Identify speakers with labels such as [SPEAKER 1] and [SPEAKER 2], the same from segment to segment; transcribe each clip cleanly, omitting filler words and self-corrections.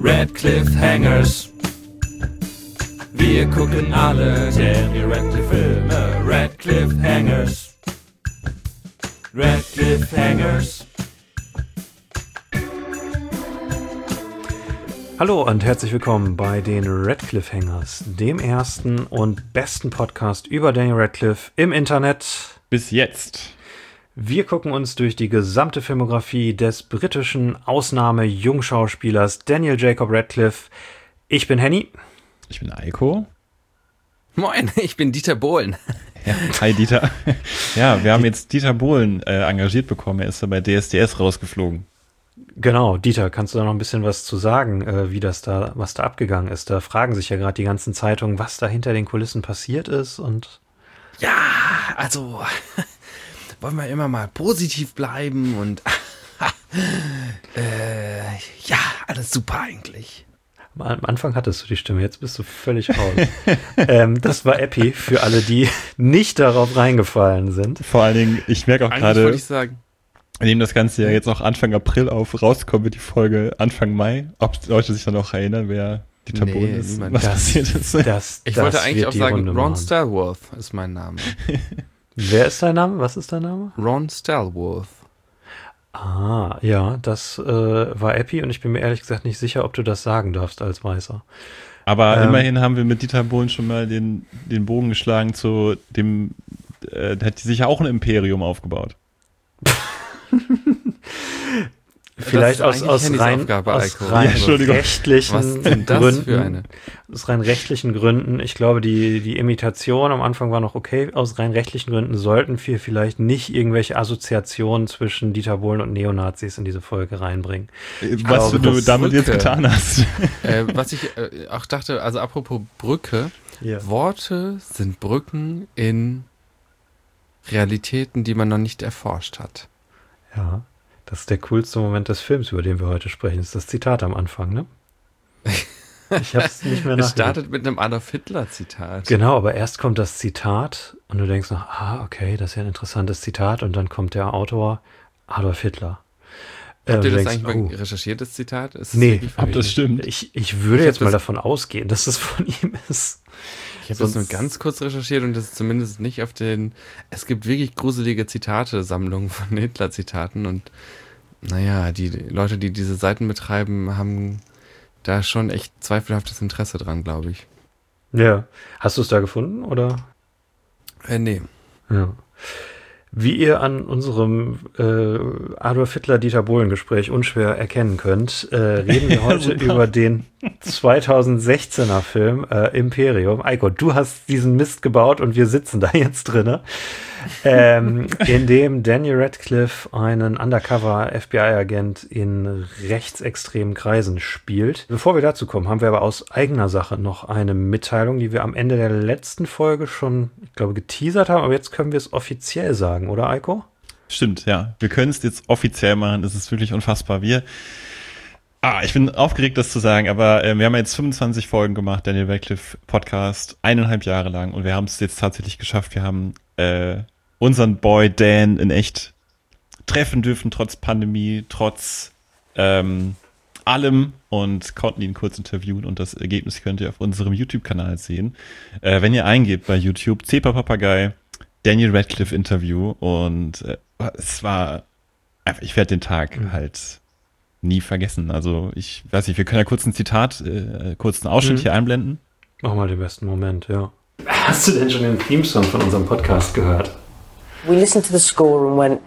[SPEAKER 1] Red Cliffhangers. Wir gucken alle Daniel Radcliffe Filme. Red Cliffhangers. Red Cliffhangers.
[SPEAKER 2] Hallo und herzlich willkommen bei den Red Cliffhangers, dem ersten und besten Podcast über Daniel Radcliffe im Internet.
[SPEAKER 3] Bis jetzt.
[SPEAKER 2] Wir gucken uns durch die gesamte Filmografie des britischen Ausnahme-Jungschauspielers Daniel Jacob Radcliffe. Ich bin Henny.
[SPEAKER 3] Ich bin Eiko.
[SPEAKER 4] Moin, ich bin Dieter Bohlen.
[SPEAKER 3] Ja, hi Dieter. Ja, wir haben jetzt Dieter Bohlen engagiert bekommen. Er ist da bei DSDS rausgeflogen.
[SPEAKER 2] Genau, Dieter, kannst du da noch ein bisschen was zu sagen, was da abgegangen ist? Da fragen sich ja gerade die ganzen Zeitungen, was da hinter den Kulissen passiert ist und...
[SPEAKER 4] Ja, also wollen wir immer mal positiv bleiben und ja, alles super eigentlich.
[SPEAKER 2] Am Anfang hattest du die Stimme, jetzt bist du völlig raus. Das war Epi für alle, die nicht darauf reingefallen sind.
[SPEAKER 3] Vor allen Dingen, ich merke auch gerade,
[SPEAKER 4] wollte ich sagen,
[SPEAKER 3] wir nehmen das Ganze ja jetzt auch Anfang April auf, rauskommen wird die Folge Anfang Mai. Ob Leute sich dann noch erinnern, wer Dieter Bohlen ist, was passiert ist.
[SPEAKER 4] Ich wollte eigentlich auch sagen, Ron Stallworth ist mein Name.
[SPEAKER 2] Wer ist dein Name? Was ist dein Name?
[SPEAKER 4] Ron Stallworth.
[SPEAKER 2] Ah, ja, das war Epi und ich bin mir ehrlich gesagt nicht sicher, ob du das sagen darfst als Weißer.
[SPEAKER 3] Aber immerhin haben wir mit Dieter Bohlen schon mal den Bogen geschlagen zu dem, der hat sich ja auch ein Imperium aufgebaut.
[SPEAKER 2] Vielleicht aus rein rechtlichen Gründen. Aus rein rechtlichen Gründen. Ich glaube, die Imitation am Anfang war noch okay. Aus rein rechtlichen Gründen sollten wir vielleicht nicht irgendwelche Assoziationen zwischen Dieter Bohlen und Neonazis in diese Folge reinbringen.
[SPEAKER 3] Was du damit jetzt getan hast.
[SPEAKER 4] Was ich auch dachte, also apropos Brücke,
[SPEAKER 2] ja.
[SPEAKER 4] Worte sind Brücken in Realitäten, die man noch nicht erforscht hat.
[SPEAKER 2] Ja, das ist der coolste Moment des Films, über den wir heute sprechen. Das ist das Zitat am Anfang, ne? Ich hab's nicht mehr
[SPEAKER 4] Es startet mit einem Adolf Hitler-Zitat.
[SPEAKER 2] Genau, aber erst kommt das Zitat und du denkst noch, okay, das ist ja ein interessantes Zitat und dann kommt der Autor Adolf Hitler.
[SPEAKER 4] Habt ihr das eigentlich mal recherchiert, das Zitat?
[SPEAKER 2] Nee,
[SPEAKER 3] das stimmt.
[SPEAKER 2] Ich würde jetzt mal davon ausgehen, dass es von ihm ist.
[SPEAKER 4] Ich habe das nur ganz kurz recherchiert und das ist zumindest nicht auf es gibt wirklich gruselige Zitate-Sammlungen von Hitler-Zitaten und naja, die Leute, die diese Seiten betreiben, haben da schon echt zweifelhaftes Interesse dran, glaube ich.
[SPEAKER 2] Ja. Hast du es da gefunden, oder?
[SPEAKER 4] Nee.
[SPEAKER 2] Ja. Wie ihr an unserem Adolf Hitler-Dieter Bohlen-Gespräch unschwer erkennen könnt, reden wir heute über den 2016er Film Imperium. Eiko, du hast diesen Mist gebaut und wir sitzen da jetzt drinne, in dem Daniel Radcliffe einen Undercover-FBI-Agent in rechtsextremen Kreisen spielt. Bevor wir dazu kommen, haben wir aber aus eigener Sache noch eine Mitteilung, die wir am Ende der letzten Folge schon, ich glaube, geteasert haben, aber jetzt können wir es offiziell sagen, oder Eiko?
[SPEAKER 3] Stimmt, ja. Wir können es jetzt offiziell machen, es ist wirklich unfassbar. Ich bin aufgeregt, das zu sagen, aber wir haben jetzt 25 Folgen gemacht, Daniel Radcliffe Podcast, 1,5 Jahre lang und wir haben es jetzt tatsächlich geschafft. Wir haben unseren Boy Dan in echt treffen dürfen, trotz Pandemie, trotz allem und konnten ihn kurz interviewen und das Ergebnis könnt ihr auf unserem YouTube-Kanal sehen. Wenn ihr eingebt bei YouTube, Zepa Papagei, Daniel Radcliffe Interview und es war einfach, ich werde den Tag halt nie vergessen. Also ich weiß nicht, wir können ja kurz ein Zitat, kurz einen Ausschnitt hier einblenden.
[SPEAKER 2] Mach mal den besten Moment, ja. Hast du denn schon den Theme-Song von unserem Podcast gehört?
[SPEAKER 5] We listened to the score and went,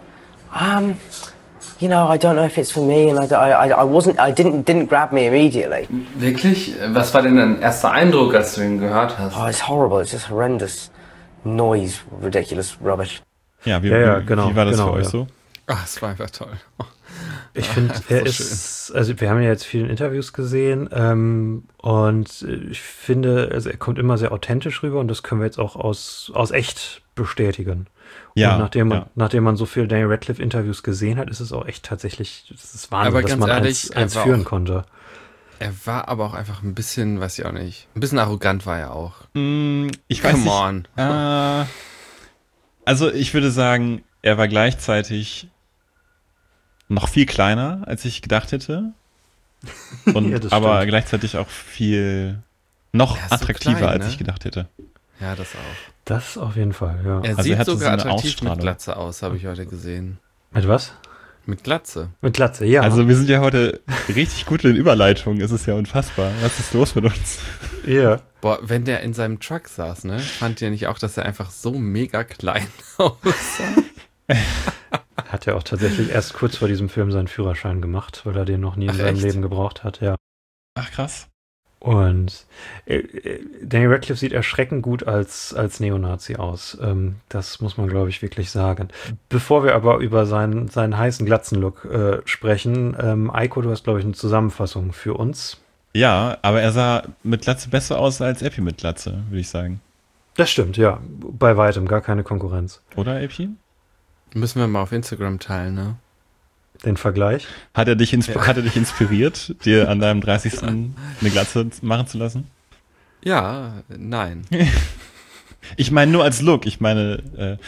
[SPEAKER 5] you know, I don't know if it's for me, and didn't grab me immediately.
[SPEAKER 4] Wirklich? Was war denn dein erster Eindruck, als du ihn gehört hast?
[SPEAKER 5] Oh, it's horrible. It's just horrendous noise, ridiculous rubbish.
[SPEAKER 3] Ja, wie
[SPEAKER 2] genau,
[SPEAKER 3] wie war das
[SPEAKER 2] genau,
[SPEAKER 3] für euch
[SPEAKER 2] ja.
[SPEAKER 3] so?
[SPEAKER 4] Ach, es war einfach toll.
[SPEAKER 2] Ich finde, er ist, also wir haben ja jetzt viele Interviews gesehen und ich finde, also er kommt immer sehr authentisch rüber und das können wir jetzt auch aus echt bestätigen.
[SPEAKER 3] Ja.
[SPEAKER 2] Und nachdem man so viele Daniel Radcliffe Interviews gesehen hat, ist es auch echt tatsächlich, das ist Wahnsinn,
[SPEAKER 4] Aber
[SPEAKER 2] dass
[SPEAKER 4] ganz
[SPEAKER 2] man
[SPEAKER 4] ehrlich,
[SPEAKER 2] eins führen konnte.
[SPEAKER 4] Er war aber auch einfach ein bisschen, weiß ich auch nicht, ein bisschen arrogant war er auch.
[SPEAKER 3] Ich weiß
[SPEAKER 4] Come on.
[SPEAKER 3] nicht. Also ich würde sagen, er war gleichzeitig noch viel kleiner, als ich gedacht hätte. Und,
[SPEAKER 2] Ja, das
[SPEAKER 3] aber
[SPEAKER 2] stimmt.
[SPEAKER 3] gleichzeitig auch viel noch
[SPEAKER 4] Er ist so
[SPEAKER 3] attraktiver,
[SPEAKER 4] klein,
[SPEAKER 3] als
[SPEAKER 4] ne?
[SPEAKER 3] ich gedacht hätte.
[SPEAKER 4] Ja, das auch.
[SPEAKER 2] Das auf jeden Fall, ja.
[SPEAKER 4] Er
[SPEAKER 3] Also
[SPEAKER 4] sieht
[SPEAKER 3] er hatte
[SPEAKER 4] sogar
[SPEAKER 3] so eine
[SPEAKER 4] attraktiv mit
[SPEAKER 3] Ausstrahlung.
[SPEAKER 4] Glatze aus, habe ich heute gesehen.
[SPEAKER 2] Mit was?
[SPEAKER 4] Mit Glatze.
[SPEAKER 2] Mit Glatze, ja.
[SPEAKER 3] Also wir sind ja heute richtig gut in Überleitungen. Es ist ja unfassbar. Was ist los mit uns?
[SPEAKER 2] ja.
[SPEAKER 4] Boah, wenn der in seinem Truck saß, ne? Fand ihr nicht auch, dass er einfach so mega klein aussah?
[SPEAKER 2] Hat ja auch tatsächlich erst kurz vor diesem Film seinen Führerschein gemacht, weil er den noch nie in
[SPEAKER 4] Ach,
[SPEAKER 2] seinem
[SPEAKER 4] echt?
[SPEAKER 2] Leben gebraucht hat, ja.
[SPEAKER 3] Ach krass.
[SPEAKER 2] Und Daniel Radcliffe sieht erschreckend gut als Neonazi aus. Das muss man, glaube ich, wirklich sagen. Bevor wir aber über seinen heißen Glatzenlook sprechen, Eiko, du hast, glaube ich, eine Zusammenfassung für uns.
[SPEAKER 3] Ja, aber er sah mit Glatze besser aus als Epi mit Glatze, würde ich sagen.
[SPEAKER 2] Das stimmt, ja. Bei weitem, gar keine Konkurrenz.
[SPEAKER 3] Oder, Epi?
[SPEAKER 4] Müssen wir mal auf Instagram teilen, ne?
[SPEAKER 2] Den Vergleich.
[SPEAKER 3] Hat er dich inspiriert, dir an deinem 30. eine Glatze machen zu lassen?
[SPEAKER 4] Ja, nein.
[SPEAKER 3] Ich meine nur als Look. Ich meine,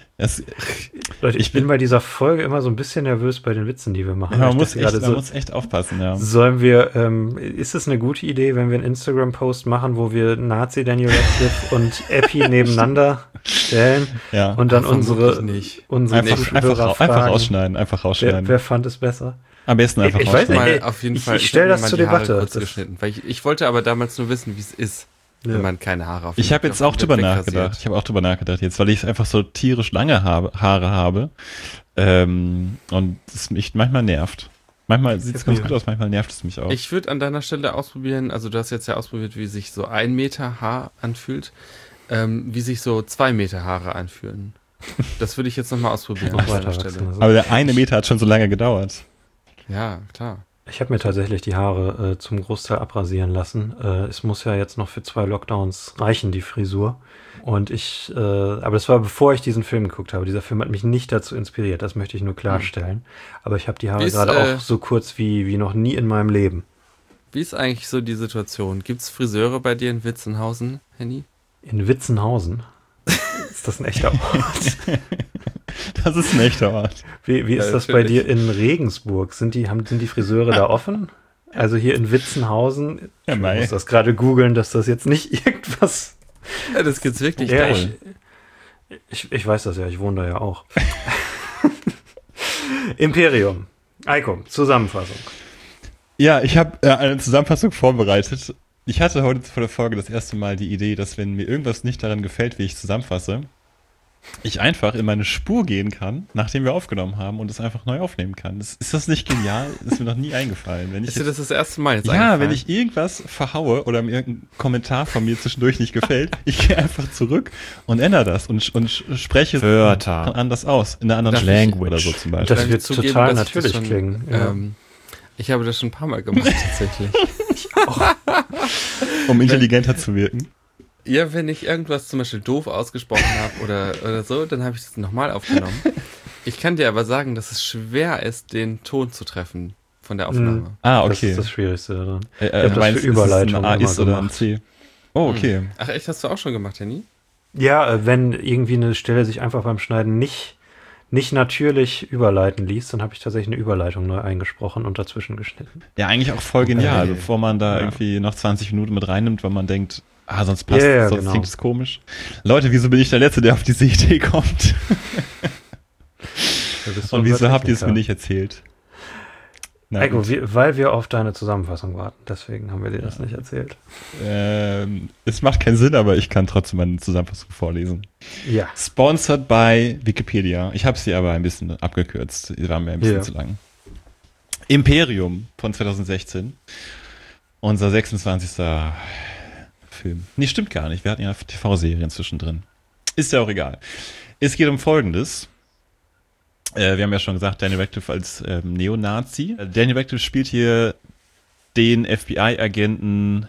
[SPEAKER 2] Leute, ich
[SPEAKER 3] Ich
[SPEAKER 2] bin
[SPEAKER 3] bin-
[SPEAKER 2] bei dieser Folge immer so ein bisschen nervös bei den Witzen, die wir machen.
[SPEAKER 3] man
[SPEAKER 2] Ich
[SPEAKER 3] muss
[SPEAKER 2] dachte gerade
[SPEAKER 3] man muss echt aufpassen, ja.
[SPEAKER 2] Sollen wir, ist es eine gute Idee, wenn wir einen Instagram-Post machen, wo wir Nazi Daniel Radcliffe und Epi nebeneinander stellen
[SPEAKER 3] Ja.
[SPEAKER 2] und dann
[SPEAKER 4] Vermutlich
[SPEAKER 2] unsere
[SPEAKER 4] nicht.
[SPEAKER 2] Zuhörer fragen,
[SPEAKER 3] Einfach rausschneiden.
[SPEAKER 2] wer fand es besser?
[SPEAKER 3] Am besten einfach
[SPEAKER 2] Ich weiß
[SPEAKER 3] rausschneiden.
[SPEAKER 2] nicht,
[SPEAKER 4] Mal auf jeden
[SPEAKER 2] ich-
[SPEAKER 4] Fall.
[SPEAKER 2] ich stell
[SPEAKER 4] hab
[SPEAKER 2] das
[SPEAKER 4] mir mal
[SPEAKER 2] zur
[SPEAKER 4] die Haare
[SPEAKER 2] Debatte.
[SPEAKER 4] kurz
[SPEAKER 2] Das-
[SPEAKER 4] geschnitten, weil ich wollte aber damals nur wissen, wie es ist,
[SPEAKER 2] Ja.
[SPEAKER 4] wenn man keine Haare auf
[SPEAKER 3] Ich habe jetzt auch drüber
[SPEAKER 4] wegrasiert.
[SPEAKER 3] nachgedacht. Ich habe auch drüber nachgedacht jetzt, weil ich einfach so tierisch lange Haare habe. Und es mich manchmal nervt. Manchmal sieht es ganz gut aus, manchmal nervt es mich auch.
[SPEAKER 4] Ich würde an deiner Stelle ausprobieren, also du hast jetzt ja ausprobiert, wie sich so 1 Meter Haar anfühlt, wie sich so 2 Meter Haare anfühlen. Das würde ich jetzt nochmal ausprobieren
[SPEAKER 2] Noch
[SPEAKER 4] an deiner
[SPEAKER 2] weiter wachsen.
[SPEAKER 4] Stelle.
[SPEAKER 2] Also.
[SPEAKER 3] Aber der eine Meter hat schon so lange gedauert.
[SPEAKER 4] Ja, klar.
[SPEAKER 2] Ich habe mir tatsächlich die Haare zum Großteil abrasieren lassen. Es muss ja jetzt noch für 2 Lockdowns reichen, die Frisur. Und aber das war bevor ich diesen Film geguckt habe. Dieser Film hat mich nicht dazu inspiriert, das möchte ich nur klarstellen. Aber ich habe die Haare
[SPEAKER 4] Wie ist,
[SPEAKER 2] gerade auch so kurz wie noch nie in meinem Leben.
[SPEAKER 4] Wie ist eigentlich so die Situation? Gibt es Friseure bei dir in Witzenhausen, Henny?
[SPEAKER 2] In Witzenhausen? Ist das ein echter Ort?
[SPEAKER 3] Das ist ein echter Ort.
[SPEAKER 2] Wie ist
[SPEAKER 4] Ja,
[SPEAKER 2] das bei
[SPEAKER 4] natürlich.
[SPEAKER 2] dir in Regensburg? Sind die Friseure da offen? Also hier in Witzenhausen,
[SPEAKER 3] Ja,
[SPEAKER 2] ich
[SPEAKER 3] mei.
[SPEAKER 2] muss das gerade googeln, dass das jetzt nicht irgendwas...
[SPEAKER 4] Ja, das gibt's wirklich.
[SPEAKER 2] Ja,
[SPEAKER 4] toll.
[SPEAKER 2] ich weiß das ja, ich wohne da ja auch. Imperium. Eiko, Zusammenfassung.
[SPEAKER 3] Ja, ich habe eine Zusammenfassung vorbereitet. Ich hatte heute vor der Folge das erste Mal die Idee, dass wenn mir irgendwas nicht daran gefällt, wie ich zusammenfasse, ich einfach in meine Spur gehen kann, nachdem wir aufgenommen haben und es einfach neu aufnehmen kann. Ist das nicht genial? Ist mir noch nie eingefallen. Wenn ich
[SPEAKER 4] Ist dir
[SPEAKER 3] jetzt,
[SPEAKER 4] das erste Mal jetzt
[SPEAKER 3] ja,
[SPEAKER 4] eingefallen?
[SPEAKER 3] wenn ich irgendwas verhaue oder mir irgendein Kommentar von mir zwischendurch nicht gefällt, ich gehe einfach zurück und ändere das und spreche
[SPEAKER 4] Wörter.
[SPEAKER 3] anders aus, in einer anderen
[SPEAKER 4] Darf ich-
[SPEAKER 3] Language oder so zum Beispiel.
[SPEAKER 2] Das
[SPEAKER 4] Darf ich
[SPEAKER 2] wird
[SPEAKER 4] zugeben,
[SPEAKER 2] total
[SPEAKER 4] dass ich das
[SPEAKER 2] natürlich
[SPEAKER 4] schon,
[SPEAKER 2] klingen. Ja.
[SPEAKER 4] Ich habe das schon ein paar Mal gemacht, tatsächlich.
[SPEAKER 3] Um intelligenter zu wirken.
[SPEAKER 4] Ja, wenn ich irgendwas zum Beispiel doof ausgesprochen habe oder so, dann habe ich das nochmal aufgenommen. Ich kann dir aber sagen, dass es schwer ist, den Ton zu treffen von der Aufnahme.
[SPEAKER 3] Ah,
[SPEAKER 2] Das
[SPEAKER 3] okay.
[SPEAKER 2] ist das Schwierigste daran.
[SPEAKER 3] Du
[SPEAKER 2] hab das
[SPEAKER 3] meinst,
[SPEAKER 2] für
[SPEAKER 3] ist es
[SPEAKER 2] Überleitung
[SPEAKER 3] ein A
[SPEAKER 2] immer
[SPEAKER 3] ist oder ein
[SPEAKER 2] gemacht.
[SPEAKER 3] C? Oh, okay.
[SPEAKER 4] Ach echt, hast du auch schon gemacht, Henny?
[SPEAKER 2] Ja, wenn irgendwie eine Stelle sich einfach beim Schneiden nicht natürlich überleiten ließ, dann habe ich tatsächlich eine Überleitung neu eingesprochen und dazwischen geschnitten.
[SPEAKER 3] Ja, eigentlich auch voll genial,
[SPEAKER 2] Okay.
[SPEAKER 3] bevor man da
[SPEAKER 2] Ja.
[SPEAKER 3] irgendwie noch 20 Minuten mit reinnimmt, weil man denkt, sonst passt
[SPEAKER 2] Ja,
[SPEAKER 3] sonst
[SPEAKER 2] genau.
[SPEAKER 3] klingt es komisch. Leute, wieso bin ich der Letzte, der auf diese Idee kommt?
[SPEAKER 2] Da bist du
[SPEAKER 3] Und
[SPEAKER 2] unser
[SPEAKER 3] wieso habt ihr es mir
[SPEAKER 2] Techniker.
[SPEAKER 3] nicht erzählt? Na
[SPEAKER 2] Eiko,
[SPEAKER 3] gut.
[SPEAKER 2] weil wir auf deine Zusammenfassung warten. Deswegen haben wir dir das nicht erzählt.
[SPEAKER 3] Es macht keinen Sinn, aber ich kann trotzdem meine Zusammenfassung vorlesen.
[SPEAKER 2] Ja.
[SPEAKER 3] Sponsored by Wikipedia. Ich habe sie aber ein bisschen abgekürzt. Die waren mir ein bisschen
[SPEAKER 2] Ja.
[SPEAKER 3] zu lang. Imperium von 2016. Unser 26. Film. Nee, stimmt gar nicht. Wir hatten ja TV-Serien zwischendrin. Ist ja auch egal. Es geht um Folgendes. Wir haben ja schon gesagt, Daniel Radcliffe als Neonazi. Daniel Radcliffe spielt hier den FBI-Agenten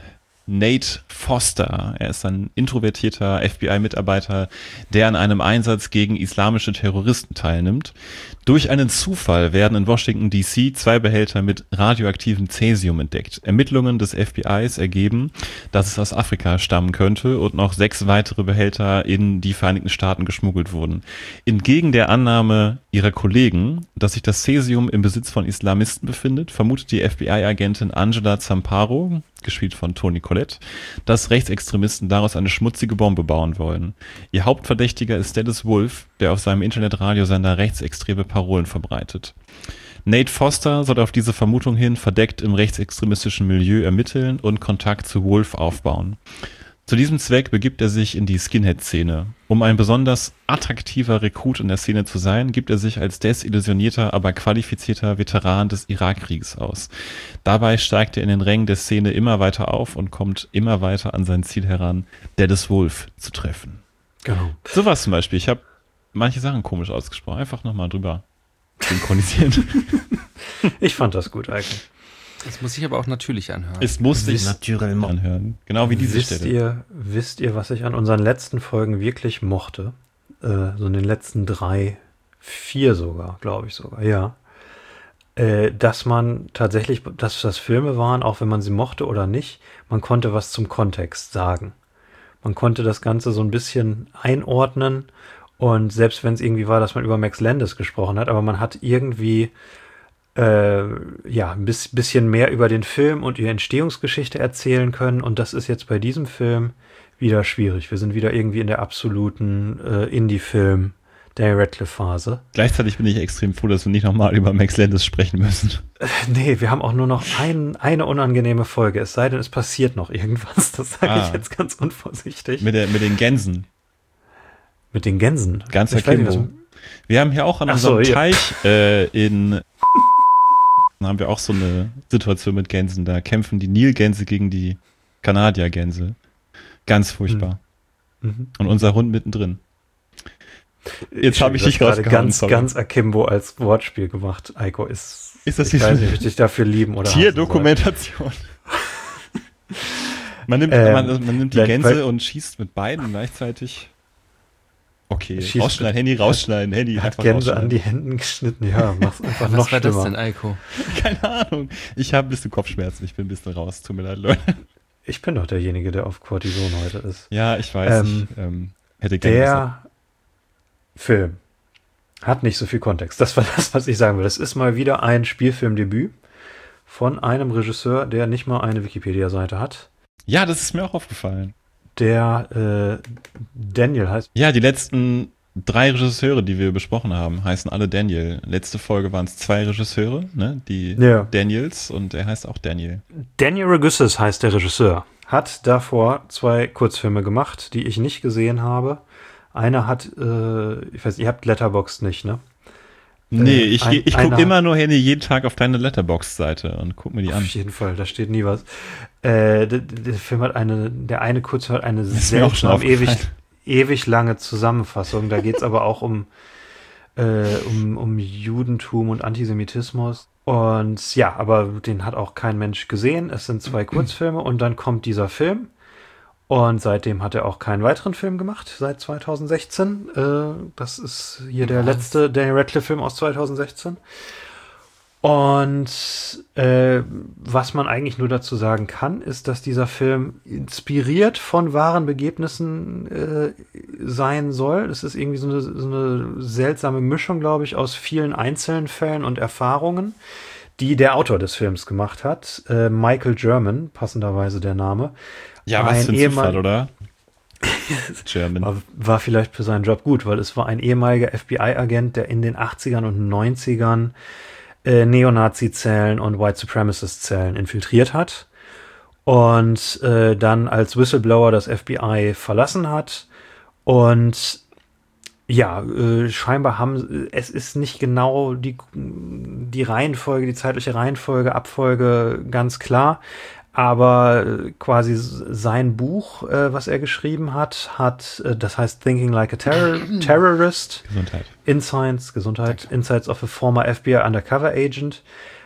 [SPEAKER 3] Nate Foster. Er ist ein introvertierter FBI-Mitarbeiter, der an einem Einsatz gegen islamische Terroristen teilnimmt. Durch einen Zufall werden in Washington D.C. 2 Behälter mit radioaktivem Cäsium entdeckt. Ermittlungen des FBIs ergeben, dass es aus Afrika stammen könnte und noch 6 weitere Behälter in die Vereinigten Staaten geschmuggelt wurden. Entgegen der Annahme ihrer Kollegen, dass sich das Cäsium im Besitz von Islamisten befindet, vermutet die FBI-Agentin Angela Zamparo, gespielt von Toni Collette, dass Rechtsextremisten daraus eine schmutzige Bombe bauen wollen. Ihr Hauptverdächtiger ist Dennis Wolf, der auf seinem Internetradiosender rechtsextreme Parolen verbreitet. Nate Foster soll auf diese Vermutung hin verdeckt im rechtsextremistischen Milieu ermitteln und Kontakt zu Wolf aufbauen. Zu diesem Zweck begibt er sich in die Skinhead-Szene. Um ein besonders attraktiver Rekrut in der Szene zu sein, gibt er sich als desillusionierter, aber qualifizierter Veteran des Irakkriegs aus. Dabei steigt er in den Rängen der Szene immer weiter auf und kommt immer weiter an sein Ziel heran, Dennis Wolf zu treffen.
[SPEAKER 2] Genau.
[SPEAKER 3] Sowas zum Beispiel. Ich habe manche Sachen komisch ausgesprochen. Einfach nochmal drüber synchronisieren.
[SPEAKER 2] Ich fand das gut eigentlich.
[SPEAKER 4] Das muss sich aber auch natürlich anhören.
[SPEAKER 3] Es muss sich natürlich anhören. Genau wie diese Stelle.
[SPEAKER 2] Wisst ihr, was ich an unseren letzten Folgen wirklich mochte? So in den letzten 3, 4 sogar, glaube ich sogar, ja. Dass man tatsächlich, dass das Filme waren, auch wenn man sie mochte oder nicht, man konnte was zum Kontext sagen. Man konnte das Ganze so ein bisschen einordnen und selbst wenn es irgendwie war, dass man über Max Landis gesprochen hat, aber man hat irgendwie ein bisschen mehr über den Film und die Entstehungsgeschichte erzählen können und das ist jetzt bei diesem Film wieder schwierig. Wir sind wieder irgendwie in der absoluten Indie-Film Daniel Radcliffe-Phase.
[SPEAKER 3] Gleichzeitig bin ich extrem froh, dass wir nicht nochmal über Max Landis sprechen müssen.
[SPEAKER 2] Nee, wir haben auch nur noch eine unangenehme Folge, es sei denn, es passiert noch irgendwas. Das sage ich jetzt ganz unvorsichtig.
[SPEAKER 3] Mit den Gänsen.
[SPEAKER 2] Mit den Gänsen?
[SPEAKER 3] Ganz Kimbo. Wir haben hier auch an unserem Teich haben wir auch so eine Situation mit Gänsen. Da kämpfen die Nilgänse gegen die Kanadiergänse. Ganz furchtbar. Mhm. Und unser Hund mittendrin. Jetzt habe ich dich rausgehauen.
[SPEAKER 2] Ganz Akimbo als Wortspiel gemacht. Eiko ist
[SPEAKER 3] das
[SPEAKER 2] ich weiß nicht, ob ich dich dafür lieben oder
[SPEAKER 3] Tierdokumentation. Man nimmt die Gänse und schießt mit beiden gleichzeitig. Okay, rausschneiden, Handy
[SPEAKER 2] hat Gänse an die Händen geschnitten. Ja, mach's einfach noch schlimmer.
[SPEAKER 4] Was war das denn, Eiko?
[SPEAKER 3] Keine Ahnung. Ich habe ein bisschen Kopfschmerzen. Ich bin ein bisschen raus. Tut mir leid, Leute.
[SPEAKER 2] Ich bin doch derjenige, der auf Cortison heute ist.
[SPEAKER 3] Ja, ich weiß. Ich hätte gerne
[SPEAKER 2] der Film hat nicht so viel Kontext. Das war das, was ich sagen will. Das ist mal wieder ein Spielfilmdebüt von einem Regisseur, der nicht mal eine Wikipedia-Seite hat.
[SPEAKER 3] Ja, das ist mir auch aufgefallen.
[SPEAKER 2] Der Daniel heißt.
[SPEAKER 3] Ja, die letzten 3 Regisseure, die wir besprochen haben, heißen alle Daniel. Letzte Folge waren es 2 Regisseure, ne? Die Daniels, und er heißt auch Daniel.
[SPEAKER 2] Daniel Ragusis heißt der Regisseur. Hat davor 2 Kurzfilme gemacht, die ich nicht gesehen habe. Einer hat, ich weiß, ihr habt Letterboxd nicht, ne?
[SPEAKER 3] Nee, ich gucke immer nur jeden Tag auf deine Letterboxd-Seite und guck mir die an.
[SPEAKER 2] Auf jeden Fall, da steht nie was. Der Film hat der eine Kurzfilm hat eine seltsam ewig lange Zusammenfassung. Da geht's aber auch um Judentum und Antisemitismus. Und ja, aber den hat auch kein Mensch gesehen. Es sind 2 Kurzfilme und dann kommt dieser Film. Und seitdem hat er auch keinen weiteren Film gemacht, seit 2016. Das ist hier der letzte Daniel Radcliffe-Film aus 2016. Und was man eigentlich nur dazu sagen kann, ist, dass dieser Film inspiriert von wahren Begebnissen sein soll. Es ist irgendwie so eine seltsame Mischung, glaube ich, aus vielen einzelnen Fällen und Erfahrungen, die der Autor des Films gemacht hat. Michael German, passenderweise der Name.
[SPEAKER 3] Ja, was für ein Zufall, oder?
[SPEAKER 2] German. War vielleicht für seinen Job gut, weil es war ein ehemaliger FBI-Agent, der in den 80ern und 90ern Neonazi-Zellen und White Supremacist-Zellen infiltriert hat und dann als Whistleblower das FBI verlassen hat. Und ja, scheinbar es ist nicht genau die Reihenfolge, die zeitliche Reihenfolge, Abfolge ganz klar. Aber quasi sein Buch, was er geschrieben hat, das heißt Thinking Like a Terrorist.
[SPEAKER 3] Gesundheit.
[SPEAKER 2] Insights of a Former FBI Undercover Agent,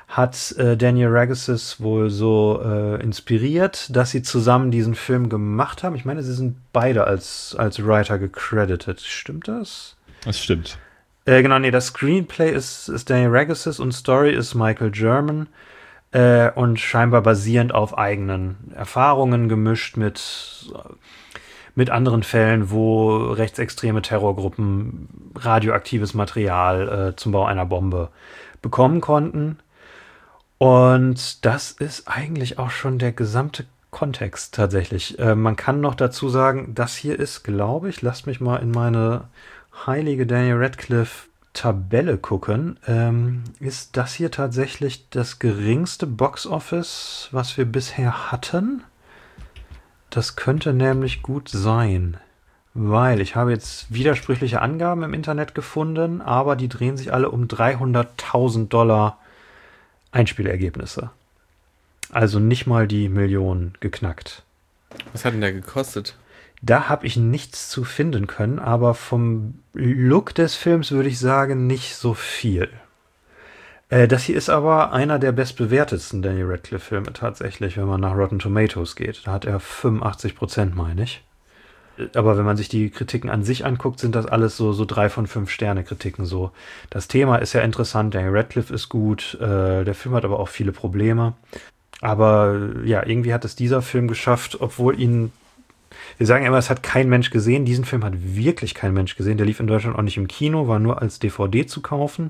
[SPEAKER 2] hat Daniel Ragassis wohl so inspiriert, dass sie zusammen diesen Film gemacht haben. Ich meine, sie sind beide als Writer gecredited. Stimmt das?
[SPEAKER 3] Das stimmt.
[SPEAKER 2] Genau, nee, das Screenplay ist Daniel Ragassis und Story ist Michael German und scheinbar basierend auf eigenen Erfahrungen gemischt mit anderen Fällen, wo rechtsextreme Terrorgruppen radioaktives Material zum Bau einer Bombe bekommen konnten. Und das ist eigentlich auch schon der gesamte Kontext tatsächlich. Man kann noch dazu sagen, das hier ist, glaube ich, lasst mich mal in meine heilige Daniel Radcliffe Tabelle gucken, ist das hier tatsächlich das geringste Boxoffice, was wir bisher hatten? Das könnte nämlich gut sein, weil ich habe jetzt widersprüchliche Angaben im Internet gefunden, aber die drehen sich alle um $300.000 Einspielergebnisse. Also nicht mal die Million geknackt.
[SPEAKER 4] Was hat denn der gekostet?
[SPEAKER 2] Da habe ich nichts zu finden können, aber vom Look des Films würde ich sagen, nicht so viel. Das hier ist aber einer der bestbewertetsten Daniel Radcliffe-Filme tatsächlich, wenn man nach Rotten Tomatoes geht. Da hat er 85%, meine ich. Aber wenn man sich die Kritiken an sich anguckt, sind das alles so 3 von 5 Sterne Kritiken so. Das Thema ist ja interessant, Daniel Radcliffe ist gut, der Film hat aber auch viele Probleme. Aber ja, irgendwie hat es dieser Film geschafft, obwohl wir sagen immer, es hat kein Mensch gesehen. Diesen Film hat wirklich kein Mensch gesehen. Der lief in Deutschland auch nicht im Kino, war nur als DVD zu kaufen.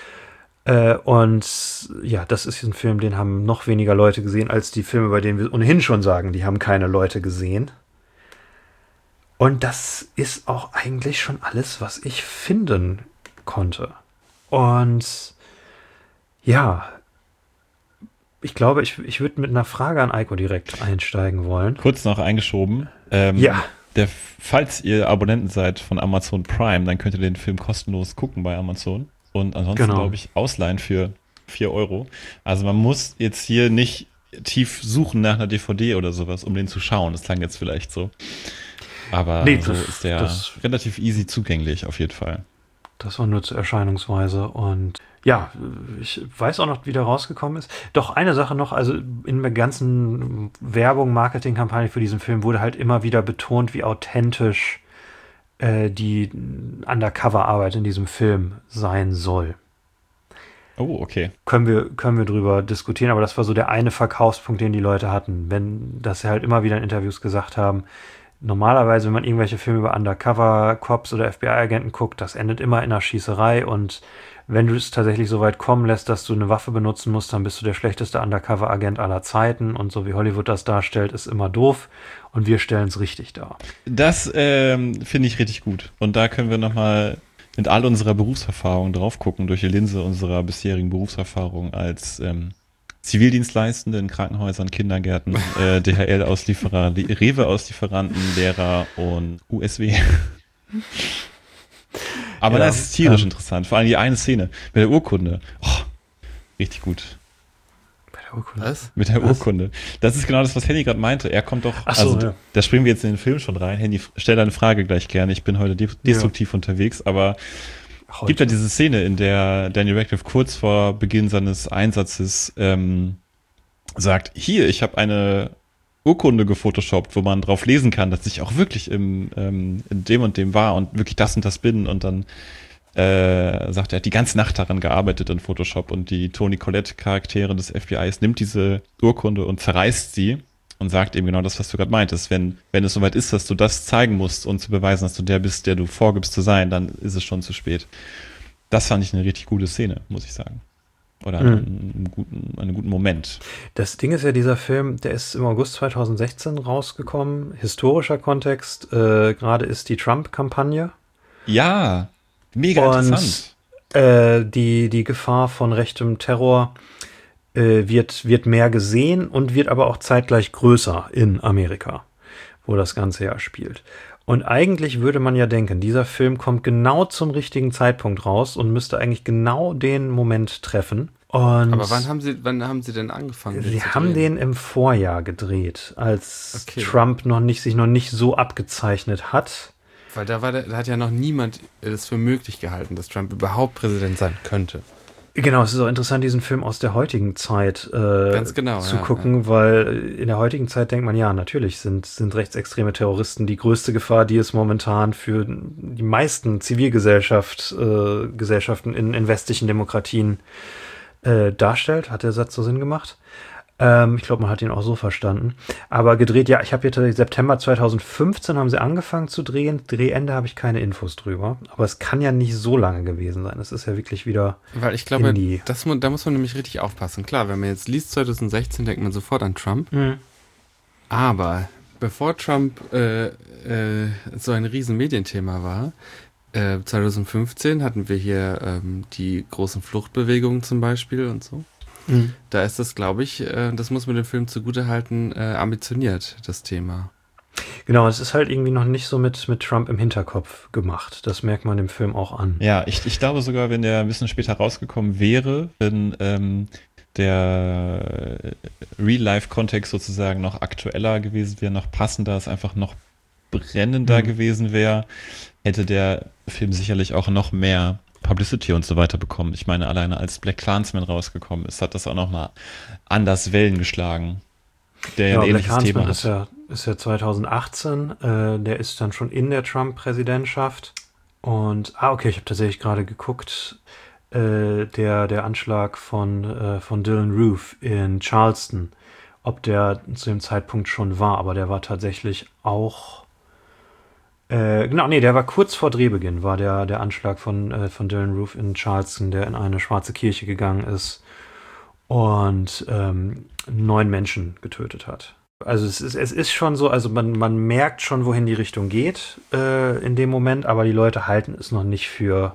[SPEAKER 2] Und ja, das ist ein Film, den haben noch weniger Leute gesehen, als die Filme, bei denen wir ohnehin schon sagen, die haben keine Leute gesehen. Und das ist auch eigentlich schon alles, was ich finden konnte. Und ja, ich glaube, ich würde mit einer Frage an Eiko direkt einsteigen wollen.
[SPEAKER 3] Kurz noch eingeschoben.
[SPEAKER 2] Ja.
[SPEAKER 3] Falls ihr Abonnenten seid von Amazon Prime, dann könnt ihr den Film kostenlos gucken bei Amazon. Und ansonsten, glaube ich, ausleihen für 4 €. Also man muss jetzt hier nicht tief suchen nach einer DVD oder sowas, um den zu schauen. Das klang jetzt vielleicht so. Aber nee, so ist der relativ easy zugänglich auf jeden Fall.
[SPEAKER 2] Das war nur zur Erscheinungsweise. Und ja, ich weiß auch noch, wie der rausgekommen ist. Doch eine Sache noch, also in der ganzen Werbung, Marketingkampagne für diesen Film wurde halt immer wieder betont, wie authentisch die Undercover-Arbeit in diesem Film sein soll.
[SPEAKER 3] Oh, okay.
[SPEAKER 2] Können wir drüber diskutieren, aber das war so der eine Verkaufspunkt, den die Leute hatten. Dass sie halt immer wieder in Interviews gesagt haben, normalerweise, wenn man irgendwelche Filme über Undercover-Cops oder FBI-Agenten guckt, das endet immer in einer Schießerei und wenn du es tatsächlich so weit kommen lässt, dass du eine Waffe benutzen musst, dann bist du der schlechteste Undercover-Agent aller Zeiten und so wie Hollywood das darstellt, ist immer doof und wir stellen es richtig dar.
[SPEAKER 3] Das finde ich richtig gut und da können wir nochmal mit all unserer Berufserfahrung drauf gucken, durch die Linse unserer bisherigen Berufserfahrung als Zivildienstleistende in Krankenhäusern, Kindergärten, DHL-Auslieferer, Rewe-Auslieferanten, Lehrer und USW. Aber das ist tierisch interessant. Vor allem die eine Szene mit der Urkunde. Oh, richtig gut.
[SPEAKER 2] Bei der Urkunde?
[SPEAKER 4] Was?
[SPEAKER 3] Mit der Urkunde. Das ist genau das, was Henny gerade meinte. Er kommt doch, da springen wir jetzt in den Film schon rein. Henny, stell deine Frage gleich gerne. Ich bin heute destruktiv unterwegs, aber gibt ja diese Szene, in der Daniel Radcliffe kurz vor Beginn seines Einsatzes sagt, hier, ich habe eine Urkunde gefotoshoppt, wo man drauf lesen kann, dass ich auch wirklich in dem und dem war und wirklich das und das bin und dann sagt er, hat die ganze Nacht daran gearbeitet in Photoshop und die Toni Collette Charaktere des FBIs nimmt diese Urkunde und zerreißt sie und sagt eben genau das, was du gerade meintest. Wenn es soweit ist, dass du das zeigen musst und zu beweisen, dass du der bist, der du vorgibst zu sein, dann ist es schon zu spät. Das fand ich eine richtig gute Szene, muss ich sagen. Oder einen guten Moment.
[SPEAKER 2] Das Ding ist ja, dieser Film, der ist im August 2016 rausgekommen. Historischer Kontext, gerade ist die Trump-Kampagne.
[SPEAKER 3] Ja, mega interessant.
[SPEAKER 2] Die Gefahr von rechtem Terror wird mehr gesehen und wird aber auch zeitgleich größer in Amerika, wo das Ganze ja spielt. Und eigentlich würde man ja denken, dieser Film kommt genau zum richtigen Zeitpunkt raus und müsste eigentlich genau den Moment treffen. Und
[SPEAKER 4] aber wann haben Sie denn angefangen?
[SPEAKER 2] Sie haben den im Vorjahr gedreht, als Trump sich noch nicht so abgezeichnet hat.
[SPEAKER 4] Weil da hat ja noch niemand es für möglich gehalten, dass Trump überhaupt Präsident sein könnte.
[SPEAKER 2] Genau, es ist auch interessant, diesen Film aus der heutigen Zeit
[SPEAKER 4] Ganz genau,
[SPEAKER 2] zu gucken, weil in der heutigen Zeit denkt man, ja, natürlich sind rechtsextreme Terroristen die größte Gefahr, die es momentan für die meisten Gesellschaften in westlichen Demokratien darstellt. Hat der Satz so Sinn gemacht? Ich glaube, man hat ihn auch so verstanden. Aber gedreht, ja, ich habe hier September 2015 haben sie angefangen zu drehen. Drehende habe ich keine Infos drüber. Aber es kann ja nicht so lange gewesen sein. Es ist ja wirklich wieder
[SPEAKER 4] Weil ich glaube, da muss man nämlich richtig aufpassen. Klar, wenn man jetzt liest 2016, denkt man sofort an Trump.
[SPEAKER 2] Mhm.
[SPEAKER 4] Aber bevor Trump so ein riesen Medienthema war, 2015 hatten wir hier die großen Fluchtbewegungen zum Beispiel und so. Da ist das, glaube ich, das muss man dem Film zugutehalten, ambitioniert, das Thema.
[SPEAKER 2] Genau, es ist halt irgendwie noch nicht so mit Trump im Hinterkopf gemacht. Das merkt man dem Film auch an.
[SPEAKER 3] Ja, ich glaube sogar, wenn der ein bisschen später rausgekommen wäre, wenn der Real-Life-Kontext sozusagen noch aktueller gewesen wäre, noch passender, es einfach noch brennender gewesen wäre, hätte der Film sicherlich auch noch mehr Publicity und so weiter bekommen. Ich meine, alleine als Black Klansman rausgekommen ist, hat das auch nochmal anders Wellen geschlagen. Der ja ein ähnliches Thema hat.
[SPEAKER 2] Ist ja 2018, der ist dann schon in der Trump-Präsidentschaft und, okay, ich habe tatsächlich gerade geguckt, der Anschlag von Dylann Roof in Charleston, ob der zu dem Zeitpunkt schon war, aber der war tatsächlich auch der war kurz vor Drehbeginn, war der Anschlag von Dylann Roof in Charleston, der in eine schwarze Kirche gegangen ist und 9 Menschen getötet hat. Also es ist schon so, also man merkt schon, wohin die Richtung geht in dem Moment, aber die Leute halten es noch nicht für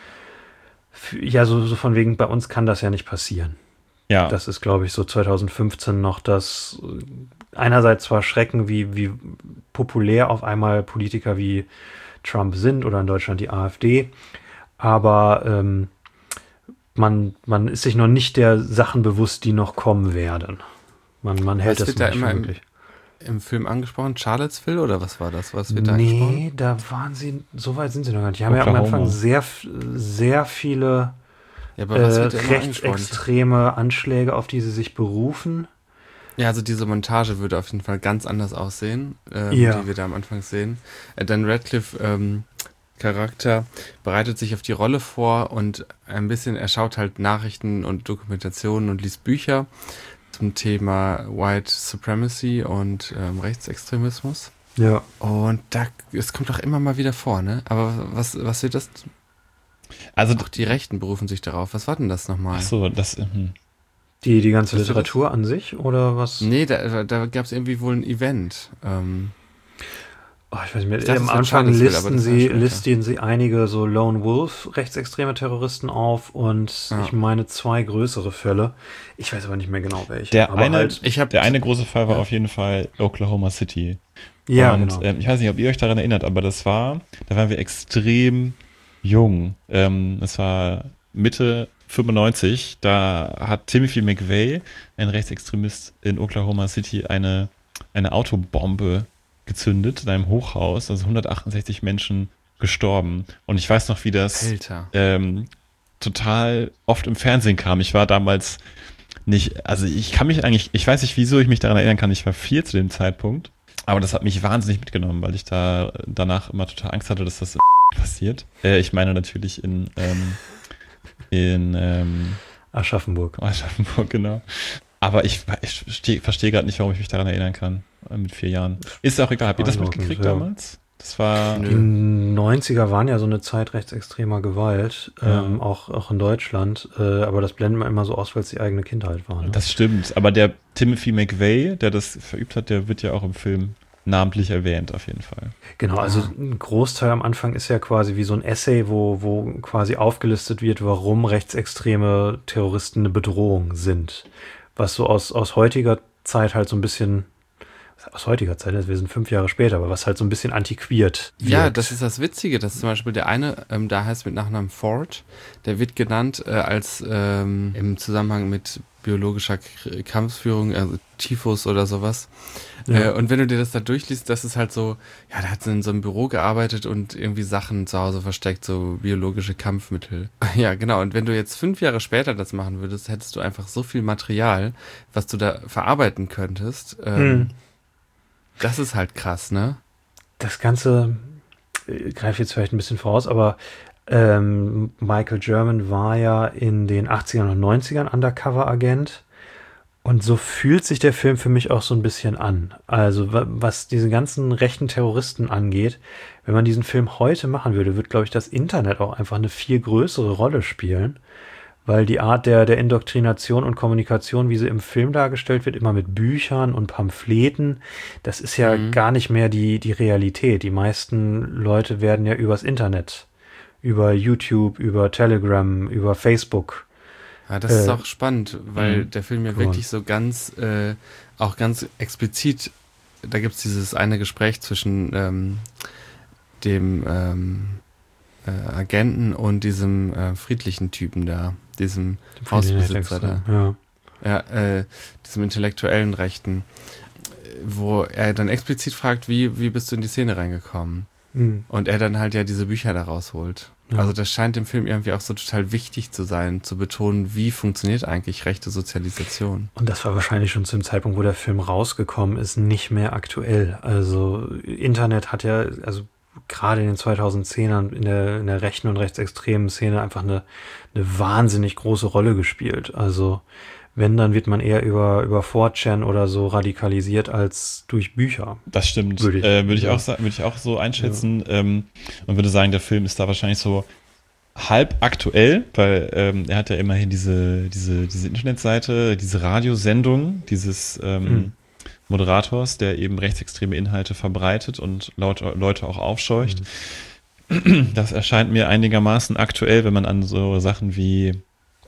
[SPEAKER 2] so von wegen, bei uns kann das ja nicht passieren. Ja. Das ist, glaube ich, so 2015 noch das einerseits zwar Schrecken, wie populär auf einmal Politiker wie Trump sind oder in Deutschland die AfD, aber man ist sich noch nicht der Sachen bewusst, die noch kommen werden. Man hält das nicht für möglich.
[SPEAKER 4] Im Film angesprochen? Charlottesville oder was war das? Was wird da angesprochen?
[SPEAKER 2] Nee, da waren sie, so weit sind sie noch gar nicht. Die haben ja am Anfang sehr, sehr viele rechtsextreme Anschläge, auf die sie sich berufen.
[SPEAKER 4] Ja, also diese Montage würde auf jeden Fall ganz anders aussehen, die wir da am Anfang sehen. Dan Radcliffe Charakter bereitet sich auf die Rolle vor und ein bisschen, er schaut halt Nachrichten und Dokumentationen und liest Bücher zum Thema White Supremacy und Rechtsextremismus.
[SPEAKER 2] Ja.
[SPEAKER 4] Und es kommt auch immer mal wieder vor, ne? Aber was wird das? Also auch die Rechten berufen sich darauf. Was war denn das nochmal?
[SPEAKER 3] Ach so, das...
[SPEAKER 2] Die ganze Literatur an sich, oder was?
[SPEAKER 4] Nee, da gab es irgendwie wohl ein Event.
[SPEAKER 2] Ich weiß nicht mehr. Am Anfang listen sie einige so Lone Wolf rechtsextreme Terroristen auf und ich meine 2 größere Fälle. Ich weiß aber nicht mehr genau welche.
[SPEAKER 3] Der eine große Fall war auf jeden Fall Oklahoma City.
[SPEAKER 2] Ja,
[SPEAKER 3] und
[SPEAKER 2] genau.
[SPEAKER 3] Ich weiß nicht, ob ihr euch daran erinnert, aber da waren wir extrem jung. Es war Mitte 95, da hat Timothy McVeigh, ein Rechtsextremist in Oklahoma City, eine Autobombe gezündet in einem Hochhaus, also 168 Menschen gestorben. Und ich weiß noch, wie das total oft im Fernsehen kam. Ich war damals nicht, also ich weiß nicht, wieso ich mich daran erinnern kann, ich war 4 zu dem Zeitpunkt, aber das hat mich wahnsinnig mitgenommen, weil ich da danach immer total Angst hatte, dass das passiert. Ich meine natürlich in
[SPEAKER 2] Aschaffenburg.
[SPEAKER 3] Aschaffenburg, genau. Aber ich verstehe gerade nicht, warum ich mich daran erinnern kann, mit 4 Jahren. Ist auch egal. Habt ihr das mitgekriegt damals? Das war...
[SPEAKER 2] Die 90er waren ja so eine Zeit rechtsextremer Gewalt, auch in Deutschland. Aber das blenden wir immer so aus, weil es die eigene Kindheit war. Ne?
[SPEAKER 3] Das stimmt. Aber der Timothy McVeigh, der das verübt hat, der wird ja auch im Film namentlich erwähnt, auf jeden Fall.
[SPEAKER 2] Genau, also ein Großteil am Anfang ist ja quasi wie so ein Essay, wo quasi aufgelistet wird, warum rechtsextreme Terroristen eine Bedrohung sind. Was so aus heutiger Zeit halt so ein bisschen, wir sind 5 Jahre später, aber was halt so ein bisschen antiquiert wird.
[SPEAKER 4] Ja, das ist das Witzige, dass zum Beispiel der eine, da heißt mit Nachnamen Ford, der wird genannt als im Zusammenhang mit biologischer Kampfführung, also Typhus oder sowas.
[SPEAKER 2] Ja.
[SPEAKER 4] Und wenn du dir das da durchliest, das ist halt so, ja, der hat in so einem Büro gearbeitet und irgendwie Sachen zu Hause versteckt, so biologische Kampfmittel. Ja, genau. Und wenn du jetzt 5 Jahre später das machen würdest, hättest du einfach so viel Material, was du da verarbeiten könntest. Das ist halt krass, ne?
[SPEAKER 2] Das Ganze greift jetzt vielleicht ein bisschen voraus, aber Michael German war ja in den 80ern und 90ern Undercover-Agent und so fühlt sich der Film für mich auch so ein bisschen an. Also was diese ganzen rechten Terroristen angeht, wenn man diesen Film heute machen würde, wird, glaube ich, das Internet auch einfach eine viel größere Rolle spielen, weil die Art der Indoktrination und Kommunikation, wie sie im Film dargestellt wird, immer mit Büchern und Pamphleten, das ist ja gar nicht mehr die Realität. Die meisten Leute werden ja übers Internet, über YouTube, über Telegram, über Facebook.
[SPEAKER 4] Ja, das ist auch spannend, weil der Film ja wirklich so ganz, auch ganz explizit, da gibt es dieses eine Gespräch zwischen dem Agenten und diesem friedlichen Typen da, diesem Hausbesitzer da. Ja, diesem intellektuellen Rechten, wo er dann explizit fragt, wie bist du in die Szene reingekommen? Und er dann halt ja diese Bücher da rausholt. Ja. Also das scheint dem Film irgendwie auch so total wichtig zu sein, zu betonen, wie funktioniert eigentlich rechte Sozialisation.
[SPEAKER 2] Und das war wahrscheinlich schon zu dem Zeitpunkt, wo der Film rausgekommen ist, nicht mehr aktuell. Also Internet hat ja, also gerade in den 2010ern in der rechten und rechtsextremen Szene einfach eine wahnsinnig große Rolle gespielt. Also wenn, dann wird man eher über 4chan oder so radikalisiert als durch Bücher.
[SPEAKER 3] Das stimmt. Würde ich auch so einschätzen. Ja. Und würde sagen, der Film ist da wahrscheinlich so halb aktuell, weil er hat ja immerhin diese Internetseite, diese Radiosendung, dieses Moderators, der eben rechtsextreme Inhalte verbreitet und Leute auch aufscheucht. Das erscheint mir einigermaßen aktuell, wenn man an so Sachen wie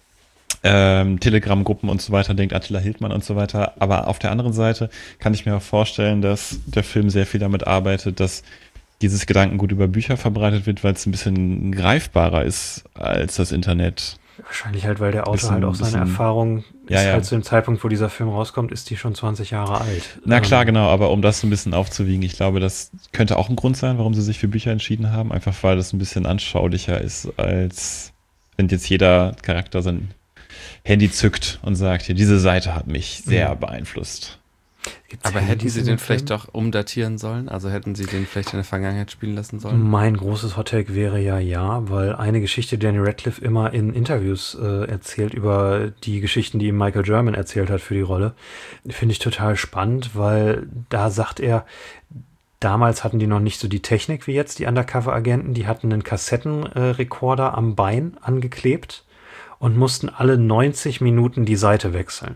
[SPEAKER 3] Telegram-Gruppen und so weiter denkt, Attila Hildmann und so weiter. Aber auf der anderen Seite kann ich mir auch vorstellen, dass der Film sehr viel damit arbeitet, dass dieses Gedankengut über Bücher verbreitet wird, weil es ein bisschen greifbarer ist als das Internet.
[SPEAKER 2] Wahrscheinlich halt, weil der Autor halt auch seine Erfahrung halt zu dem Zeitpunkt, wo dieser Film rauskommt, ist die schon 20 Jahre alt.
[SPEAKER 3] Na klar, genau, aber um das so ein bisschen aufzuwiegen, ich glaube, das könnte auch ein Grund sein, warum sie sich für Bücher entschieden haben, einfach weil das ein bisschen anschaulicher ist, als wenn jetzt jeder Charakter sein Handy zückt und sagt, hier, diese Seite hat mich sehr beeinflusst.
[SPEAKER 4] Aber hätten sie den vielleicht doch umdatieren sollen? Also hätten sie den vielleicht in der Vergangenheit spielen lassen sollen?
[SPEAKER 2] Mein großes Hottake wäre ja, weil eine Geschichte, die Daniel Radcliffe immer in Interviews erzählt über die Geschichten, die ihm Michael German erzählt hat für die Rolle, finde ich total spannend, weil da sagt er, damals hatten die noch nicht so die Technik wie jetzt, die Undercover-Agenten, die hatten einen Kassettenrekorder am Bein angeklebt und mussten alle 90 Minuten die Seite wechseln.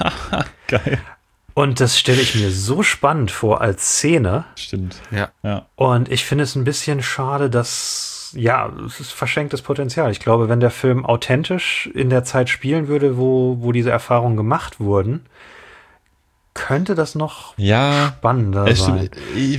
[SPEAKER 3] Geil.
[SPEAKER 2] Und das stelle ich mir so spannend vor als Szene.
[SPEAKER 3] Stimmt.
[SPEAKER 4] Ja.
[SPEAKER 2] Und ich finde es ein bisschen schade, dass, es ist verschenktes Potenzial. Ich glaube, wenn der Film authentisch in der Zeit spielen würde, wo diese Erfahrungen gemacht wurden, könnte das noch spannender sein.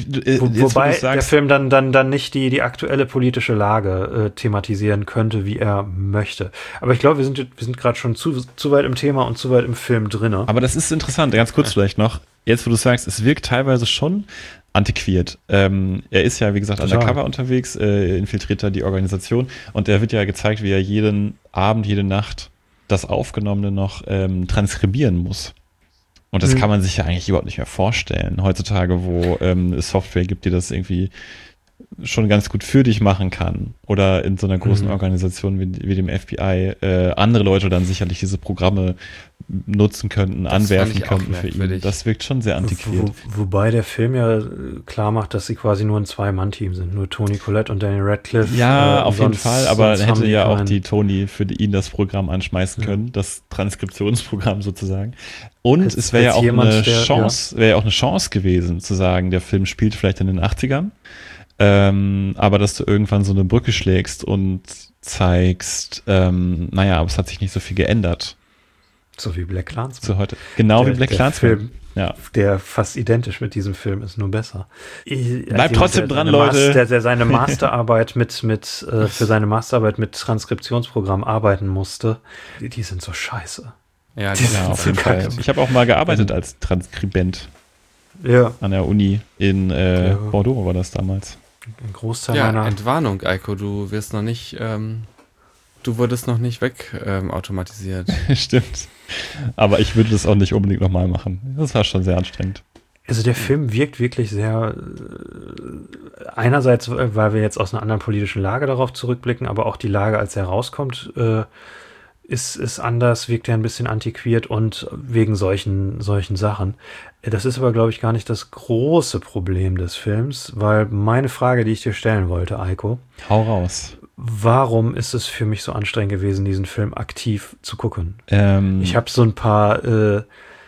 [SPEAKER 2] Wobei der Film dann nicht die aktuelle politische Lage thematisieren könnte, wie er möchte. Aber ich glaube, wir sind gerade schon zu weit im Thema und zu weit im Film drin.
[SPEAKER 3] Aber das ist interessant, ganz kurz vielleicht noch. Jetzt, wo du sagst, es wirkt teilweise schon antiquiert. Er ist ja, wie gesagt, undercover unterwegs, infiltriert da die Organisation und er wird ja gezeigt, wie er jeden Abend, jede Nacht das Aufgenommene noch transkribieren muss. Und das kann man sich ja eigentlich überhaupt nicht mehr vorstellen. Heutzutage, wo es Software gibt, die das irgendwie schon ganz gut für dich machen kann. Oder in so einer großen Organisation wie dem FBI andere Leute dann sicherlich diese Programme nutzen könnten, anwerfen könnten für ihn. Das wirkt schon sehr antiquiert.
[SPEAKER 2] Wobei der Film ja klar macht, dass sie quasi nur ein Zwei-Mann-Team sind. Nur Toni Collette und Daniel Radcliffe.
[SPEAKER 3] Ja, auf jeden Fall. Aber dann hätte ja auch die Toni für ihn das Programm anschmeißen können. Das Transkriptionsprogramm sozusagen. Und es wäre ja auch eine Chance gewesen, zu sagen, der Film spielt vielleicht in den 80ern. Aber dass du irgendwann so eine Brücke schlägst und zeigst, aber es hat sich nicht so viel geändert.
[SPEAKER 2] So wie Black Klansman.
[SPEAKER 3] Zu heute. Genau wie Black Klansman.
[SPEAKER 2] Film, der fast identisch mit diesem Film ist, nur besser.
[SPEAKER 3] Bleibt trotzdem dran, Leute.
[SPEAKER 2] Der seine Masterarbeit für seine Masterarbeit mit Transkriptionsprogramm arbeiten musste, die sind so scheiße.
[SPEAKER 4] Ja,
[SPEAKER 2] Die
[SPEAKER 3] Ja,
[SPEAKER 2] sind
[SPEAKER 3] auf
[SPEAKER 2] so
[SPEAKER 3] jeden Fall.
[SPEAKER 2] geil.
[SPEAKER 3] Ich habe auch mal gearbeitet als Transkribent.
[SPEAKER 2] Ja.
[SPEAKER 3] An der Uni in
[SPEAKER 2] Ja.
[SPEAKER 3] Bordeaux, an der Uni in Bordeaux war das damals.
[SPEAKER 2] Ein Großteil
[SPEAKER 4] Ja,
[SPEAKER 2] meiner.
[SPEAKER 4] Entwarnung, Eiko, du wirst noch nicht, du wurdest noch nicht weg automatisiert.
[SPEAKER 3] Stimmt. Aber ich würde das auch nicht unbedingt nochmal machen. Das war schon sehr anstrengend.
[SPEAKER 2] Also der Film wirkt wirklich sehr, einerseits, weil wir jetzt aus einer anderen politischen Lage darauf zurückblicken, aber auch die Lage, als er rauskommt, ist anders, wirkt er ein bisschen antiquiert und wegen solchen Sachen. Das ist aber, glaube ich, gar nicht das große Problem des Films, weil meine Frage, die ich dir stellen wollte, Eiko,
[SPEAKER 3] Hau raus.
[SPEAKER 2] warum ist es für mich so anstrengend gewesen, diesen Film aktiv zu gucken? Ich habe so ein paar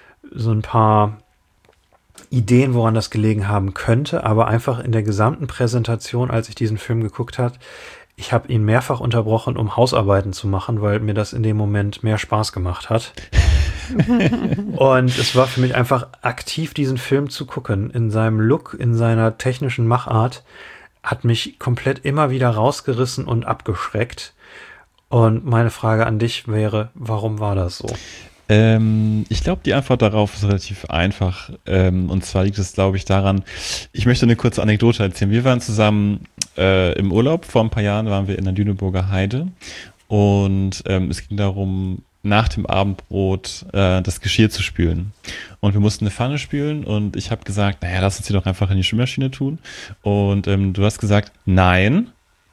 [SPEAKER 2] Ideen, woran das gelegen haben könnte, aber einfach in der gesamten Präsentation, als ich diesen Film geguckt habe, ich habe ihn mehrfach unterbrochen, um Hausarbeiten zu machen, weil mir das in dem Moment mehr Spaß gemacht hat. Und es war für mich einfach aktiv, diesen Film zu gucken. In seinem Look, in seiner technischen Machart, hat mich komplett immer wieder rausgerissen und abgeschreckt. Und meine Frage an dich wäre, warum war das so?
[SPEAKER 3] Ich glaube, die Antwort darauf ist relativ einfach. Und zwar liegt es, glaube ich, daran, ich möchte eine kurze Anekdote erzählen. Wir waren zusammen im Urlaub, vor ein paar Jahren waren wir in der Lüneburger Heide und es ging darum, nach dem Abendbrot das Geschirr zu spülen. Und wir mussten eine Pfanne spülen und ich habe gesagt, naja, lass uns die doch einfach in die Spülmaschine tun. Und du hast gesagt, nein,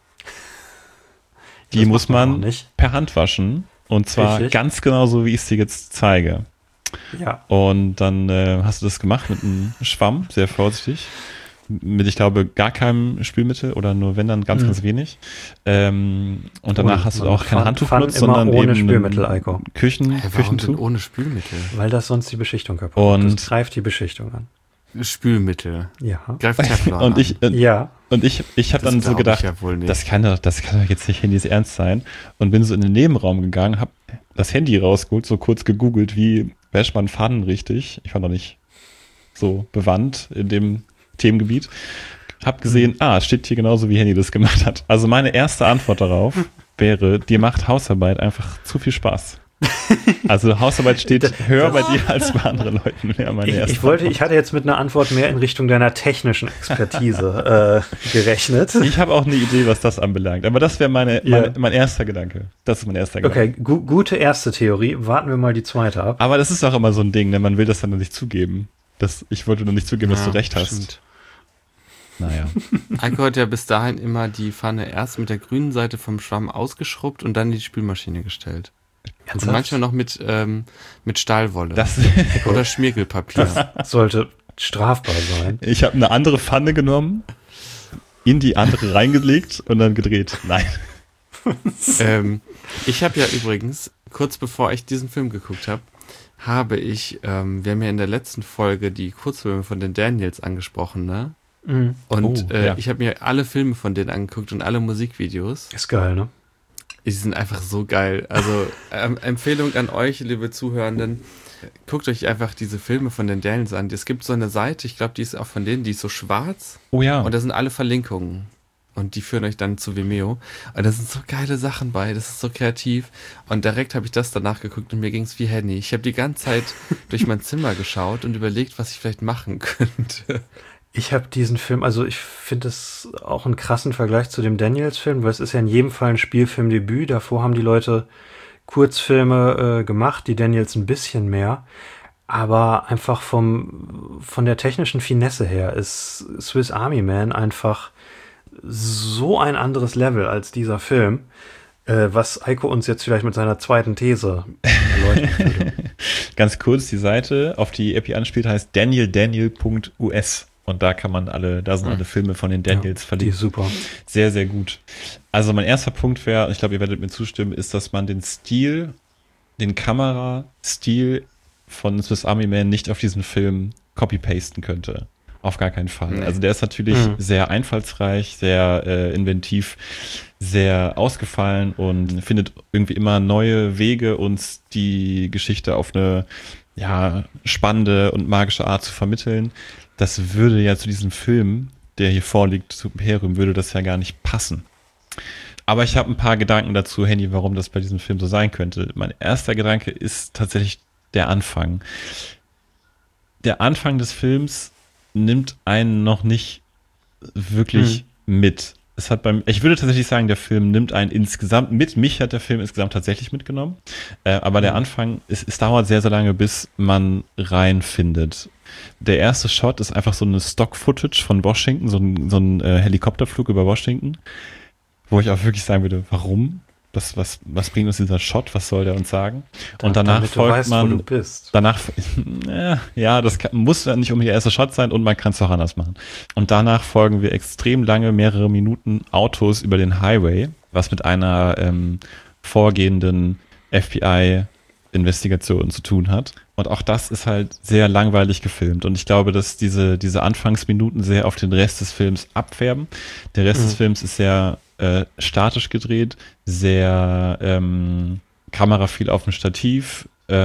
[SPEAKER 3] die
[SPEAKER 2] Das
[SPEAKER 3] muss
[SPEAKER 2] macht man auch
[SPEAKER 3] man
[SPEAKER 2] nicht.
[SPEAKER 3] per Hand waschen. Und zwar
[SPEAKER 2] Richtig.
[SPEAKER 3] ganz genau so, wie ich es dir jetzt zeige.
[SPEAKER 2] Ja.
[SPEAKER 3] Und dann hast du das gemacht mit einem Schwamm, sehr vorsichtig. Mit, ich glaube, gar keinem Spülmittel oder nur wenn dann ganz, ganz wenig. Und danach hast du auch kein Handtuch
[SPEAKER 2] Pfannen
[SPEAKER 3] benutzt,
[SPEAKER 2] immer
[SPEAKER 3] sondern
[SPEAKER 2] ohne
[SPEAKER 3] eben
[SPEAKER 2] Spülmittel,
[SPEAKER 3] ein
[SPEAKER 2] Eiko.
[SPEAKER 4] Warum denn
[SPEAKER 3] Küchentuch.
[SPEAKER 4] ohne Spülmittel?
[SPEAKER 2] Weil das sonst die Beschichtung kaputt macht.
[SPEAKER 3] Und-
[SPEAKER 2] Das greift die Beschichtung an.
[SPEAKER 4] Spülmittel.
[SPEAKER 2] Ja.
[SPEAKER 4] Greift Teflon
[SPEAKER 3] Und
[SPEAKER 4] an.
[SPEAKER 3] ich
[SPEAKER 2] Ja.
[SPEAKER 3] habe dann so
[SPEAKER 4] glaub
[SPEAKER 3] gedacht,
[SPEAKER 4] ich ja wohl nicht.
[SPEAKER 3] das kann doch jetzt nicht Handys ernst sein. Und bin so in den Nebenraum gegangen, habe das Handy rausgeholt, so kurz gegoogelt, wie wäscht man Pfannen richtig. Ich war noch nicht so bewandt in dem Themengebiet. Hab gesehen, es steht hier genauso, wie Handy das gemacht hat. Also meine erste Antwort darauf wäre, dir macht Hausarbeit einfach zu viel Spaß. Also Hausarbeit steht höher bei dir als bei anderen Leuten. Wäre meine erste
[SPEAKER 2] Ich hatte jetzt mit einer Antwort mehr in Richtung deiner technischen Expertise gerechnet.
[SPEAKER 3] Ich habe auch eine Idee, was das anbelangt. Aber das wäre mein erster Gedanke. Das ist mein erster Gedanke.
[SPEAKER 2] Okay, gute erste Theorie. Warten wir mal die zweite ab.
[SPEAKER 3] Aber das ist auch immer so ein Ding, ne? Man will das dann noch nicht zugeben. Ich wollte nur nicht zugeben, dass du recht hast.
[SPEAKER 4] Stimmt.
[SPEAKER 3] Naja.
[SPEAKER 4] Eiko hat ja bis dahin immer die Pfanne erst mit der grünen Seite vom Schwamm ausgeschrubbt und dann in die Spülmaschine gestellt. Und manchmal noch mit Stahlwolle oder Schmirgelpapier.
[SPEAKER 2] Das sollte strafbar sein.
[SPEAKER 3] Ich habe eine andere Pfanne genommen, in die andere reingelegt und dann gedreht. Nein.
[SPEAKER 4] Ich habe ja übrigens, kurz bevor ich diesen Film geguckt habe, wir haben ja in der letzten Folge die Kurzfilme von den Daniels angesprochen, ne?
[SPEAKER 2] Mhm.
[SPEAKER 4] Und
[SPEAKER 3] ja.
[SPEAKER 4] ich habe mir alle Filme von denen angeguckt und alle Musikvideos.
[SPEAKER 2] Ist geil, ne?
[SPEAKER 4] Die sind einfach so geil. Also Empfehlung an euch, liebe Zuhörenden, guckt euch einfach diese Filme von den Daniels an. Es gibt so eine Seite, ich glaube, die ist auch von denen, die ist so schwarz.
[SPEAKER 3] Oh ja.
[SPEAKER 4] Und da sind alle Verlinkungen. Und die führen euch dann zu Vimeo. Und da sind so geile Sachen bei. Das ist so kreativ. Und direkt habe ich das danach geguckt und mir ging es wie Henny. Ich habe die ganze Zeit durch mein Zimmer geschaut und überlegt, was ich vielleicht machen könnte.
[SPEAKER 2] Ich habe diesen Film, also ich finde es auch einen krassen Vergleich zu dem Daniels-Film, weil es ist ja in jedem Fall ein Spielfilmdebüt. Davor haben die Leute Kurzfilme gemacht, die Daniels ein bisschen mehr. Aber einfach von der technischen Finesse her ist Swiss Army Man einfach so ein anderes Level als dieser Film, was Eiko uns jetzt vielleicht mit seiner zweiten These erläutern würde.
[SPEAKER 3] Ganz kurz, die Seite, auf die Epi anspielt, heißt daniel.us. Und da sind alle Filme von den Daniels
[SPEAKER 2] Die
[SPEAKER 3] verlinkt.
[SPEAKER 2] ist super.
[SPEAKER 3] Sehr, sehr gut. Also mein erster Punkt wäre, ich glaube, ihr werdet mir zustimmen, ist, dass man den Kamerastil von Swiss Army Man nicht auf diesen Film copy-pasten könnte. Auf gar keinen Fall.
[SPEAKER 4] Nee.
[SPEAKER 3] Also der ist natürlich sehr einfallsreich, sehr inventiv, sehr ausgefallen und findet irgendwie immer neue Wege, uns die Geschichte auf eine spannende und magische Art zu vermitteln. Das würde ja zu diesem Film, der hier vorliegt, zu Imperium, würde das ja gar nicht passen. Aber ich habe ein paar Gedanken dazu, Henny, warum das bei diesem Film so sein könnte. Mein erster Gedanke ist tatsächlich der Anfang. Der Anfang des Films nimmt einen noch nicht wirklich mit. Ich würde tatsächlich sagen, der Film nimmt einen insgesamt mit. Mich hat der Film insgesamt tatsächlich mitgenommen. Aber der Anfang, es dauert sehr, sehr lange, bis man reinfindet. Der erste Shot ist einfach so eine Stock-Footage von Washington, so ein Helikopterflug über Washington, wo ich auch wirklich sagen würde, warum? Was bringt uns dieser Shot? Was soll der uns sagen? Und danach folgt man. Wo du bist. Danach, ja, muss ja nicht unbedingt der erste Shot sein und man kann es auch anders machen. Und danach folgen wir extrem lange, mehrere Minuten Autos über den Highway, was mit einer vorgehenden FBI-Investigation zu tun hat. Und auch das ist halt sehr langweilig gefilmt. Und ich glaube, dass diese Anfangsminuten sehr auf den Rest des Films abfärben. Der Rest des Films ist sehr statisch gedreht, sehr Kamera viel auf dem Stativ.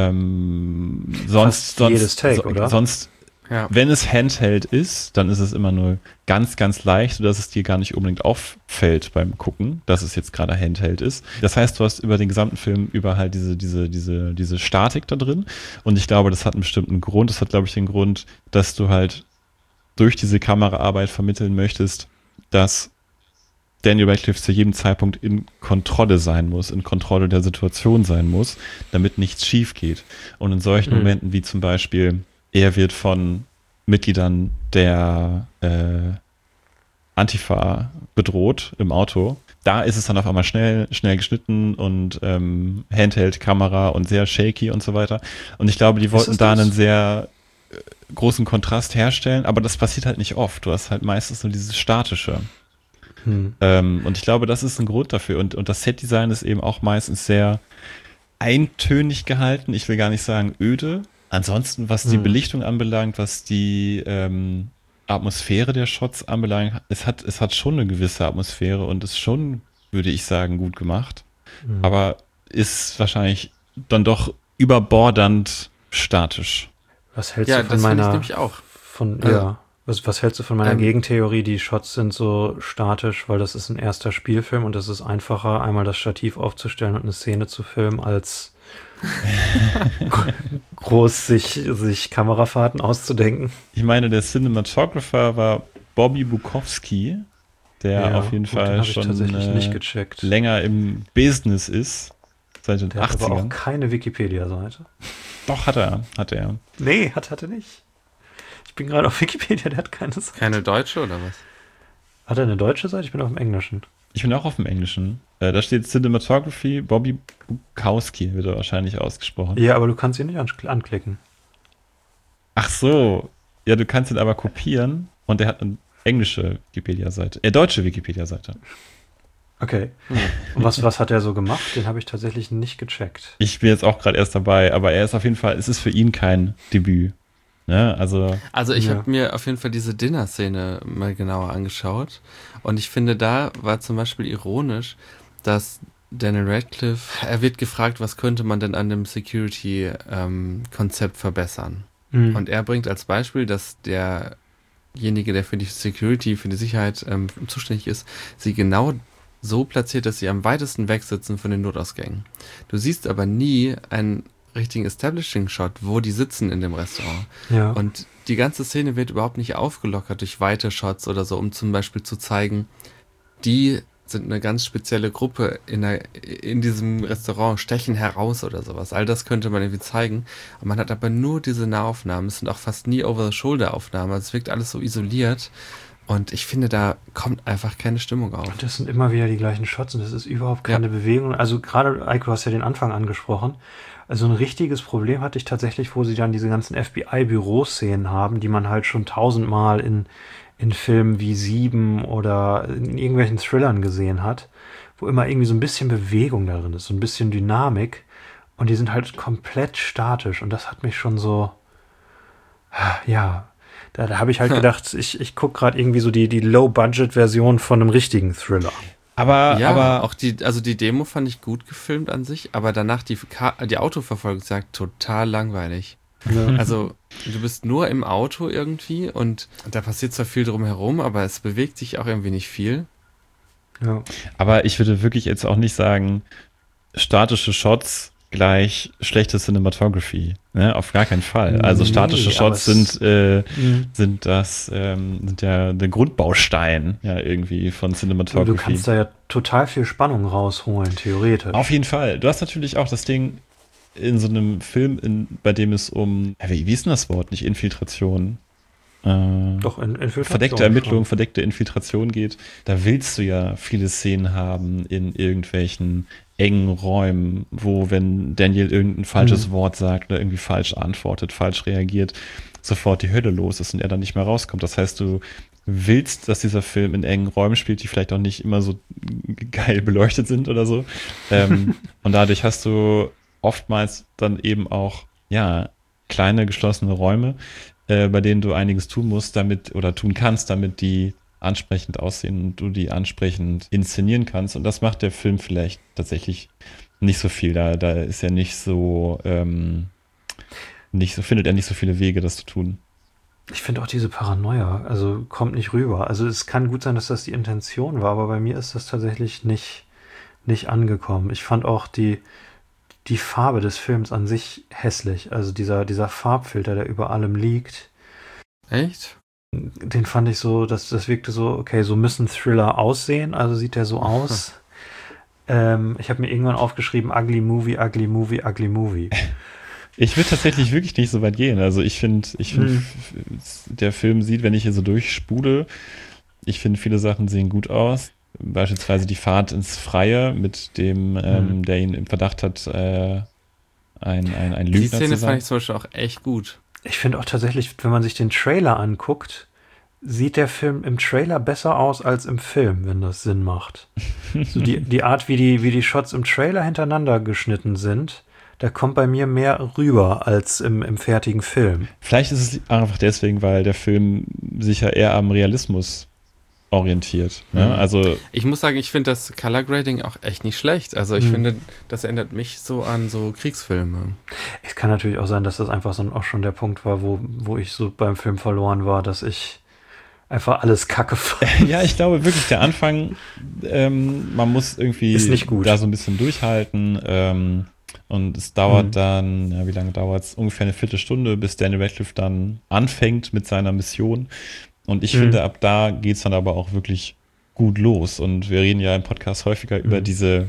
[SPEAKER 2] Jedes Take, oder?
[SPEAKER 3] Sonst, wenn es Handheld ist, dann ist es immer nur ganz, ganz leicht, sodass es dir gar nicht unbedingt auffällt beim Gucken, dass es jetzt gerade Handheld ist. Das heißt, du hast über den gesamten Film über halt diese Statik da drin. Und ich glaube, das hat einen bestimmten Grund. Das hat, glaube ich, den Grund, dass du halt durch diese Kameraarbeit vermitteln möchtest, dass Daniel Radcliffe zu jedem Zeitpunkt in Kontrolle sein muss, in Kontrolle der Situation sein muss, damit nichts schief geht. Und in solchen Momenten wie zum Beispiel, er wird von Mitgliedern der Antifa bedroht im Auto, da ist es dann auf einmal schnell geschnitten und Handheld-Kamera und sehr shaky und so weiter. Und ich glaube, die wollten da einen sehr großen Kontrast herstellen, aber das passiert halt nicht oft. Du hast halt meistens nur dieses Statische. Und ich glaube, das ist ein Grund dafür. Und das Setdesign ist eben auch meistens sehr eintönig gehalten. Ich will gar nicht sagen öde. Ansonsten, was die Belichtung anbelangt, was die Atmosphäre der Shots anbelangt, es hat schon eine gewisse Atmosphäre und ist schon, würde ich sagen, gut gemacht. Aber ist wahrscheinlich dann doch überbordernd statisch.
[SPEAKER 2] Was hältst du von meiner...
[SPEAKER 4] nämlich auch.
[SPEAKER 2] Was hältst du von meiner Gegentheorie? Die Shots sind so statisch, weil das ist ein erster Spielfilm und es ist einfacher, einmal das Stativ aufzustellen und eine Szene zu filmen, als groß sich Kamerafahrten auszudenken.
[SPEAKER 3] Ich meine, der Cinematographer war Bobby Bukowski, der auf jeden Fall schon länger im Business ist, seit den 80ern.
[SPEAKER 2] Der hat aber auch keine Wikipedia-Seite.
[SPEAKER 3] Doch, hat er.
[SPEAKER 2] Nee, hat er nicht. Ich bin gerade auf Wikipedia, der hat keine Seite.
[SPEAKER 4] Keine deutsche oder was?
[SPEAKER 2] Hat er eine deutsche Seite? Ich bin auf dem Englischen.
[SPEAKER 3] Ich bin auch auf dem Englischen. Da steht Cinematography, Bobby Bukowski wird er wahrscheinlich ausgesprochen.
[SPEAKER 2] Ja, aber du kannst ihn nicht anklicken.
[SPEAKER 3] Ach so. Ja, du kannst ihn aber kopieren und der hat eine englische Wikipedia-Seite. Deutsche Wikipedia-Seite.
[SPEAKER 2] Okay. Und was hat er so gemacht? Den habe ich tatsächlich nicht gecheckt.
[SPEAKER 3] Ich bin jetzt auch gerade erst dabei, aber er ist auf jeden Fall, es ist für ihn kein Debüt. Ne? Also
[SPEAKER 4] ich habe mir auf jeden Fall diese Dinner-Szene mal genauer angeschaut und ich finde, da war zum Beispiel ironisch, dass Daniel Radcliffe, er wird gefragt, was könnte man denn an dem Security-Konzept verbessern? Und er bringt als Beispiel, dass derjenige, der für die Security, für die Sicherheit zuständig ist, sie genau so platziert, dass sie am weitesten weg sitzen von den Notausgängen. Du siehst aber nie einen richtigen Establishing-Shot, wo die sitzen in dem Restaurant. Ja. Und die ganze Szene wird überhaupt nicht aufgelockert durch weite Shots oder so, um zum Beispiel zu zeigen, die sind eine ganz spezielle Gruppe in diesem Restaurant, stechen heraus oder sowas. All das könnte man irgendwie zeigen. Und man hat aber nur diese Nahaufnahmen. Es sind auch fast nie Over-the-Shoulder-Aufnahmen. Also es wirkt alles so isoliert. Und ich finde, da kommt einfach keine Stimmung auf.
[SPEAKER 2] Und das sind immer wieder die gleichen Shots und das ist überhaupt keine Bewegung. Also gerade, Eiko, hast ja den Anfang angesprochen. Also ein richtiges Problem hatte ich tatsächlich, wo sie dann diese ganzen FBI-Büroszenen haben, die man halt schon 1000-mal in Filmen wie 7 oder in irgendwelchen Thrillern gesehen hat, wo immer irgendwie so ein bisschen Bewegung darin ist, so ein bisschen Dynamik und die sind halt komplett statisch und das hat mich schon so, ja, da habe ich halt gedacht, ich gucke gerade irgendwie so die Low-Budget-Version von einem richtigen Thriller.
[SPEAKER 4] Aber auch die Demo fand ich gut gefilmt an sich, aber danach die Autoverfolgung sagt total langweilig. Ja. Also du bist nur im Auto irgendwie und da passiert zwar viel drumherum, aber es bewegt sich auch irgendwie nicht viel.
[SPEAKER 2] Ja.
[SPEAKER 3] Aber ich würde wirklich jetzt auch nicht sagen, statische Shots gleich schlechte Cinematography. Ne? Auf gar keinen Fall. Also statische Shots sind ja der Grundbaustein ja irgendwie von Cinematography.
[SPEAKER 2] Du kannst da ja total viel Spannung rausholen, theoretisch.
[SPEAKER 3] Auf jeden Fall. Du hast natürlich auch das Ding in so einem Film, bei dem es um, wie ist denn das Wort? Nicht Infiltration.
[SPEAKER 2] Doch, Infiltration.
[SPEAKER 3] Verdeckte Ermittlung, verdeckte Infiltration geht. Da willst du ja viele Szenen haben in irgendwelchen engen Räumen, wo, wenn Daniel irgendein falsches Wort sagt oder irgendwie falsch antwortet, falsch reagiert, sofort die Hölle los ist und er dann nicht mehr rauskommt. Das heißt, du willst, dass dieser Film in engen Räumen spielt, die vielleicht auch nicht immer so geil beleuchtet sind oder so. Und dadurch hast du oftmals dann eben auch, ja, kleine geschlossene Räume, bei denen du einiges tun musst, tun kannst, damit die ansprechend aussehen und du die ansprechend inszenieren kannst. Und das macht der Film vielleicht tatsächlich nicht so viel. Da ist er nicht so, findet er nicht so viele Wege, das zu tun.
[SPEAKER 2] Ich finde auch diese Paranoia, also kommt nicht rüber. Also es kann gut sein, dass das die Intention war, aber bei mir ist das tatsächlich nicht angekommen. Ich fand auch die Farbe des Films an sich hässlich. Also dieser Farbfilter, der über allem liegt.
[SPEAKER 4] Echt?
[SPEAKER 2] Den fand ich so, das wirkte so, okay, so müssen Thriller aussehen, also sieht der so aus. Ich habe mir irgendwann aufgeschrieben, ugly movie, ugly movie, ugly movie.
[SPEAKER 3] Ich würde tatsächlich wirklich nicht so weit gehen. Also ich finde, der Film sieht, wenn ich hier so durchspule, ich finde, viele Sachen sehen gut aus. Beispielsweise die Fahrt ins Freie mit dem, der ihn im Verdacht hat, ein Lügner
[SPEAKER 4] Die Szene
[SPEAKER 3] zu sein.
[SPEAKER 4] fand ich zum Beispiel auch echt gut.
[SPEAKER 2] Ich finde auch tatsächlich, wenn man sich den Trailer anguckt, sieht der Film im Trailer besser aus als im Film, wenn das Sinn macht. So die Art, wie die Shots im Trailer hintereinander geschnitten sind, da kommt bei mir mehr rüber als im fertigen Film.
[SPEAKER 3] Vielleicht ist es einfach deswegen, weil der Film sich ja eher am Realismus orientiert. Ne? Also
[SPEAKER 4] Ich muss sagen, ich finde das Color Grading auch echt nicht schlecht. Also ich finde, das erinnert mich so an so Kriegsfilme.
[SPEAKER 2] Es kann natürlich auch sein, dass das einfach so auch schon der Punkt war, wo ich so beim Film verloren war, dass ich einfach alles Kacke fand.
[SPEAKER 3] ja, ich glaube wirklich, der Anfang, man muss irgendwie
[SPEAKER 2] ist nicht gut.
[SPEAKER 3] Da so ein bisschen durchhalten. Und es dauert dann, ja, wie lange dauert es? Ungefähr eine Viertelstunde, bis Daniel Radcliffe dann anfängt mit seiner Mission. Und ich finde, ab da geht es dann aber auch wirklich gut los. Und wir reden ja im Podcast häufiger über diese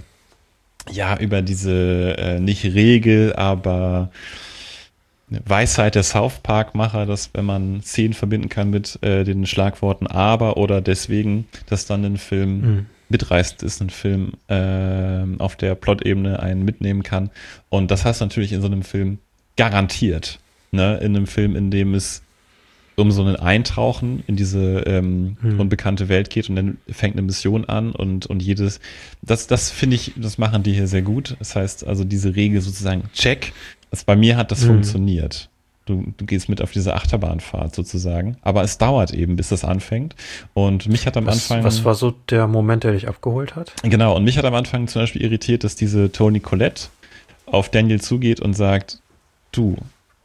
[SPEAKER 3] nicht Regel, aber Weisheit der South Park-Macher, dass wenn man Szenen verbinden kann mit den Schlagworten aber oder deswegen, dass dann ein Film mitreißend ist, ein Film auf der Plot-Ebene einen mitnehmen kann. Und das hast du natürlich in so einem Film garantiert. Ne? In einem Film, in dem es um so ein Eintauchen in diese unbekannte Welt geht und dann fängt eine Mission an und das finde ich, das machen die hier sehr gut. Das heißt also diese Regel sozusagen check. Bei mir hat das funktioniert. Du gehst mit auf diese Achterbahnfahrt sozusagen, aber es dauert eben, bis das anfängt und mich hat am Anfang...
[SPEAKER 2] Was war so der Moment, der dich abgeholt hat?
[SPEAKER 3] Genau, und mich hat am Anfang zum Beispiel irritiert, dass diese Toni Collette auf Daniel zugeht und sagt, du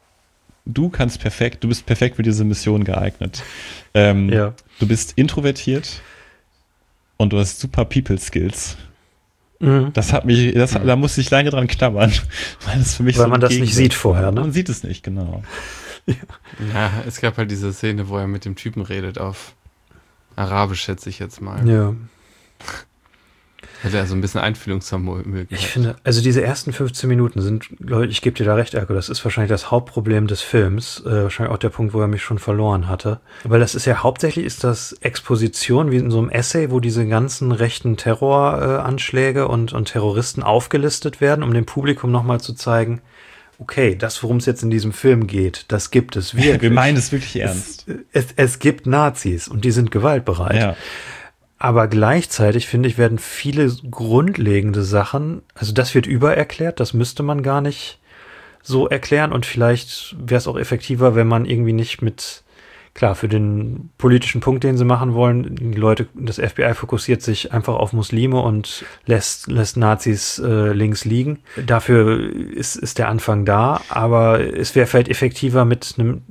[SPEAKER 3] bist perfekt für diese Mission geeignet. Du bist introvertiert und du hast super People-Skills. Das hat mich, da musste ich lange dran knabbern. Weil
[SPEAKER 2] man das nicht sieht vorher, ne?
[SPEAKER 3] Man sieht es nicht, genau.
[SPEAKER 4] Ja, es gab halt diese Szene, wo er mit dem Typen redet auf Arabisch, schätze ich jetzt mal.
[SPEAKER 2] Ja.
[SPEAKER 4] Hätte er so ein bisschen Einfühlungsvermögen.
[SPEAKER 2] Ich finde, also diese ersten 15 Minuten sind, Leute, ich gebe dir da recht, Erko, das ist wahrscheinlich das Hauptproblem des Films, wahrscheinlich auch der Punkt, wo er mich schon verloren hatte. Weil das ist ja hauptsächlich ist das Exposition, wie in so einem Essay, wo diese ganzen rechten Terroranschläge und Terroristen aufgelistet werden, um dem Publikum nochmal zu zeigen, okay, das, worum es jetzt in diesem Film geht, das gibt es wirklich.
[SPEAKER 3] Wir meinen es wirklich ernst.
[SPEAKER 2] Es gibt Nazis und die sind gewaltbereit.
[SPEAKER 3] Ja.
[SPEAKER 2] Aber gleichzeitig, finde ich, werden viele grundlegende Sachen, also das wird übererklärt, das müsste man gar nicht so erklären und vielleicht wäre es auch effektiver, wenn man irgendwie nicht mit, klar, für den politischen Punkt, den sie machen wollen, die Leute, das FBI fokussiert sich einfach auf Muslime und lässt Nazis links liegen. Dafür ist der Anfang da, aber es wäre vielleicht effektiver, mit einem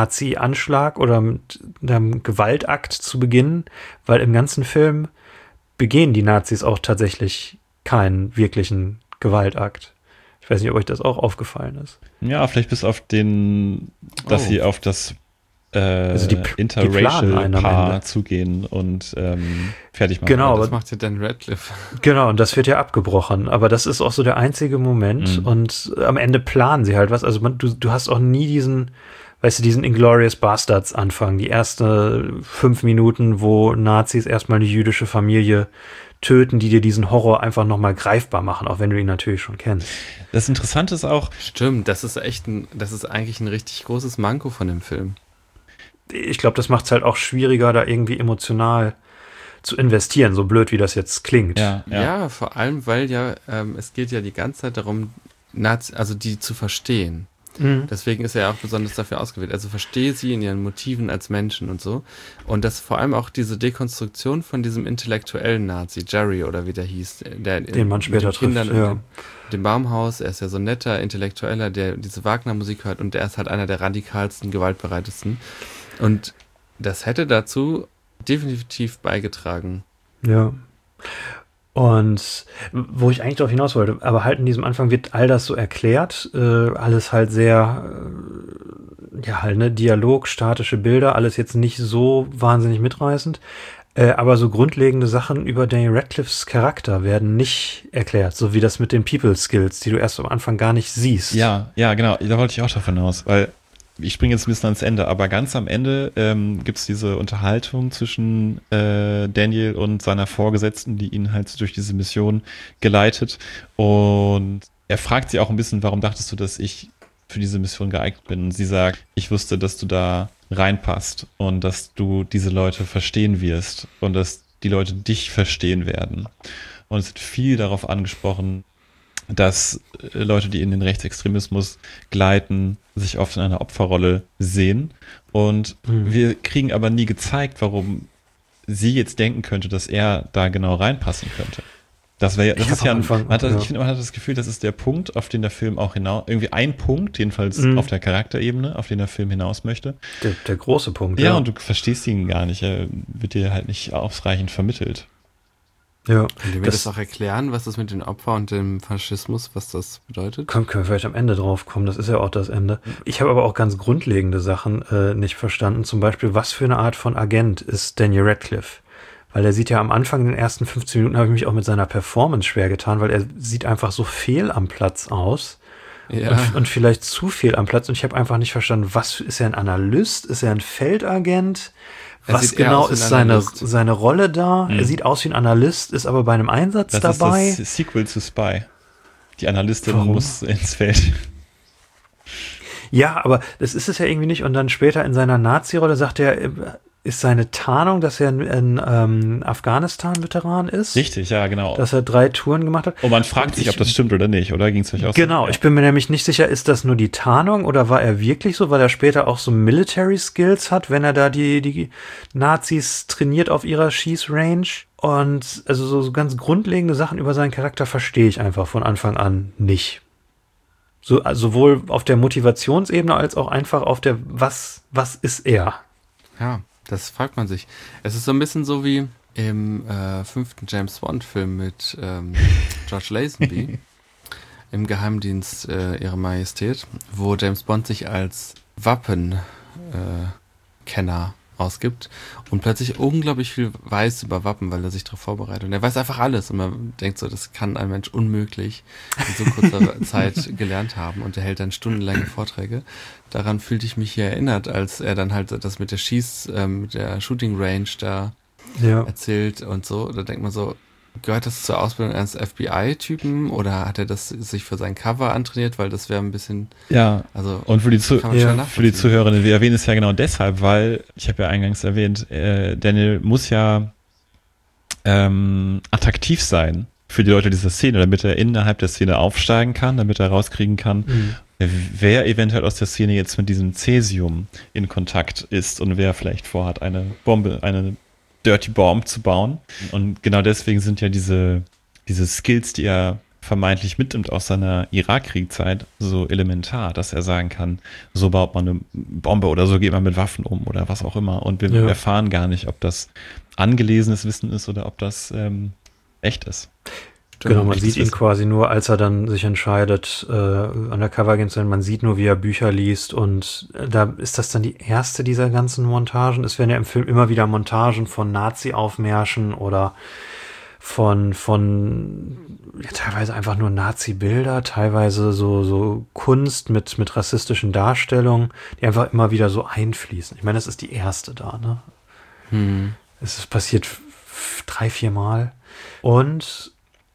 [SPEAKER 2] Nazi-Anschlag oder mit einem Gewaltakt zu beginnen, weil im ganzen Film begehen die Nazis auch tatsächlich keinen wirklichen Gewaltakt. Ich weiß nicht, ob euch das auch aufgefallen ist.
[SPEAKER 3] Ja, vielleicht bis auf dass sie auf das
[SPEAKER 2] Also die
[SPEAKER 3] Interracial-Paar zugehen und fertig machen.
[SPEAKER 2] Genau,
[SPEAKER 4] das macht ja Dan Radcliffe.
[SPEAKER 2] Genau, und das wird ja abgebrochen. Aber das ist auch so der einzige Moment. Und am Ende planen sie halt was. Also du hast auch nie diesen Inglourious Bastards Anfang. Die ersten 5 Minuten, wo Nazis erstmal eine jüdische Familie töten, die dir diesen Horror einfach nochmal greifbar machen, auch wenn du ihn natürlich schon kennst.
[SPEAKER 3] Das Interessante ist auch...
[SPEAKER 4] Stimmt, das ist eigentlich ein richtig großes Manko von dem Film.
[SPEAKER 2] Ich glaube, das macht es halt auch schwieriger, da irgendwie emotional zu investieren, so blöd wie das jetzt klingt.
[SPEAKER 4] Ja, vor allem, weil es geht ja die ganze Zeit darum, die zu verstehen. Deswegen ist er ja auch besonders dafür ausgewählt. Also verstehe sie in ihren Motiven als Menschen und so. Und das vor allem auch diese Dekonstruktion von diesem intellektuellen Nazi, Jerry oder wie der hieß,
[SPEAKER 2] den man später trifft, ja.
[SPEAKER 4] Dem Baumhaus, er ist ja so ein netter Intellektueller, der diese Wagner-Musik hört und der ist halt einer der radikalsten, gewaltbereitesten. Und das hätte dazu definitiv beigetragen.
[SPEAKER 2] Ja. Und wo ich eigentlich darauf hinaus wollte, aber halt in diesem Anfang wird all das so erklärt, alles halt sehr, Dialog, statische Bilder, alles jetzt nicht so wahnsinnig mitreißend, aber so grundlegende Sachen über Daniel Radcliffes Charakter werden nicht erklärt, so wie das mit den People Skills, die du erst am Anfang gar nicht siehst.
[SPEAKER 3] Ja, genau, da wollte ich auch davon aus, weil ich springe jetzt ein bisschen ans Ende, aber ganz am Ende gibt es diese Unterhaltung zwischen Daniel und seiner Vorgesetzten, die ihn halt durch diese Mission geleitet. Und er fragt sie auch ein bisschen, warum dachtest du, dass ich für diese Mission geeignet bin? Und sie sagt, ich wusste, dass du da reinpasst und dass du diese Leute verstehen wirst und dass die Leute dich verstehen werden. Und es wird viel darauf angesprochen, dass Leute, die in den Rechtsextremismus gleiten, sich oft in einer Opferrolle sehen. Und wir kriegen aber nie gezeigt, warum sie jetzt denken könnte, dass er da genau reinpassen könnte. Ich finde, man hat das Gefühl, das ist der Punkt, auf den der Film auch irgendwie ein Punkt, jedenfalls auf der Charakterebene, auf den der Film hinaus möchte.
[SPEAKER 2] Der große Punkt,
[SPEAKER 3] ja. Und du verstehst ihn gar nicht. Er wird dir halt nicht ausreichend vermittelt.
[SPEAKER 2] Ja.
[SPEAKER 4] Könnt ihr mir das auch erklären, was das mit den Opfern und dem Faschismus, was das bedeutet?
[SPEAKER 2] Können wir vielleicht am Ende drauf kommen, das ist ja auch das Ende. Ich habe aber auch ganz grundlegende Sachen nicht verstanden. Zum Beispiel, was für eine Art von Agent ist Daniel Radcliffe? Weil er sieht ja am Anfang, in den ersten 15 Minuten, habe ich mich auch mit seiner Performance schwer getan, weil er sieht einfach so fehl am Platz aus. Ja. Und vielleicht zu viel am Platz. Und ich habe einfach nicht verstanden, was ist er, ein Analyst? Ist er ein Feldagent? Was genau ist seine Rolle da? Er sieht aus wie ein Analyst, ist aber bei einem Einsatz dabei.
[SPEAKER 3] Das ist das Sequel zu Spy. Die Analystin muss ins Feld.
[SPEAKER 2] Ja, aber das ist es ja irgendwie nicht. Und dann später in seiner Nazi-Rolle sagt er, ist seine Tarnung, dass er ein Afghanistan-Veteran ist.
[SPEAKER 3] Richtig, ja, genau.
[SPEAKER 2] Dass er 3 Touren gemacht hat.
[SPEAKER 3] Und man fragt sich, ob das stimmt oder nicht, oder? Ging es euch auch so?
[SPEAKER 2] Genau, ich bin mir nämlich nicht sicher, ist das nur die Tarnung oder war er wirklich so, weil er später auch so Military Skills hat, wenn er da die Nazis trainiert auf ihrer Schießrange. Und also so ganz grundlegende Sachen über seinen Charakter verstehe ich einfach von Anfang an nicht. Sowohl auf der Motivationsebene als auch einfach auf der was ist er?
[SPEAKER 4] Ja. Das fragt man sich. Es ist so ein bisschen so wie im 5. James Bond-Film mit George Lazenby im Geheimdienst Ihrer Majestät, wo James Bond sich als Wappenkenner ausgibt und plötzlich unglaublich viel weiß über Wappen, weil er sich darauf vorbereitet. Und er weiß einfach alles und man denkt so, das kann ein Mensch unmöglich in so kurzer Zeit gelernt haben und er hält dann stundenlange Vorträge. Daran fühlte ich mich hier erinnert, als er dann halt das mit der mit der Shooting Range da erzählt und so. Da denkt man so, gehört das zur Ausbildung eines FBI-Typen oder hat er das sich für sein Cover antrainiert, weil das wäre ein bisschen...
[SPEAKER 3] Ja, also und für die Zuhörerinnen, wir erwähnen es ja genau deshalb, weil, ich habe ja eingangs erwähnt, Daniel muss ja attraktiv sein für die Leute dieser Szene, damit er innerhalb der Szene aufsteigen kann, damit er rauskriegen kann, wer eventuell aus der Szene jetzt mit diesem Cäsium in Kontakt ist und wer vielleicht vorhat, eine Dirty Bomb zu bauen. Und genau deswegen sind ja diese Skills, die er vermeintlich mitnimmt aus seiner Irakkriegszeit, so elementar, dass er sagen kann, so baut man eine Bombe oder so geht man mit Waffen um oder was auch immer. Und wir erfahren gar nicht, ob das angelesenes Wissen ist oder ob das echt ist.
[SPEAKER 2] Genau, man sieht ihn quasi nur, als er dann sich entscheidet, Undercover-Agent zu sein. Man sieht nur, wie er Bücher liest und da ist das dann die erste dieser ganzen Montagen. Es werden ja im Film immer wieder Montagen von Nazi-Aufmärschen oder von teilweise einfach nur Nazi-Bilder, teilweise so Kunst mit rassistischen Darstellungen, die einfach immer wieder so einfließen. Ich meine, das ist die erste da, ne? Es ist passiert 3-4 Mal. Und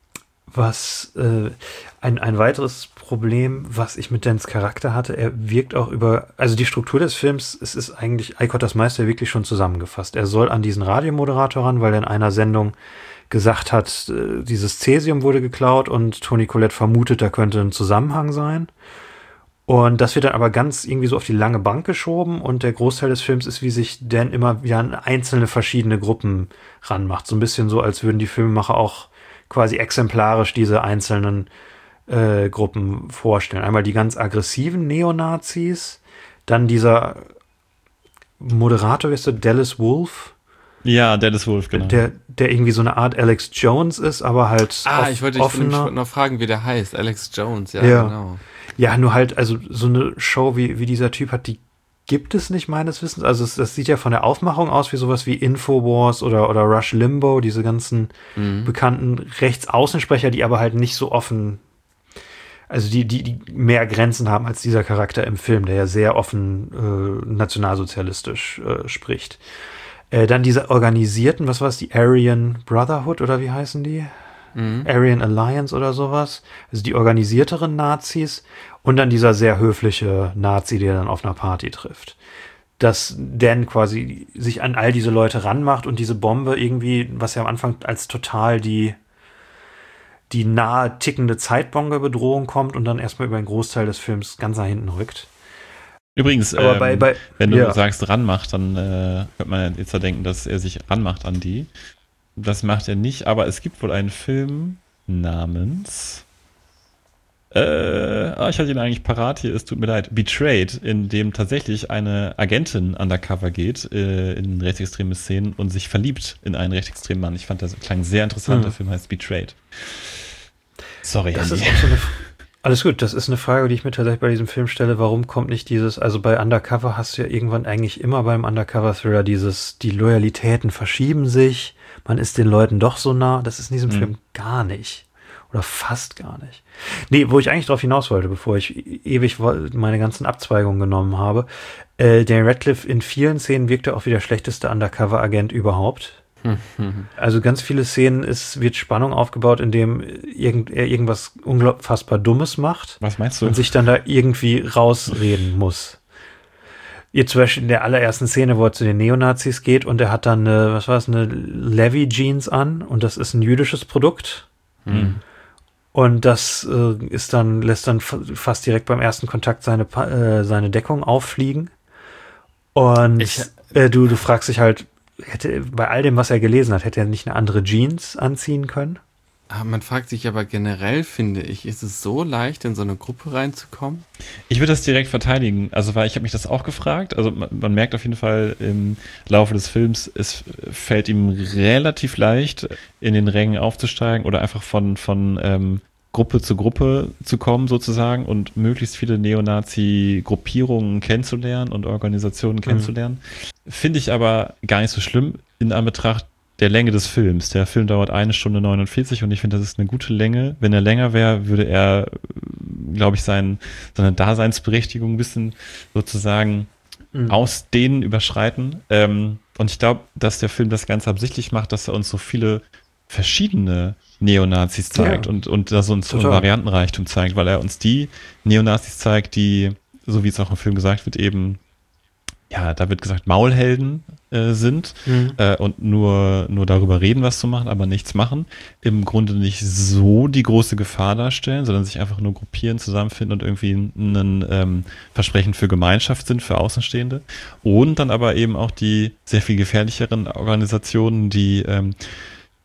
[SPEAKER 2] was ein weiteres Problem, was ich mit Dans Charakter hatte, er wirkt auch also die Struktur des Films, es ist eigentlich Ike Otters Meister wirklich schon zusammengefasst. Er soll an diesen Radiomoderator ran, weil er in einer Sendung gesagt hat, dieses Cäsium wurde geklaut und Toni Collette vermutet, da könnte ein Zusammenhang sein. Und das wird dann aber ganz irgendwie so auf die lange Bank geschoben und der Großteil des Films ist, wie sich Dan immer wieder an einzelne verschiedene Gruppen ranmacht. So ein bisschen so, als würden die Filmemacher auch quasi exemplarisch diese einzelnen Gruppen vorstellen. Einmal die ganz aggressiven Neonazis, dann dieser Moderator, ist der Dallas Wolf.
[SPEAKER 3] Ja, Dallas Wolf, genau.
[SPEAKER 2] Der irgendwie so eine Art Alex Jones ist, aber halt
[SPEAKER 4] ich wollte noch fragen, wie der heißt. Alex Jones, ja, genau.
[SPEAKER 2] Ja, nur halt, also so eine Show, wie dieser Typ hat, die gibt es nicht meines Wissens. Also das sieht ja von der Aufmachung aus wie sowas wie Infowars oder Rush Limbaugh, diese ganzen bekannten Rechtsaußensprecher, die aber halt nicht so offen, also die mehr Grenzen haben als dieser Charakter im Film, der ja sehr offen nationalsozialistisch spricht. Dann diese organisierten, was war es, die Aryan Brotherhood oder wie heißen die? Aryan Alliance oder sowas. Also die organisierteren Nazis und dann dieser sehr höfliche Nazi, der dann auf einer Party trifft. Dass Dan quasi sich an all diese Leute ranmacht und diese Bombe irgendwie, was ja am Anfang als total die nahe tickende Zeitbombe-Bedrohung kommt und dann erstmal über einen Großteil des Films ganz nach hinten rückt.
[SPEAKER 3] Übrigens,
[SPEAKER 2] aber
[SPEAKER 3] wenn du sagst ranmacht, dann könnte man jetzt ja denken, dass er sich ranmacht an die. Das macht er nicht, aber es gibt wohl einen Film namens ich hatte ihn eigentlich parat hier, es tut mir leid, Betrayed, in dem tatsächlich eine Agentin undercover geht in rechtsextreme Szenen und sich verliebt in einen rechtsextremen Mann. Ich fand, das klang sehr interessant, der Film heißt Betrayed. Sorry,
[SPEAKER 2] das
[SPEAKER 3] Andy.
[SPEAKER 2] ist auch so alles gut, das ist eine Frage, die ich mir tatsächlich bei diesem Film stelle. Warum kommt nicht also bei Undercover hast du ja irgendwann eigentlich immer beim Undercover-Thriller die Loyalitäten verschieben sich, man ist den Leuten doch so nah. Das ist in diesem Film gar nicht. Oder fast gar nicht. Nee, wo ich eigentlich drauf hinaus wollte, bevor ich ewig meine ganzen Abzweigungen genommen habe. Daniel Radcliffe in vielen Szenen wirkte auch wie der schlechteste Undercover-Agent überhaupt. Also ganz viele Szenen wird Spannung aufgebaut, indem er irgendwas unfassbar Dummes macht.
[SPEAKER 3] Was meinst du?
[SPEAKER 2] Und sich dann da irgendwie rausreden muss. Ihr zum Beispiel in der allerersten Szene, wo er zu den Neonazis geht und er hat dann eine Levi-Jeans an und das ist ein jüdisches Produkt. Und das lässt dann fast direkt beim ersten Kontakt seine Deckung auffliegen. Und du fragst dich halt, bei all dem, was er gelesen hat, hätte er nicht eine andere Jeans anziehen können?
[SPEAKER 4] Man fragt sich aber generell, finde ich, ist es so leicht, in so eine Gruppe reinzukommen?
[SPEAKER 3] Ich würde das direkt verteidigen. Also, weil ich habe mich das auch gefragt. Also, man merkt auf jeden Fall im Laufe des Films, es fällt ihm relativ leicht, in den Rängen aufzusteigen oder einfach von Gruppe zu Gruppe zu kommen sozusagen und möglichst viele Neonazi-Gruppierungen kennenzulernen und Organisationen kennenzulernen. Finde ich aber gar nicht so schlimm in Anbetracht der Länge des Films. Der Film dauert 1 Stunde 49 und ich finde, das ist eine gute Länge. Wenn er länger wäre, würde er, glaube ich, seine Daseinsberechtigung ein bisschen sozusagen ausdehnen, überschreiten. Und ich glaube, dass der Film das ganz absichtlich macht, dass er uns so viele verschiedene Neonazis zeigt und da so ein Variantenreichtum zeigt, weil er uns die Neonazis zeigt, die, so wie es auch im Film gesagt wird, eben, ja, da wird gesagt, Maulhelden sind und nur darüber reden, was zu machen, aber nichts machen. Im Grunde nicht so die große Gefahr darstellen, sondern sich einfach nur gruppieren, zusammenfinden und irgendwie ein Versprechen für Gemeinschaft sind, für Außenstehende. Und dann aber eben auch die sehr viel gefährlicheren Organisationen, die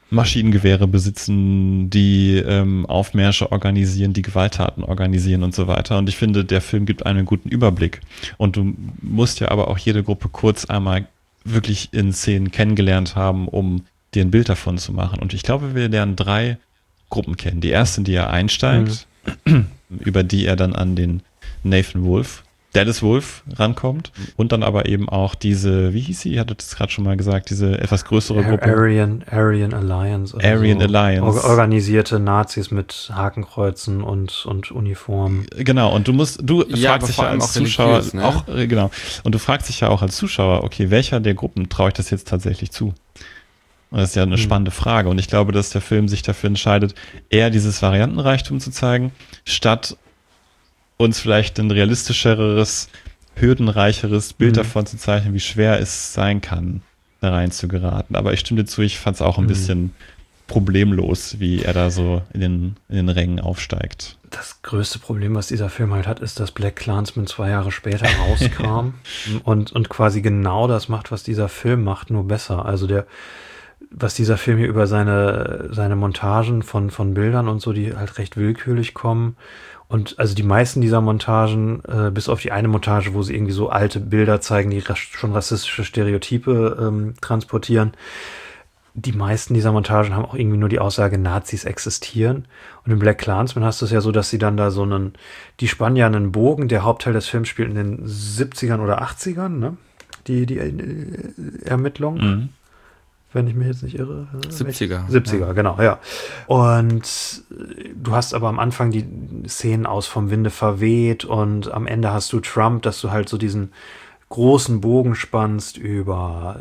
[SPEAKER 3] Maschinengewehre besitzen, die Aufmärsche organisieren, die Gewalttaten organisieren und so weiter. Und ich finde, der Film gibt einen guten Überblick. Und du musst ja aber auch jede Gruppe kurz einmal wirklich in Szenen kennengelernt haben, um dir ein Bild davon zu machen. Und ich glaube, wir lernen 3 Gruppen kennen. Die erste, in die er einsteigt, über die er dann an den Nathan Wolfe, Dallas Wolfe rankommt und dann aber eben auch diese, wie hieß sie? Ihr hattet es gerade schon mal gesagt, diese etwas größere Gruppe.
[SPEAKER 2] Aryan Alliance.
[SPEAKER 3] Aryan Alliance.
[SPEAKER 2] Organisierte Nazis mit Hakenkreuzen und Uniformen.
[SPEAKER 3] Genau, und du fragst dich ja als Zuschauer auch,
[SPEAKER 4] ne?
[SPEAKER 3] Genau, und du fragst dich ja auch als Zuschauer, okay, welcher der Gruppen traue ich das jetzt tatsächlich zu? Und das ist ja eine spannende Frage. Und ich glaube, dass der Film sich dafür entscheidet, eher dieses Variantenreichtum zu zeigen, statt uns vielleicht ein realistischeres, hürdenreicheres Bild davon zu zeichnen, wie schwer es sein kann, da rein zu geraten. Aber ich stimme dir zu, ich fand es auch ein bisschen problemlos, wie er da so in den Rängen aufsteigt.
[SPEAKER 2] Das größte Problem, was dieser Film halt hat, ist, dass BlacKkKlansman 2 Jahre später rauskam und quasi genau das macht, was dieser Film macht, nur besser. Also was dieser Film hier über seine Montagen von Bildern und so, die halt recht willkürlich kommen. Und also die meisten dieser Montagen, bis auf die eine Montage, wo sie irgendwie so alte Bilder zeigen, die schon rassistische Stereotype transportieren, die meisten dieser Montagen haben auch irgendwie nur die Aussage, Nazis existieren. Und in BlacKkKlansman hast du es ja so, dass sie dann da die spannen ja einen Bogen, der Hauptteil des Films spielt in den 70ern oder 80ern, ne? Die Ermittlungen. Wenn ich mich jetzt nicht irre.
[SPEAKER 4] 70er.
[SPEAKER 2] Ja. Genau, ja. Und du hast aber am Anfang die Szenen aus Vom Winde verweht und am Ende hast du Trump, dass du halt so diesen großen Bogen spannst über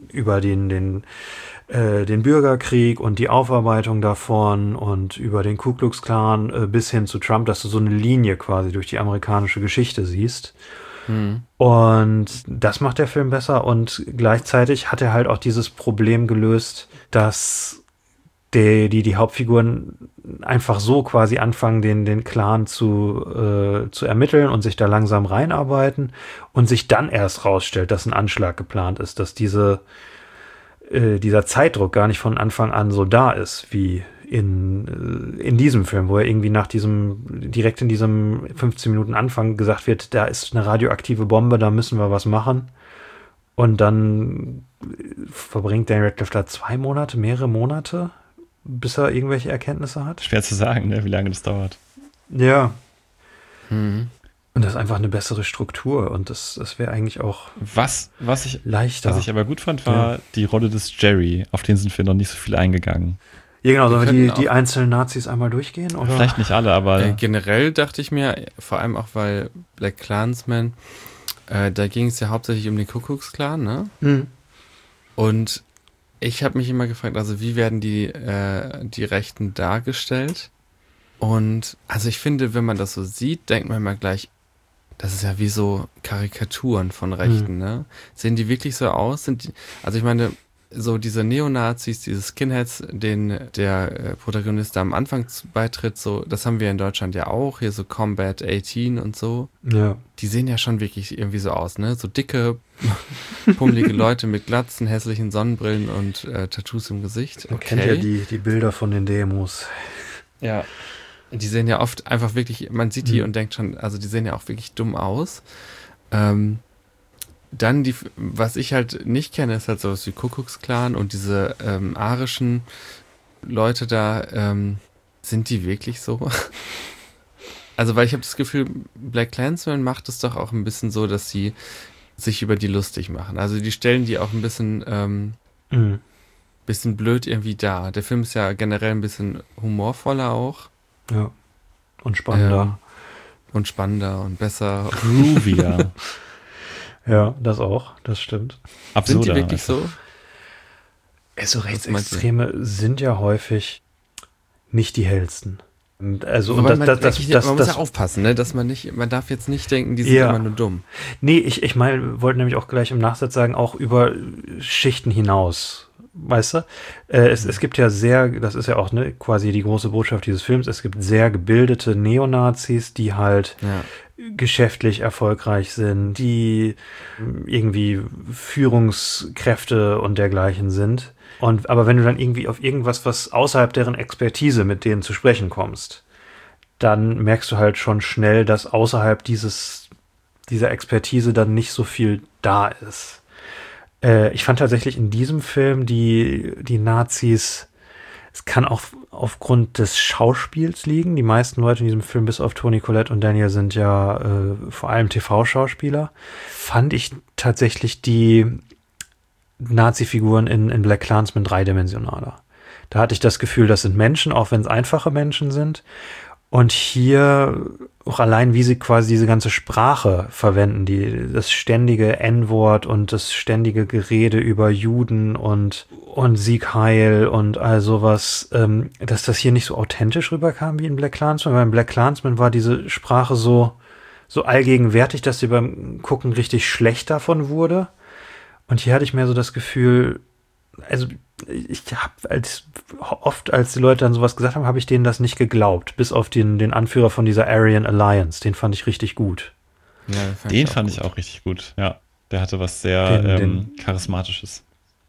[SPEAKER 2] den Bürgerkrieg und die Aufarbeitung davon und über den Ku Klux Klan bis hin zu Trump, dass du so eine Linie quasi durch die amerikanische Geschichte siehst. Und das macht der Film besser und gleichzeitig hat er halt auch dieses Problem gelöst, dass die Hauptfiguren einfach so quasi anfangen, den Clan zu ermitteln und sich da langsam reinarbeiten und sich dann erst rausstellt, dass ein Anschlag geplant ist, dass dieser Zeitdruck gar nicht von Anfang an so da ist, wie in diesem Film, wo er irgendwie direkt in diesem 15 Minuten Anfang gesagt wird, da ist eine radioaktive Bombe, da müssen wir was machen. Und dann verbringt Daniel Radcliffe da mehrere Monate, bis er irgendwelche Erkenntnisse hat.
[SPEAKER 3] Schwer zu sagen, ne, wie lange das dauert.
[SPEAKER 2] Ja. Und das ist einfach eine bessere Struktur und das wäre eigentlich auch leichter.
[SPEAKER 3] Was ich aber gut fand, war die Rolle des Jerry, auf den sind wir noch nicht so viel eingegangen.
[SPEAKER 2] Ja, genau. Sollen wir die einzelnen Nazis einmal durchgehen? Oder?
[SPEAKER 3] Vielleicht nicht alle, aber...
[SPEAKER 4] generell dachte ich mir, vor allem auch, weil BlacKkKlansman, da ging es ja hauptsächlich um den Ku Klux Klan, ne? Und ich habe mich immer gefragt, also wie werden die Rechten dargestellt? Und also ich finde, wenn man das so sieht, denkt man immer gleich, das ist ja wie so Karikaturen von Rechten, ne? Sehen die wirklich so aus? Also ich meine... So diese Neonazis, diese Skinheads, denen der Protagonist da am Anfang beitritt, so, das haben wir in Deutschland ja auch, hier so Combat 18 und so. Ja. Die sehen ja schon wirklich irgendwie so aus, ne? So dicke, pummelige Leute mit Glatzen, hässlichen Sonnenbrillen und Tattoos im Gesicht.
[SPEAKER 2] Man kennt ja die Bilder von den Demos.
[SPEAKER 4] Ja. Die sehen ja oft einfach wirklich, man sieht die und denkt schon, also die sehen ja auch wirklich dumm aus. Dann was ich halt nicht kenne, ist halt sowas wie Ku Klux Klan und diese arischen Leute da, sind die wirklich so? Also, weil ich habe das Gefühl, BlacKkKlansman macht es doch auch ein bisschen so, dass sie sich über die lustig machen. Also die stellen die auch ein bisschen blöd irgendwie dar. Der Film ist ja generell ein bisschen humorvoller auch.
[SPEAKER 2] Ja. Und spannender.
[SPEAKER 4] Und besser.
[SPEAKER 3] Groovier.
[SPEAKER 2] Ja, das auch, das stimmt.
[SPEAKER 3] Absurder,
[SPEAKER 4] sind die wirklich so?
[SPEAKER 2] Also Rechtsextreme sind ja häufig nicht die hellsten. Also
[SPEAKER 4] man muss ja aufpassen, ne? Dass man darf jetzt nicht denken, die sind immer nur dumm.
[SPEAKER 2] Nee, ich wollte nämlich auch gleich im Nachsatz sagen, auch über Schichten hinaus. Weißt du? Es gibt ja das ist ja auch quasi die große Botschaft dieses Films, es gibt sehr gebildete Neonazis, die halt geschäftlich erfolgreich sind, die irgendwie Führungskräfte und dergleichen sind. Aber wenn du dann irgendwie auf irgendwas, was außerhalb deren Expertise mit denen zu sprechen kommst, dann merkst du halt schon schnell, dass außerhalb dieser Expertise dann nicht so viel da ist. Ich fand tatsächlich in diesem Film die Nazis, es kann auch aufgrund des Schauspiels liegen. Die meisten Leute in diesem Film, bis auf Toni Collette und Daniel, sind ja vor allem TV-Schauspieler. Fand ich tatsächlich die Nazi-Figuren in Black Klansman dreidimensionaler. Da hatte ich das Gefühl, das sind Menschen, auch wenn es einfache Menschen sind. Und hier auch allein, wie sie quasi diese ganze Sprache verwenden, das ständige N-Wort und das ständige Gerede über Juden und Sieg Heil und all sowas, dass das hier nicht so authentisch rüberkam wie in Black Klansman. Weil in Black Klansman war diese Sprache so allgegenwärtig, dass sie beim Gucken richtig schlecht davon wurde. Und hier hatte ich mehr so das Gefühl, also ich habe oft, als die Leute dann sowas gesagt haben, habe ich denen das nicht geglaubt. Bis auf den Anführer von dieser Aryan Alliance. Den fand ich richtig gut.
[SPEAKER 3] Ja, den fand ich auch richtig gut. Ja, der hatte was sehr Charismatisches.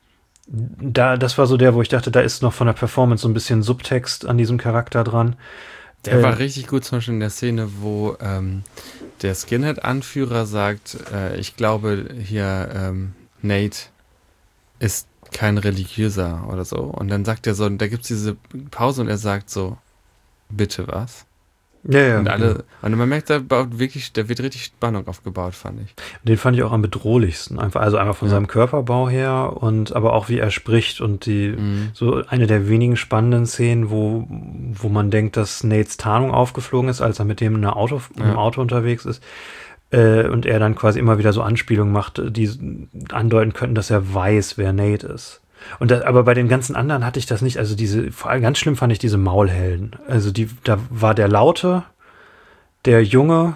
[SPEAKER 2] Das war so der, wo ich dachte, da ist noch von der Performance so ein bisschen Subtext an diesem Charakter dran.
[SPEAKER 4] Der war richtig gut, zum Beispiel in der Szene, wo der Skinhead-Anführer sagt, ich glaube hier, Nate ist kein Religiöser oder so. Und dann sagt er so, da gibt es diese Pause und er sagt so, bitte was?
[SPEAKER 2] Ja.
[SPEAKER 4] Und man merkt, da wird richtig Spannung aufgebaut, fand ich.
[SPEAKER 2] Den fand ich auch am bedrohlichsten. Einmal von seinem Körperbau her aber auch wie er spricht und so eine der wenigen spannenden Szenen, wo man denkt, dass Nates Tarnung aufgeflogen ist, als er mit dem im Auto unterwegs ist. Und er dann quasi immer wieder so Anspielungen macht, die andeuten könnten, dass er weiß, wer Nate ist. Aber bei den ganzen anderen hatte ich das nicht. Also vor allem ganz schlimm fand ich diese Maulhelden. Also da war der Laute, der Junge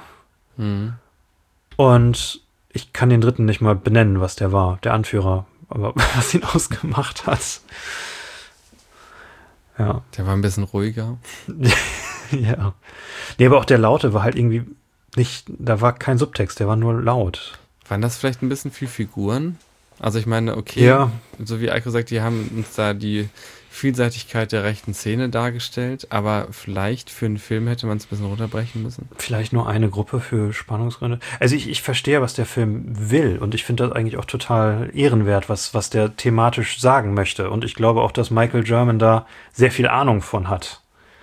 [SPEAKER 2] und ich kann den dritten nicht mal benennen, was der war, der Anführer, aber was ihn ausgemacht hat. Ja.
[SPEAKER 4] Der war ein bisschen ruhiger.
[SPEAKER 2] Ja. Nee, aber auch der Laute war halt irgendwie da war kein Subtext, der war nur laut.
[SPEAKER 4] Waren das vielleicht ein bisschen viel Figuren? Also ich meine, okay, so wie Eiko sagt, die haben uns da die Vielseitigkeit der rechten Szene dargestellt, aber vielleicht für einen Film hätte man es ein bisschen runterbrechen müssen.
[SPEAKER 2] Vielleicht nur eine Gruppe für Spannungsgründe. Also ich verstehe, was der Film will und ich finde das eigentlich auch total ehrenwert, was der thematisch sagen möchte. Und ich glaube auch, dass Michael German da sehr viel Ahnung von hat.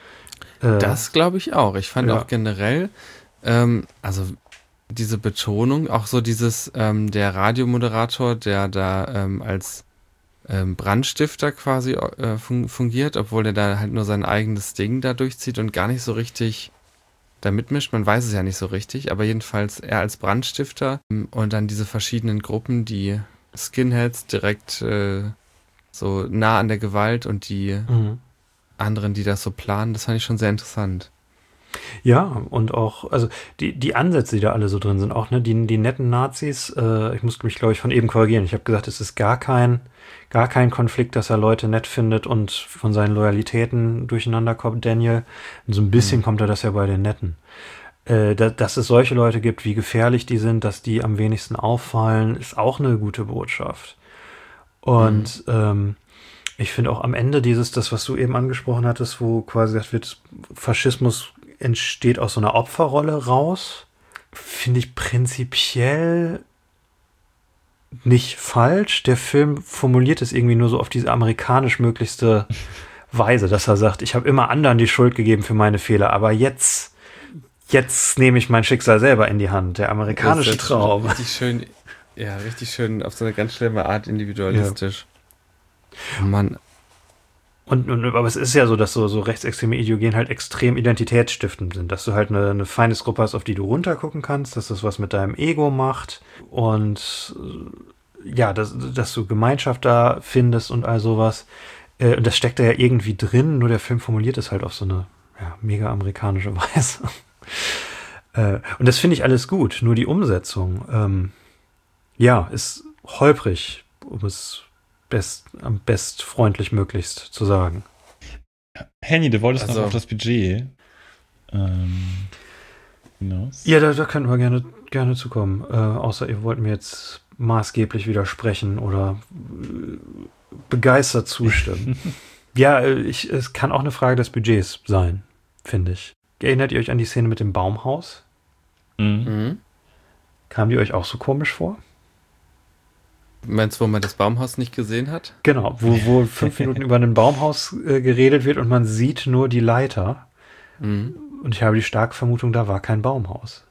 [SPEAKER 4] Das glaube ich auch. Ich fand auch generell, also diese Betonung, auch so dieses, der Radiomoderator, der da als Brandstifter quasi fungiert, obwohl der da halt nur sein eigenes Ding da durchzieht und gar nicht so richtig da mitmischt. Man weiß es ja nicht so richtig, aber jedenfalls er als Brandstifter und dann diese verschiedenen Gruppen, die Skinheads direkt so nah an der Gewalt und die anderen, die das so planen, das fand ich schon sehr interessant.
[SPEAKER 2] Ja, und auch, also die Ansätze, die da alle so drin sind, auch die netten Nazis, ich musste mich, glaube ich, von eben korrigieren. Ich habe gesagt, es ist gar kein Konflikt, dass er Leute nett findet und von seinen Loyalitäten durcheinander kommt, Daniel. Und so ein bisschen kommt er das ja bei den Netten. Dass es solche Leute gibt, wie gefährlich die sind, dass die am wenigsten auffallen, ist auch eine gute Botschaft. Und ich finde auch am Ende das, was du eben angesprochen hattest, wo quasi gesagt wird, Faschismus entsteht aus so einer Opferrolle raus, finde ich prinzipiell nicht falsch. Der Film formuliert es irgendwie nur so auf diese amerikanisch möglichste Weise, dass er sagt, ich habe immer anderen die Schuld gegeben für meine Fehler, aber jetzt nehme ich mein Schicksal selber in die Hand. Der amerikanische Traum.
[SPEAKER 4] Richtig schön auf so eine ganz schlimme Art individualistisch. Ja. Mann.
[SPEAKER 2] Aber es ist ja so, dass so rechtsextreme Ideologien halt extrem identitätsstiftend sind, dass du halt eine Feindesgruppe hast, auf die du runtergucken kannst, dass das was mit deinem Ego macht und dass du Gemeinschaft da findest und all sowas. Und das steckt da ja irgendwie drin, nur der Film formuliert es halt auf so eine mega amerikanische Weise. Und das finde ich alles gut, nur die Umsetzung ist holprig, um es am best freundlich möglichst zu sagen.
[SPEAKER 3] Henny, du wolltest noch auf das Budget. hinaus?
[SPEAKER 2] Ja, da könnten wir gerne zukommen. Außer ihr wollt mir jetzt maßgeblich widersprechen oder begeistert zustimmen. Ja, es kann auch eine Frage des Budgets sein, finde ich. Erinnert ihr euch an die Szene mit dem Baumhaus?
[SPEAKER 4] Mhm.
[SPEAKER 2] Kam die euch auch so komisch vor?
[SPEAKER 4] Meinst du, wo man das Baumhaus nicht gesehen hat?
[SPEAKER 2] Genau, wo 5 Minuten über ein Baumhaus geredet wird und man sieht nur die Leiter.
[SPEAKER 4] Mhm.
[SPEAKER 2] Und ich habe die starke Vermutung, da war kein Baumhaus.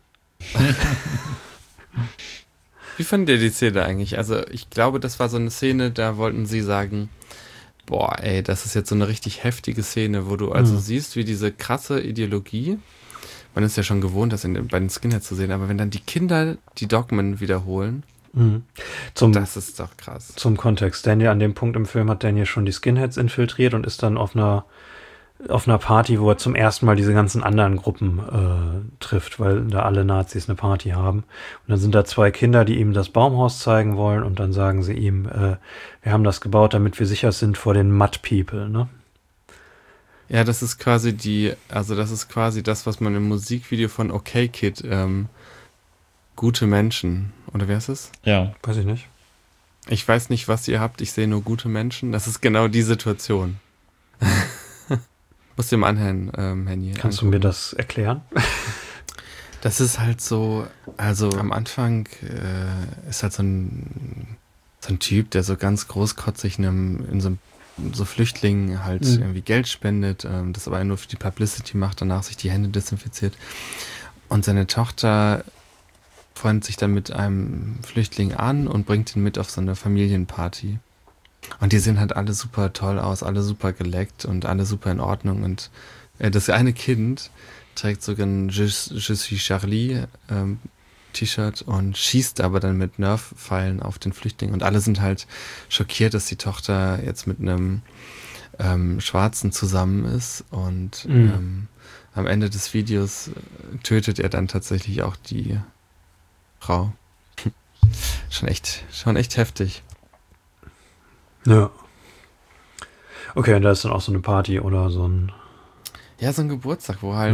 [SPEAKER 4] Wie fandet ihr die Szene eigentlich? Also ich glaube, das war so eine Szene, da wollten sie sagen, boah, ey, das ist jetzt so eine richtig heftige Szene, wo du also siehst, wie diese krasse Ideologie, man ist ja schon gewohnt, das bei den Skinheads zu sehen, aber wenn dann die Kinder die Dogmen wiederholen, das ist doch krass.
[SPEAKER 2] Zum Kontext, Daniel, an dem Punkt im Film hat Daniel schon die Skinheads infiltriert und ist dann auf einer Party, wo er zum ersten Mal diese ganzen anderen Gruppen trifft, weil da alle Nazis eine Party haben. Und dann sind da 2 Kinder, die ihm das Baumhaus zeigen wollen und dann sagen sie ihm, wir haben das gebaut, damit wir sicher sind vor den Mud People, ne?
[SPEAKER 4] Ja, das ist quasi das, was man im Musikvideo von Okay Kid, gute Menschen, oder wer ist es?
[SPEAKER 3] Ja.
[SPEAKER 2] Weiß ich nicht.
[SPEAKER 4] Ich weiß nicht, was ihr habt, ich sehe nur gute Menschen. Das ist genau die Situation. Musst du dir mal anhören, Henny.
[SPEAKER 2] Kannst du mir das erklären?
[SPEAKER 4] Das ist halt so, also am Anfang ist halt so ein Typ, der so ganz großkotzig in so Flüchtlingen halt irgendwie Geld spendet, das aber nur für die Publicity macht, danach sich die Hände desinfiziert. Und seine Tochter freundet sich dann mit einem Flüchtling an und bringt ihn mit auf so eine Familienparty. Und die sehen halt alle super toll aus, alle super geleckt und alle super in Ordnung. Und das eine Kind trägt sogar ein Je suis Charlie T-Shirt und schießt aber dann mit Nerf-Pfeilen auf den Flüchtling. Und alle sind halt schockiert, dass die Tochter jetzt mit einem Schwarzen zusammen ist. Und am Ende des Videos tötet er dann tatsächlich auch die Frau. Schon echt heftig.
[SPEAKER 2] Ja. Okay, und da ist dann auch so eine Party oder so ein...
[SPEAKER 4] Ja, so ein Geburtstag, wo halt,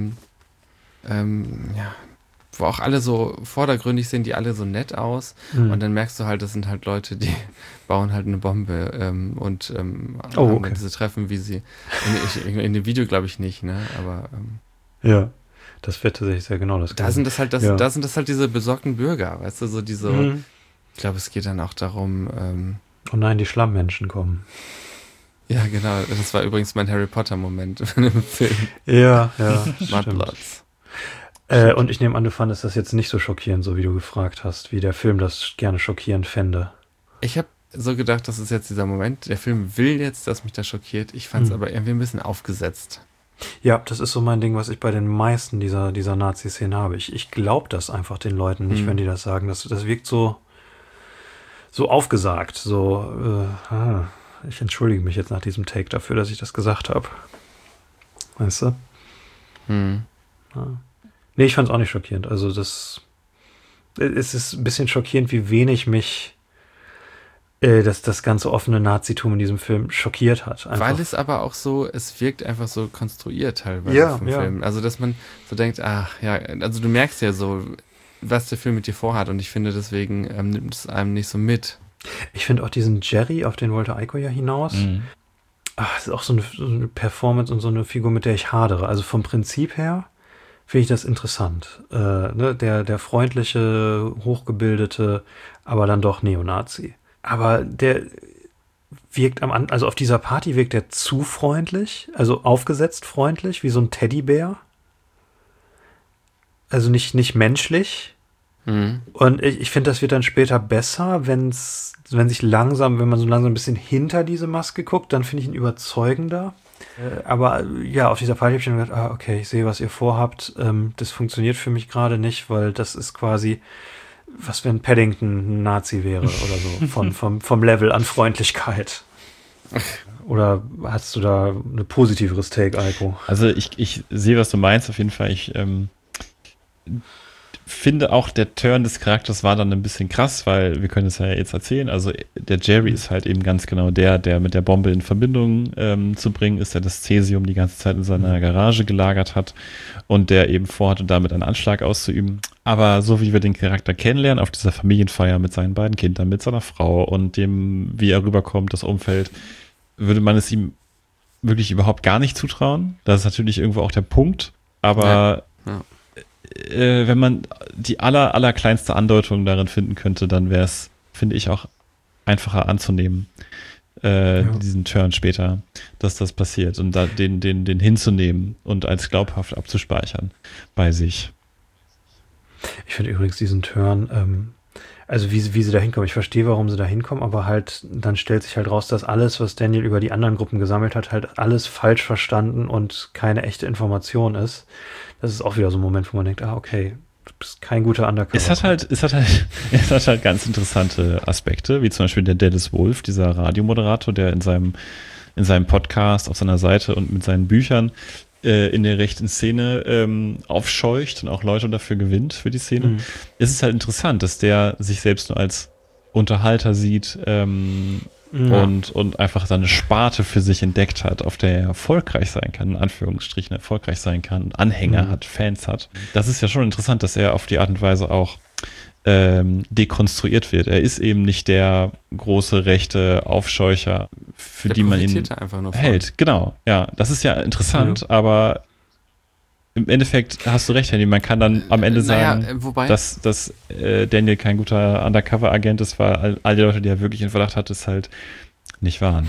[SPEAKER 4] wo auch alle so vordergründig sehen, die alle so nett aus. Und dann merkst du halt, das sind halt Leute, die bauen halt eine Bombe und haben dann diese Treffen, wie sie... In dem Video glaube ich nicht, ne? Aber...
[SPEAKER 2] ja, das wird tatsächlich sehr genau das.
[SPEAKER 4] Da sind das halt diese besorgten Bürger, weißt du, so diese... Ich glaube, es geht dann auch darum...
[SPEAKER 2] oh nein, die Schlammmenschen kommen.
[SPEAKER 4] Ja, genau. Das war übrigens mein Harry Potter-Moment im Film.
[SPEAKER 2] Ja,
[SPEAKER 4] Mudbloods.
[SPEAKER 2] Und ich nehme an, du fandest das jetzt nicht so schockierend, so wie du gefragt hast, wie der Film das gerne schockierend fände.
[SPEAKER 4] Ich habe so gedacht, das ist jetzt dieser Moment. Der Film will jetzt, dass mich das schockiert. Ich fand es aber irgendwie ein bisschen aufgesetzt.
[SPEAKER 2] Ja, das ist so mein Ding, was ich bei den meisten dieser Nazi-Szenen habe. Ich glaube das einfach den Leuten nicht, wenn die das sagen. Das wirkt so aufgesagt, ich entschuldige mich jetzt nach diesem Take dafür, dass ich das gesagt habe. Weißt du? Ja. Nee, ich fand es auch nicht schockierend. Also es ist ein bisschen schockierend, wie wenig mich das ganze offene Nazitum in diesem Film schockiert hat. Einfach.
[SPEAKER 4] Weil es aber auch so, es wirkt einfach so konstruiert teilweise vom Film. Also, dass man so denkt, also du merkst ja so, was der Film mit dir vorhat und ich finde, deswegen nimmt es einem nicht so mit.
[SPEAKER 2] Ich finde auch diesen Jerry, auf den wollte Eiko ja hinaus. Das ist auch so eine Performance und so eine Figur, mit der ich hadere. Also vom Prinzip her finde ich das interessant. Der freundliche, hochgebildete, aber dann doch Neonazi. Aber der wirkt also auf dieser Party wirkt er zu freundlich, also aufgesetzt freundlich, wie so ein Teddybär. Also nicht menschlich. Und ich finde, das wird dann später besser, wenn man so langsam ein bisschen hinter diese Maske guckt, dann finde ich ihn überzeugender. Aber ja, auf dieser Party habe ich dann gedacht, okay, ich sehe, was ihr vorhabt. Das funktioniert für mich gerade nicht, weil das ist quasi, was wenn Paddington ein Nazi wäre oder so, vom Level an Freundlichkeit. Oder hast du da eine positiveres Take, Eiko?
[SPEAKER 3] Also ich sehe, was du meinst, auf jeden Fall. finde auch, der Turn des Charakters war dann ein bisschen krass, weil wir können es ja jetzt erzählen. Also der Jerry ist halt eben ganz genau der mit der Bombe in Verbindung zu bringen ist, der das Cäsium die ganze Zeit in seiner Garage gelagert hat und der eben vorhatte, damit einen Anschlag auszuüben. Aber so wie wir den Charakter kennenlernen, auf dieser Familienfeier mit seinen beiden Kindern, mit seiner Frau und dem, wie er rüberkommt, das Umfeld, würde man es ihm wirklich überhaupt gar nicht zutrauen. Das ist natürlich irgendwo auch der Punkt. Aber wenn man die allerkleinste Andeutung darin finden könnte, dann wäre es, finde ich, auch einfacher anzunehmen, diesen Turn später, dass das passiert und da den hinzunehmen und als glaubhaft abzuspeichern bei sich.
[SPEAKER 2] Ich finde übrigens diesen Turn, also wie sie da hinkommen, ich verstehe, warum sie da hinkommen, aber halt, dann stellt sich halt raus, dass alles, was Daniel über die anderen Gruppen gesammelt hat, halt alles falsch verstanden und keine echte Information ist. Das ist auch wieder so ein Moment, wo man denkt, okay, du bist kein guter Undercover.
[SPEAKER 3] Es hat halt ganz interessante Aspekte, wie zum Beispiel der Dallas Wolf, dieser Radiomoderator, der in seinem Podcast, auf seiner Seite und mit seinen Büchern in der rechten Szene aufscheucht und auch Leute dafür gewinnt für die Szene. Es ist halt interessant, dass der sich selbst nur als Unterhalter sieht und einfach seine Sparte für sich entdeckt hat, auf der er erfolgreich sein kann, in Anführungsstrichen erfolgreich sein kann, Anhänger hat, Fans hat. Das ist ja schon interessant, dass er auf die Art und Weise auch dekonstruiert wird. Er ist eben nicht der große rechte Aufscheucher, für die man ihn hält. Genau, ja. Das ist ja interessant, aber im Endeffekt hast du recht, Henny. Man kann dann am Ende sagen, dass Daniel kein guter Undercover-Agent ist, weil all die Leute, die er wirklich in Verdacht hat, es halt nicht waren.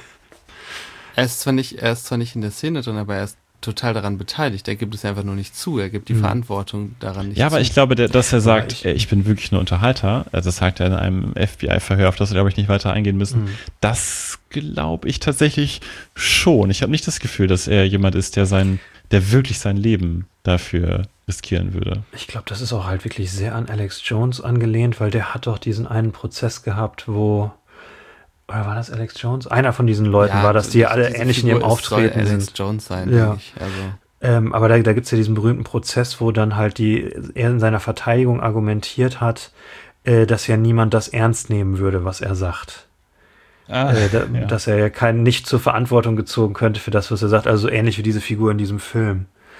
[SPEAKER 4] Er ist zwar nicht in der Szene drin, aber er ist total daran beteiligt. Er gibt es einfach nur nicht zu. Er gibt die Verantwortung daran nicht zu.
[SPEAKER 3] Ja, aber ich glaube, dass er sagt, ich bin wirklich nur Unterhalter. Also das sagt er in einem FBI-Verhör, auf das wir, glaube ich, nicht weiter eingehen müssen. Das glaube ich tatsächlich schon. Ich habe nicht das Gefühl, dass er jemand ist, der wirklich sein Leben dafür riskieren würde.
[SPEAKER 2] Ich glaube, das ist auch halt wirklich sehr an Alex Jones angelehnt, weil der hat doch diesen einen Prozess gehabt, oder war das Alex Jones? Einer von diesen Leuten war das, die alle ähnlich in ihrem Auftreten sind.
[SPEAKER 4] Alex Jones sein,
[SPEAKER 2] denke ich. Also. Aber da gibt es ja diesen berühmten Prozess, wo dann halt er in seiner Verteidigung argumentiert hat, dass ja niemand das ernst nehmen würde, was er sagt. Dass er ja nicht zur Verantwortung gezogen könnte für das, was er sagt. Also so ähnlich wie diese Figur in diesem Film.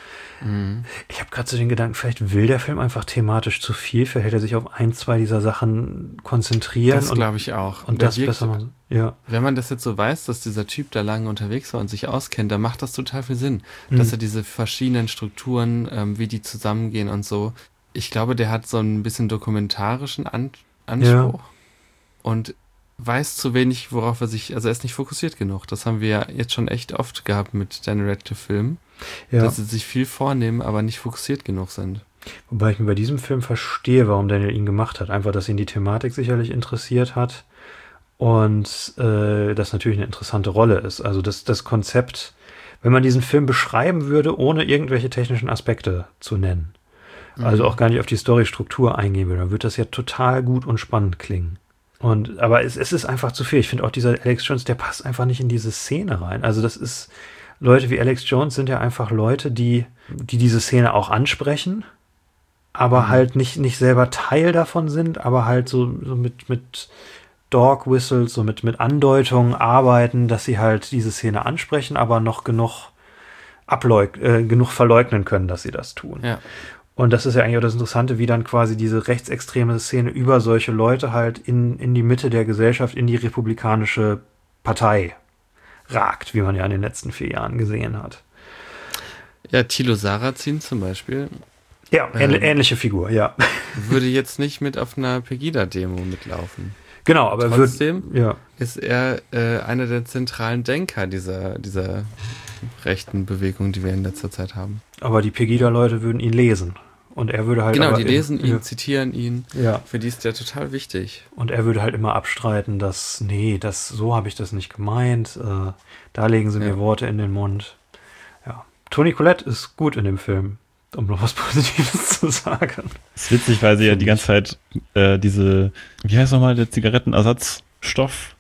[SPEAKER 2] Ich habe gerade so den Gedanken, vielleicht will der Film einfach thematisch zu viel, vielleicht hätte er sich auf 1, 2 dieser Sachen konzentrieren.
[SPEAKER 4] Das glaube ich auch.
[SPEAKER 2] Und das besser machen. Ja.
[SPEAKER 4] Wenn man das jetzt so weiß, dass dieser Typ da lange unterwegs war und sich auskennt, dann macht das total viel Sinn. Dass er diese verschiedenen Strukturen, wie die zusammengehen und so. Ich glaube, der hat so ein bisschen dokumentarischen Anspruch und weiß zu wenig, worauf er ist nicht fokussiert genug. Das haben wir ja jetzt schon echt oft gehabt mit Daniel Radcliffe-Filmen. Ja. Dass sie sich viel vornehmen, aber nicht fokussiert genug sind.
[SPEAKER 2] Wobei ich mir bei diesem Film verstehe, warum Daniel ihn gemacht hat. Einfach, dass ihn die Thematik sicherlich interessiert hat und das natürlich eine interessante Rolle ist. Also das Konzept, wenn man diesen Film beschreiben würde, ohne irgendwelche technischen Aspekte zu nennen, also auch gar nicht auf die Storystruktur eingehen würde, dann würde das ja total gut und spannend klingen. Aber es ist einfach zu viel. Ich finde auch dieser Alex Jones, der passt einfach nicht in diese Szene rein. Also das ist Leute wie Alex Jones sind ja einfach Leute, die diese Szene auch ansprechen, aber halt nicht selber Teil davon sind, aber halt so mit Dog Whistles, so mit Andeutungen arbeiten, dass sie halt diese Szene ansprechen, aber noch genug verleugnen können, dass sie das tun.
[SPEAKER 4] Ja.
[SPEAKER 2] Und das ist ja eigentlich auch das Interessante, wie dann quasi diese rechtsextreme Szene über solche Leute halt in die Mitte der Gesellschaft, in die republikanische Partei ragt, wie man ja in den letzten 4 Jahren gesehen hat.
[SPEAKER 4] Ja, Thilo Sarrazin zum Beispiel.
[SPEAKER 2] Ja, ähnliche Figur, ja.
[SPEAKER 4] Würde jetzt nicht mit auf einer Pegida-Demo mitlaufen.
[SPEAKER 2] Genau, aber
[SPEAKER 4] trotzdem ist er einer der zentralen Denker dieser rechten Bewegung, die wir in letzter Zeit haben. Aber die Pegida-Leute würden ihn lesen. Und er würde halt. Genau, die lesen ihn, zitieren ihn. Ja. Für die ist der total wichtig. Und er würde halt immer abstreiten, dass, so habe ich das nicht gemeint. Da legen sie mir Worte in den Mund. Ja. Toni Collette ist gut in dem Film, um noch was Positives zu sagen.
[SPEAKER 3] Das ist witzig, weil sie ja die ganze Zeit wie heißt nochmal der Zigarettenersatzstoff?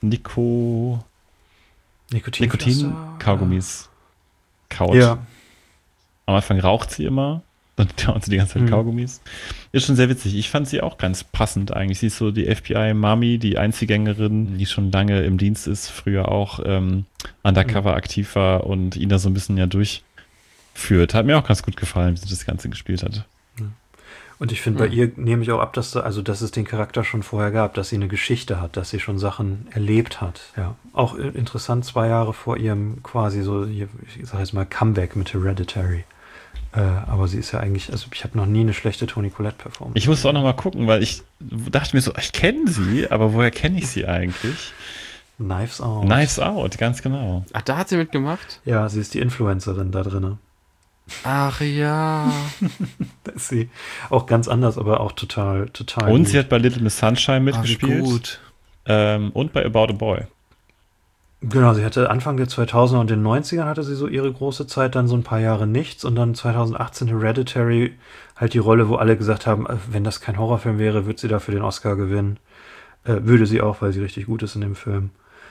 [SPEAKER 3] Nikotin-Kaugummis kaut.
[SPEAKER 2] Ja.
[SPEAKER 3] Am Anfang raucht sie immer Dann kauen sie die ganze Zeit Kaugummis. Ist schon sehr witzig. Ich fand sie auch ganz passend eigentlich. Sie ist so die FBI-Mami, die Einzelgängerin, die schon lange im Dienst ist, früher auch undercover aktiv war und ihn da so ein bisschen ja durchführt. Hat mir auch ganz gut gefallen, wie sie das Ganze gespielt hat.
[SPEAKER 2] Und ich finde, bei ihr nehme ich auch ab, dass es den Charakter schon vorher gab, dass sie eine Geschichte hat, dass sie schon Sachen erlebt hat. Ja, auch interessant, 2 Jahre vor ihrem quasi so, ich sag jetzt mal, Comeback mit Hereditary. Aber sie ist ja eigentlich, also ich habe noch nie eine schlechte Toni Collette-Performance.
[SPEAKER 3] Ich musste auch noch mal gucken, weil ich dachte mir so, ich kenne sie, aber woher kenne ich sie eigentlich?
[SPEAKER 2] Knives Out.
[SPEAKER 3] Knives Out, ganz genau.
[SPEAKER 4] Ach, da hat sie mitgemacht?
[SPEAKER 2] Ja, sie ist die Influencerin da drin.
[SPEAKER 4] Ach ja.
[SPEAKER 2] Da ist sie auch ganz anders, aber auch total
[SPEAKER 3] Und
[SPEAKER 2] gut.
[SPEAKER 3] sie hat bei Little Miss Sunshine mitgespielt.
[SPEAKER 4] Gut.
[SPEAKER 3] Und bei About a Boy.
[SPEAKER 2] Genau, sie hatte Anfang der 2000er und den 90ern hatte sie so ihre große Zeit, dann so ein paar Jahre nichts und dann 2018 Hereditary, halt die Rolle, wo alle gesagt haben, wenn das kein Horrorfilm wäre, würde sie dafür den Oscar gewinnen. Würde sie auch, weil sie richtig gut ist in dem Film.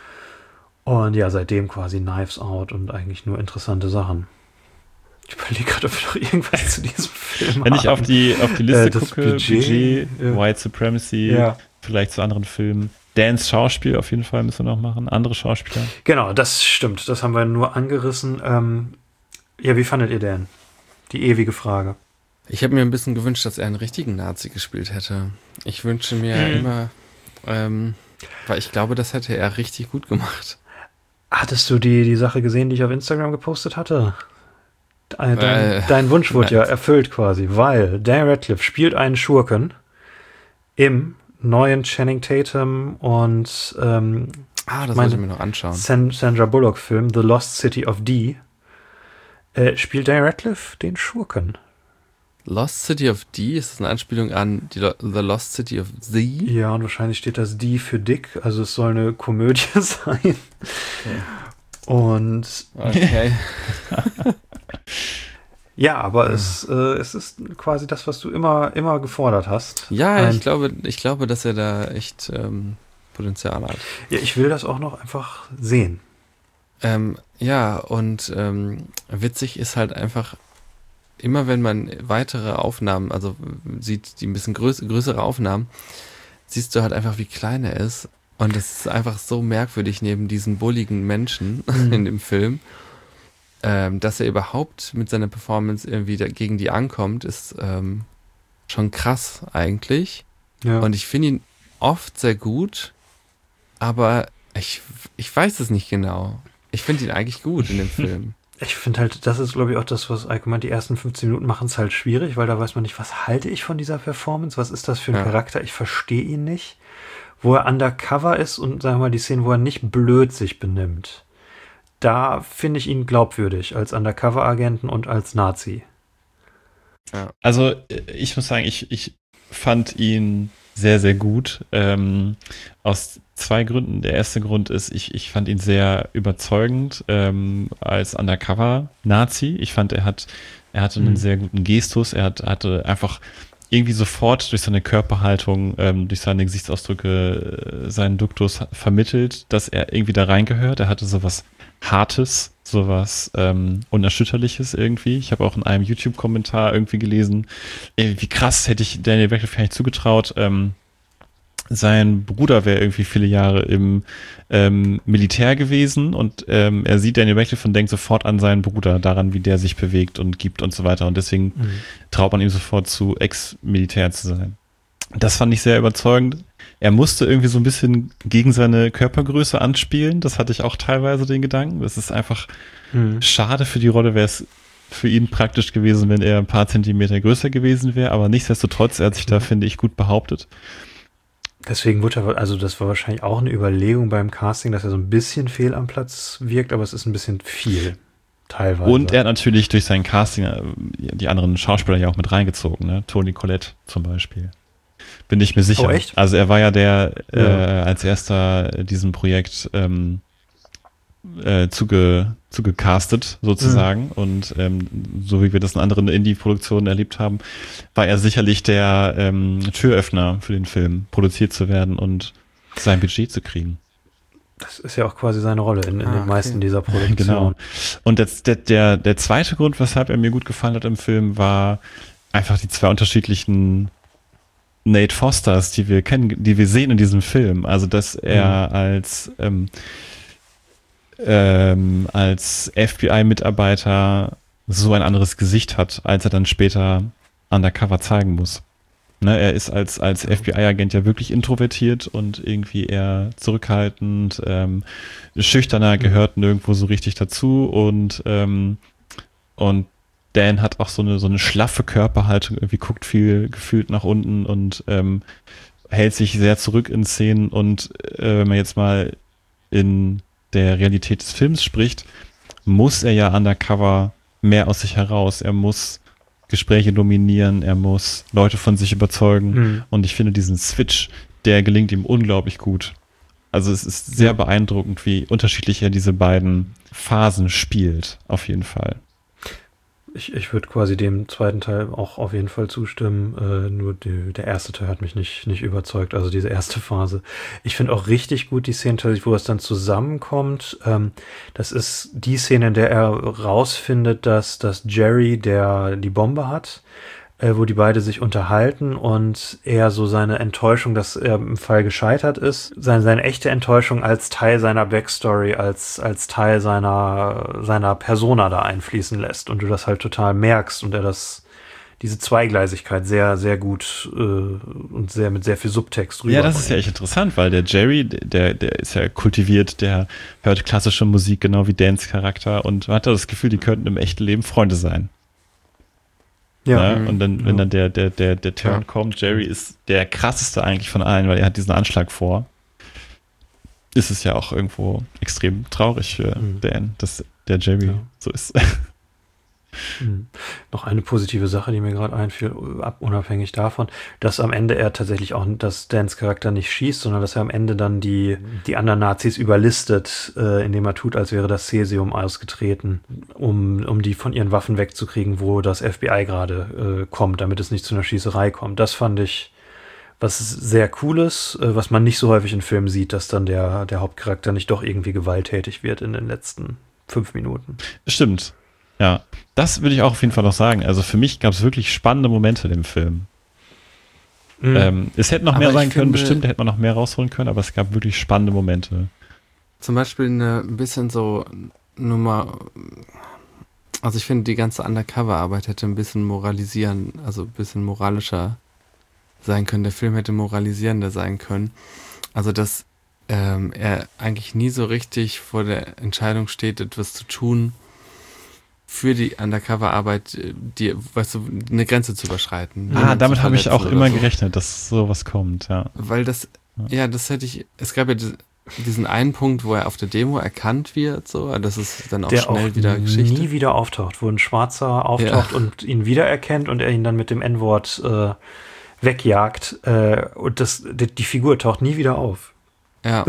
[SPEAKER 2] Und ja, seitdem quasi Knives Out und eigentlich nur interessante Sachen. Ich überlege gerade, ob wir noch irgendwas zu diesem Film
[SPEAKER 3] Wenn ich auf die Liste
[SPEAKER 2] das
[SPEAKER 3] gucke, Budget,
[SPEAKER 2] ja.
[SPEAKER 3] White Supremacy,
[SPEAKER 2] Ja.
[SPEAKER 3] vielleicht zu anderen Filmen. Dans Schauspiel auf jeden Fall müssen wir noch machen. Andere Schauspieler.
[SPEAKER 2] Genau, das stimmt. Das haben wir nur angerissen. Ja, wie fandet ihr Dan? Die ewige Frage.
[SPEAKER 4] Ich habe mir ein bisschen gewünscht, dass er einen richtigen Nazi gespielt hätte. Ich wünsche mir immer, weil ich glaube, das hätte er richtig gut gemacht.
[SPEAKER 2] Hattest du die Sache gesehen, die ich auf Instagram gepostet hatte? Dein Wunsch wurde ja erfüllt quasi, weil Daniel Radcliffe spielt einen Schurken im neuen Channing Tatum und
[SPEAKER 4] Das wollte ich mir noch anschauen.
[SPEAKER 2] Sandra Bullock Film The Lost City of D spielt Daniel Radcliffe den Schurken.
[SPEAKER 4] Lost City of D, ist das eine Anspielung an The Lost City of The?
[SPEAKER 2] Ja, und wahrscheinlich steht das D für Dick, also es soll eine Komödie sein. Okay. Und
[SPEAKER 4] okay.
[SPEAKER 2] ja, aber es ist quasi das, was du immer gefordert hast.
[SPEAKER 4] Ja, ich glaube, dass er da echt Potenzial hat.
[SPEAKER 2] Ja, ich will das auch noch einfach sehen.
[SPEAKER 4] Ja, und witzig ist halt einfach, immer wenn man weitere Aufnahmen, also sieht die ein bisschen größere Aufnahmen, siehst du halt einfach, wie klein er ist. Und es ist einfach so merkwürdig neben diesen bulligen Menschen in dem Film, dass er überhaupt mit seiner Performance irgendwie gegen die ankommt, ist schon krass eigentlich.
[SPEAKER 2] Ja.
[SPEAKER 4] Und ich finde ihn oft sehr gut, aber ich weiß es nicht genau. Ich finde ihn eigentlich gut in dem Film.
[SPEAKER 2] Ich finde halt, das ist, glaube ich, auch das, was allgemein die ersten 15 Minuten machen es halt schwierig, weil da weiß man nicht, was halte ich von dieser Performance, was ist das für ein Charakter, ich verstehe ihn nicht. Wo er undercover ist und, sagen wir mal, die Szenen, wo er nicht blöd sich benimmt, da finde ich ihn glaubwürdig als Undercover-Agenten und als Nazi.
[SPEAKER 3] Ja. Also ich muss sagen, ich fand ihn sehr, sehr gut. Aus 2 Gründen. Der erste Grund ist, ich fand ihn sehr überzeugend als Undercover-Nazi. Ich fand, er hatte einen sehr guten Gestus. Er hatte einfach irgendwie sofort durch seine Körperhaltung, durch seine Gesichtsausdrücke, seinen Duktus vermittelt, dass er irgendwie da reingehört. Er hatte sowas Hartes, sowas Unerschütterliches irgendwie. Ich habe auch in einem YouTube-Kommentar irgendwie gelesen, wie krass hätte ich Daniel Radcliffe nicht zugetraut. Sein Bruder wäre irgendwie viele Jahre im Militär gewesen und er sieht Daniel Radcliffe und denkt sofort an seinen Bruder, daran, wie der sich bewegt und gibt und so weiter. Und deswegen traut man ihm sofort zu, Ex-Militär zu sein. Das fand ich sehr überzeugend. Er musste irgendwie so ein bisschen gegen seine Körpergröße anspielen. Das hatte ich auch teilweise den Gedanken. Das ist einfach schade für die Rolle, wäre es für ihn praktisch gewesen, wenn er ein paar Zentimeter größer gewesen wäre. Aber nichtsdestotrotz, er hat sich da, finde ich, gut behauptet.
[SPEAKER 2] Deswegen das war wahrscheinlich auch eine Überlegung beim Casting, dass er so ein bisschen fehl am Platz wirkt, aber es ist ein bisschen viel, teilweise.
[SPEAKER 3] Und er hat natürlich durch sein Casting die anderen Schauspieler ja auch mit reingezogen, ne? Toni Collette zum Beispiel. Bin ich mir sicher.
[SPEAKER 2] Oh, echt?
[SPEAKER 3] Also er war ja der als erster diesem Projekt zugecastet sozusagen und so wie wir das in anderen Indie-Produktionen erlebt haben, war er sicherlich der Türöffner für den Film, produziert zu werden und sein Budget zu kriegen.
[SPEAKER 2] Das ist ja auch quasi seine Rolle in den meisten dieser Produktionen.
[SPEAKER 3] Genau. Und der zweite Grund, weshalb er mir gut gefallen hat im Film, war einfach die zwei unterschiedlichen Nate Fosters, die wir kennen, die wir sehen in diesem Film. Also, dass er als FBI-Mitarbeiter so ein anderes Gesicht hat, als er dann später undercover zeigen muss. Ne, er ist als FBI-Agent ja wirklich introvertiert und irgendwie eher zurückhaltend, schüchterner, gehört nirgendwo so richtig dazu und Dan hat auch so eine schlaffe Körperhaltung, irgendwie guckt viel gefühlt nach unten und hält sich sehr zurück in Szenen und wenn man jetzt mal in der Realität des Films spricht, muss er ja undercover mehr aus sich heraus. Er muss Gespräche dominieren, er muss Leute von sich überzeugen und ich finde diesen Switch, der gelingt ihm unglaublich gut. Also es ist sehr beeindruckend, wie unterschiedlich er diese beiden Phasen spielt, auf jeden Fall.
[SPEAKER 2] Ich würde quasi dem zweiten Teil auch auf jeden Fall zustimmen. Nur der erste Teil hat mich nicht überzeugt, also diese erste Phase. Ich finde auch richtig gut die Szene, wo es dann zusammenkommt. Das ist die Szene, in der er rausfindet, dass Jerry die Bombe hat, wo die beide sich unterhalten und er so seine Enttäuschung, dass er im Fall gescheitert ist, seine echte Enttäuschung als Teil seiner Backstory, als Teil seiner Persona da einfließen lässt und du das halt total merkst und er diese Zweigleisigkeit sehr, sehr gut und mit sehr viel Subtext rüber.
[SPEAKER 3] Ja, das ist ja echt interessant, weil der Jerry, der ist ja kultiviert, der hört klassische Musik, genau wie Dans Charakter und man hat das Gefühl, die könnten im echten Leben Freunde sein. Ja, und dann, wenn dann der Turn kommt, Jerry ist der krasseste eigentlich von allen, weil er hat diesen Anschlag vor. Ist es ja auch irgendwo extrem traurig für Dan, dass der Jerry so ist.
[SPEAKER 2] Noch eine positive Sache, die mir gerade einfiel, unabhängig davon, dass am Ende er tatsächlich auch, dass Dans Charakter nicht schießt, sondern dass er am Ende dann die anderen Nazis überlistet, indem er tut, als wäre das Cäsium ausgetreten, um die von ihren Waffen wegzukriegen, wo das FBI gerade kommt, damit es nicht zu einer Schießerei kommt. Das fand ich was sehr Cooles, was man nicht so häufig in Filmen sieht, dass dann der Hauptcharakter nicht doch irgendwie gewalttätig wird in den letzten 5 Minuten.
[SPEAKER 3] Stimmt. Ja, das würde ich auch auf jeden Fall noch sagen. Also für mich gab es wirklich spannende Momente im Film. Es hätte noch mehr sein können, bestimmt, da hätte man noch mehr rausholen können, aber es gab wirklich spannende Momente.
[SPEAKER 4] Zum Beispiel ein bisschen so also ich finde, die ganze Undercover-Arbeit hätte ein bisschen moralisieren, also ein bisschen moralischer sein können. Der Film hätte moralisierender sein können. Also dass er eigentlich nie so richtig vor der Entscheidung steht, etwas zu tun, für die Undercover-Arbeit, eine Grenze zu überschreiten.
[SPEAKER 3] Damit habe ich auch immer gerechnet, dass sowas kommt, ja.
[SPEAKER 4] Weil das hätte ich, es gab ja diesen einen Punkt, wo er auf der Demo erkannt wird, so, das ist dann auch der schnell auch wieder Geschichte.
[SPEAKER 2] Nie wieder auftaucht, wo ein Schwarzer auftaucht und ihn wiedererkennt und er ihn dann mit dem N-Wort wegjagt und die Figur taucht nie wieder auf.
[SPEAKER 4] Ja,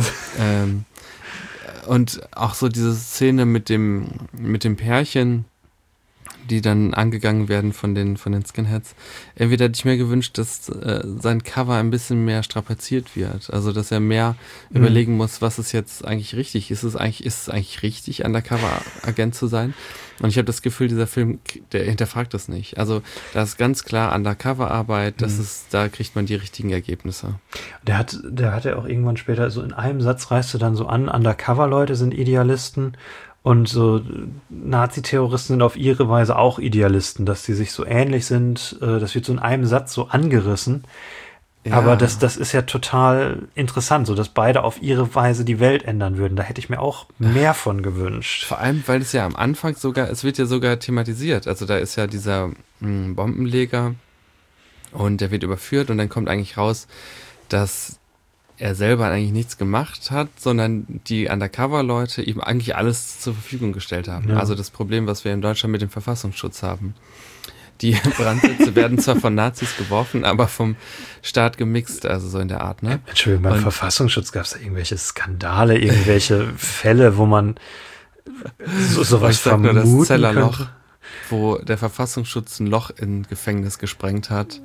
[SPEAKER 4] und auch so diese Szene mit dem Pärchen, die dann angegangen werden von den Skinheads. Entweder hätte ich mir gewünscht, dass sein Cover ein bisschen mehr strapaziert wird. Also, dass er mehr überlegen muss, was ist jetzt eigentlich richtig. Ist es eigentlich richtig, Undercover-Agent zu sein? Und ich habe das Gefühl, dieser Film, der hinterfragt das nicht. Also, da ist ganz klar Undercover-Arbeit, da kriegt man die richtigen Ergebnisse.
[SPEAKER 2] Der hat ja auch irgendwann später, so in einem Satz reißt er dann so an, Undercover-Leute sind Idealisten. Und so Nazi-Terroristen sind auf ihre Weise auch Idealisten, dass sie sich so ähnlich sind. Das wird so in einem Satz so angerissen. Ja. Aber das ist ja total interessant, so dass beide auf ihre Weise die Welt ändern würden. Da hätte ich mir auch mehr von gewünscht.
[SPEAKER 4] Vor allem, weil es ja am Anfang es wird ja sogar thematisiert. Also da ist ja dieser Bombenleger und der wird überführt und dann kommt eigentlich raus, dass er selber eigentlich nichts gemacht hat, sondern die Undercover-Leute ihm eigentlich alles zur Verfügung gestellt haben. Ja. Also das Problem, was wir in Deutschland mit dem Verfassungsschutz haben. Die Brandsätze werden zwar von Nazis geworfen, aber vom Staat gemixt, also so in der Art, ne?
[SPEAKER 2] Entschuldigung, beim Verfassungsschutz gab es da irgendwelche Skandale, irgendwelche Fälle, wo man sowas vermuten könnte. Das
[SPEAKER 4] Zellerloch, wo der Verfassungsschutz ein Loch in Gefängnis gesprengt hat.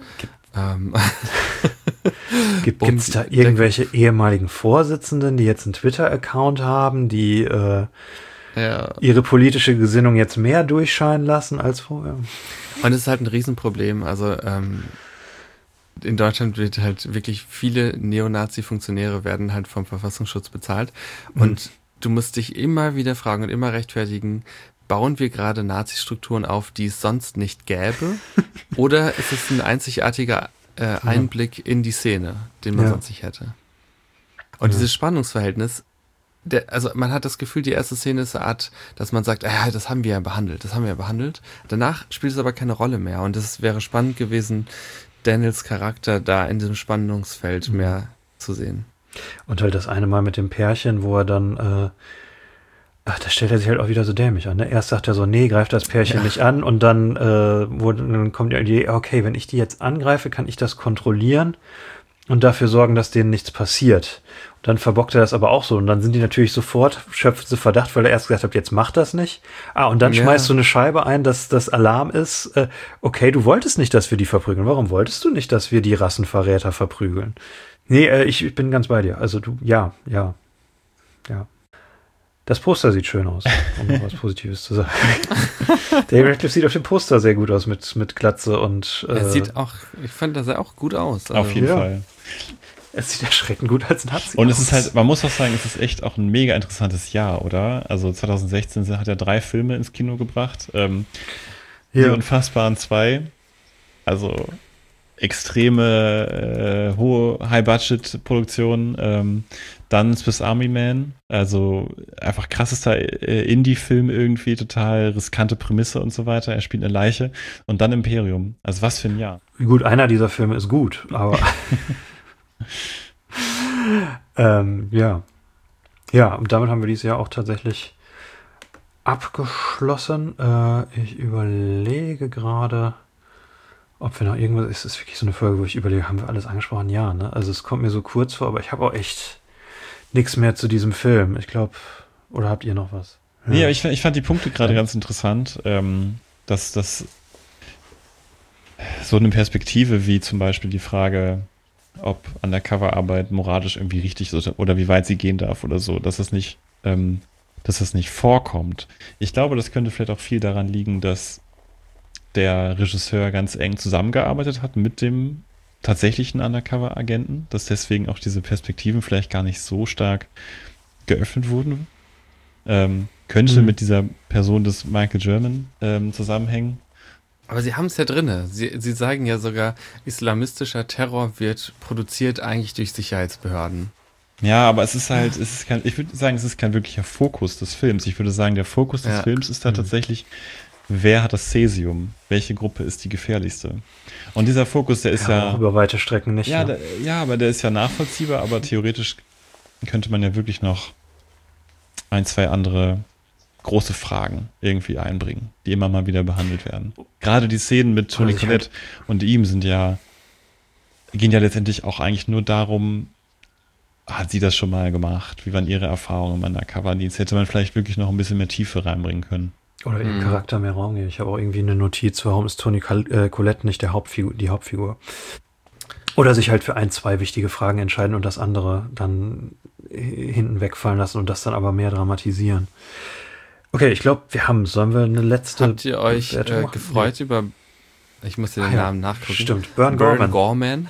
[SPEAKER 2] Gibt es da irgendwelche ehemaligen Vorsitzenden, die jetzt einen Twitter-Account haben, die ihre politische Gesinnung jetzt mehr durchscheinen lassen als vorher.
[SPEAKER 4] Und es ist halt ein Riesenproblem. Also in Deutschland wird halt wirklich viele Neonazi-Funktionäre werden halt vom Verfassungsschutz bezahlt. Und du musst dich immer wieder fragen und immer rechtfertigen, bauen wir gerade Nazi-Strukturen auf, die es sonst nicht gäbe? Oder ist es ein einzigartiger Einblick in die Szene, den man sonst nicht hätte? Und dieses Spannungsverhältnis, also man hat das Gefühl, die erste Szene ist eine Art, dass man sagt, das haben wir ja behandelt. Danach spielt es aber keine Rolle mehr. Und es wäre spannend gewesen, Daniels Charakter da in diesem Spannungsfeld mehr zu sehen.
[SPEAKER 2] Und halt das eine Mal mit dem Pärchen, wo er dann, da stellt er sich halt auch wieder so dämlich an. Ne? Erst sagt er so, nee, greif das Pärchen nicht an. Und dann, dann kommt die Idee, okay, wenn ich die jetzt angreife, kann ich das kontrollieren und dafür sorgen, dass denen nichts passiert. Und dann verbockt er das aber auch so. Und dann sind die natürlich sofort, schöpfen sie Verdacht, weil er erst gesagt hat, jetzt mach das nicht. Und dann schmeißt du eine Scheibe ein, dass das Alarm ist. Okay, du wolltest nicht, dass wir die verprügeln. Warum wolltest du nicht, dass wir die Rassenverräter verprügeln? Nee, ich bin ganz bei dir. Also ja. Das Poster sieht schön aus, um noch was Positives zu sagen. Daniel Radcliffe sieht auf dem Poster sehr gut aus mit Glatze und
[SPEAKER 4] ich fand, das sah auch gut aus.
[SPEAKER 3] Auf jeden Fall.
[SPEAKER 2] Es sieht erschreckend gut als Nazi
[SPEAKER 3] Und
[SPEAKER 2] aus.
[SPEAKER 3] es ist halt, man muss auch sagen, es ist echt auch ein mega interessantes Jahr, oder? Also 2016 hat er 3 Filme ins Kino gebracht. Die Unfassbaren 2. Also extreme, hohe High-Budget-Produktion. Dann Swiss Army Man. Also einfach krassester Indie-Film irgendwie, total riskante Prämisse und so weiter. Er spielt eine Leiche. Und dann Imperium. Also was für ein Jahr.
[SPEAKER 2] Gut, einer dieser Filme ist gut, aber ja, und damit haben wir dieses Jahr auch tatsächlich abgeschlossen. Ich überlege gerade, ob wir noch irgendwas, ist es wirklich so eine Folge, wo ich überlege, haben wir alles angesprochen? Ja, ne? Also es kommt mir so kurz vor, aber ich habe auch echt nichts mehr zu diesem Film. Ich glaube, oder habt ihr noch was? Ja.
[SPEAKER 3] Nee, ich fand die Punkte gerade ganz interessant, dass das so eine Perspektive wie zum Beispiel die Frage, ob Undercover-Arbeit moralisch irgendwie richtig ist oder wie weit sie gehen darf oder so, dass das nicht vorkommt. Ich glaube, das könnte vielleicht auch viel daran liegen, dass der Regisseur ganz eng zusammengearbeitet hat mit dem tatsächlichen Undercover-Agenten, dass deswegen auch diese Perspektiven vielleicht gar nicht so stark geöffnet wurden. Könnte mit dieser Person des Michael German zusammenhängen.
[SPEAKER 4] Aber sie haben es ja drinne. Sie sagen ja sogar, islamistischer Terror wird produziert eigentlich durch Sicherheitsbehörden.
[SPEAKER 3] Ja, aber ich würde sagen, es ist kein wirklicher Fokus des Films. Ich würde sagen, der Fokus des Films ist da tatsächlich, wer hat das Cäsium? Welche Gruppe ist die gefährlichste? Und dieser Fokus, der ist ja
[SPEAKER 2] über weite Strecken nicht.
[SPEAKER 3] Ja, aber der ist ja nachvollziehbar, aber theoretisch könnte man ja wirklich noch 1, 2 andere große Fragen irgendwie einbringen, die immer mal wieder behandelt werden. Gerade die Szenen mit Toni Collette und ihm gehen ja letztendlich auch eigentlich nur darum, hat sie das schon mal gemacht? Wie waren ihre Erfahrungen im Undercover-Dienst? Hätte man vielleicht wirklich noch ein bisschen mehr Tiefe reinbringen können.
[SPEAKER 2] Oder ihrem Charakter mehr Raum geben. Ich habe auch irgendwie eine Notiz, warum ist Toni Collette nicht die Hauptfigur? Oder sich halt für 1, 2 wichtige Fragen entscheiden und das andere dann hinten wegfallen lassen und das dann aber mehr dramatisieren. Okay, ich glaube, sollen wir eine letzte...
[SPEAKER 4] Habt ihr euch gefreut über, ich muss dir den Namen nachgucken.
[SPEAKER 2] Stimmt,
[SPEAKER 4] Burn Gorman.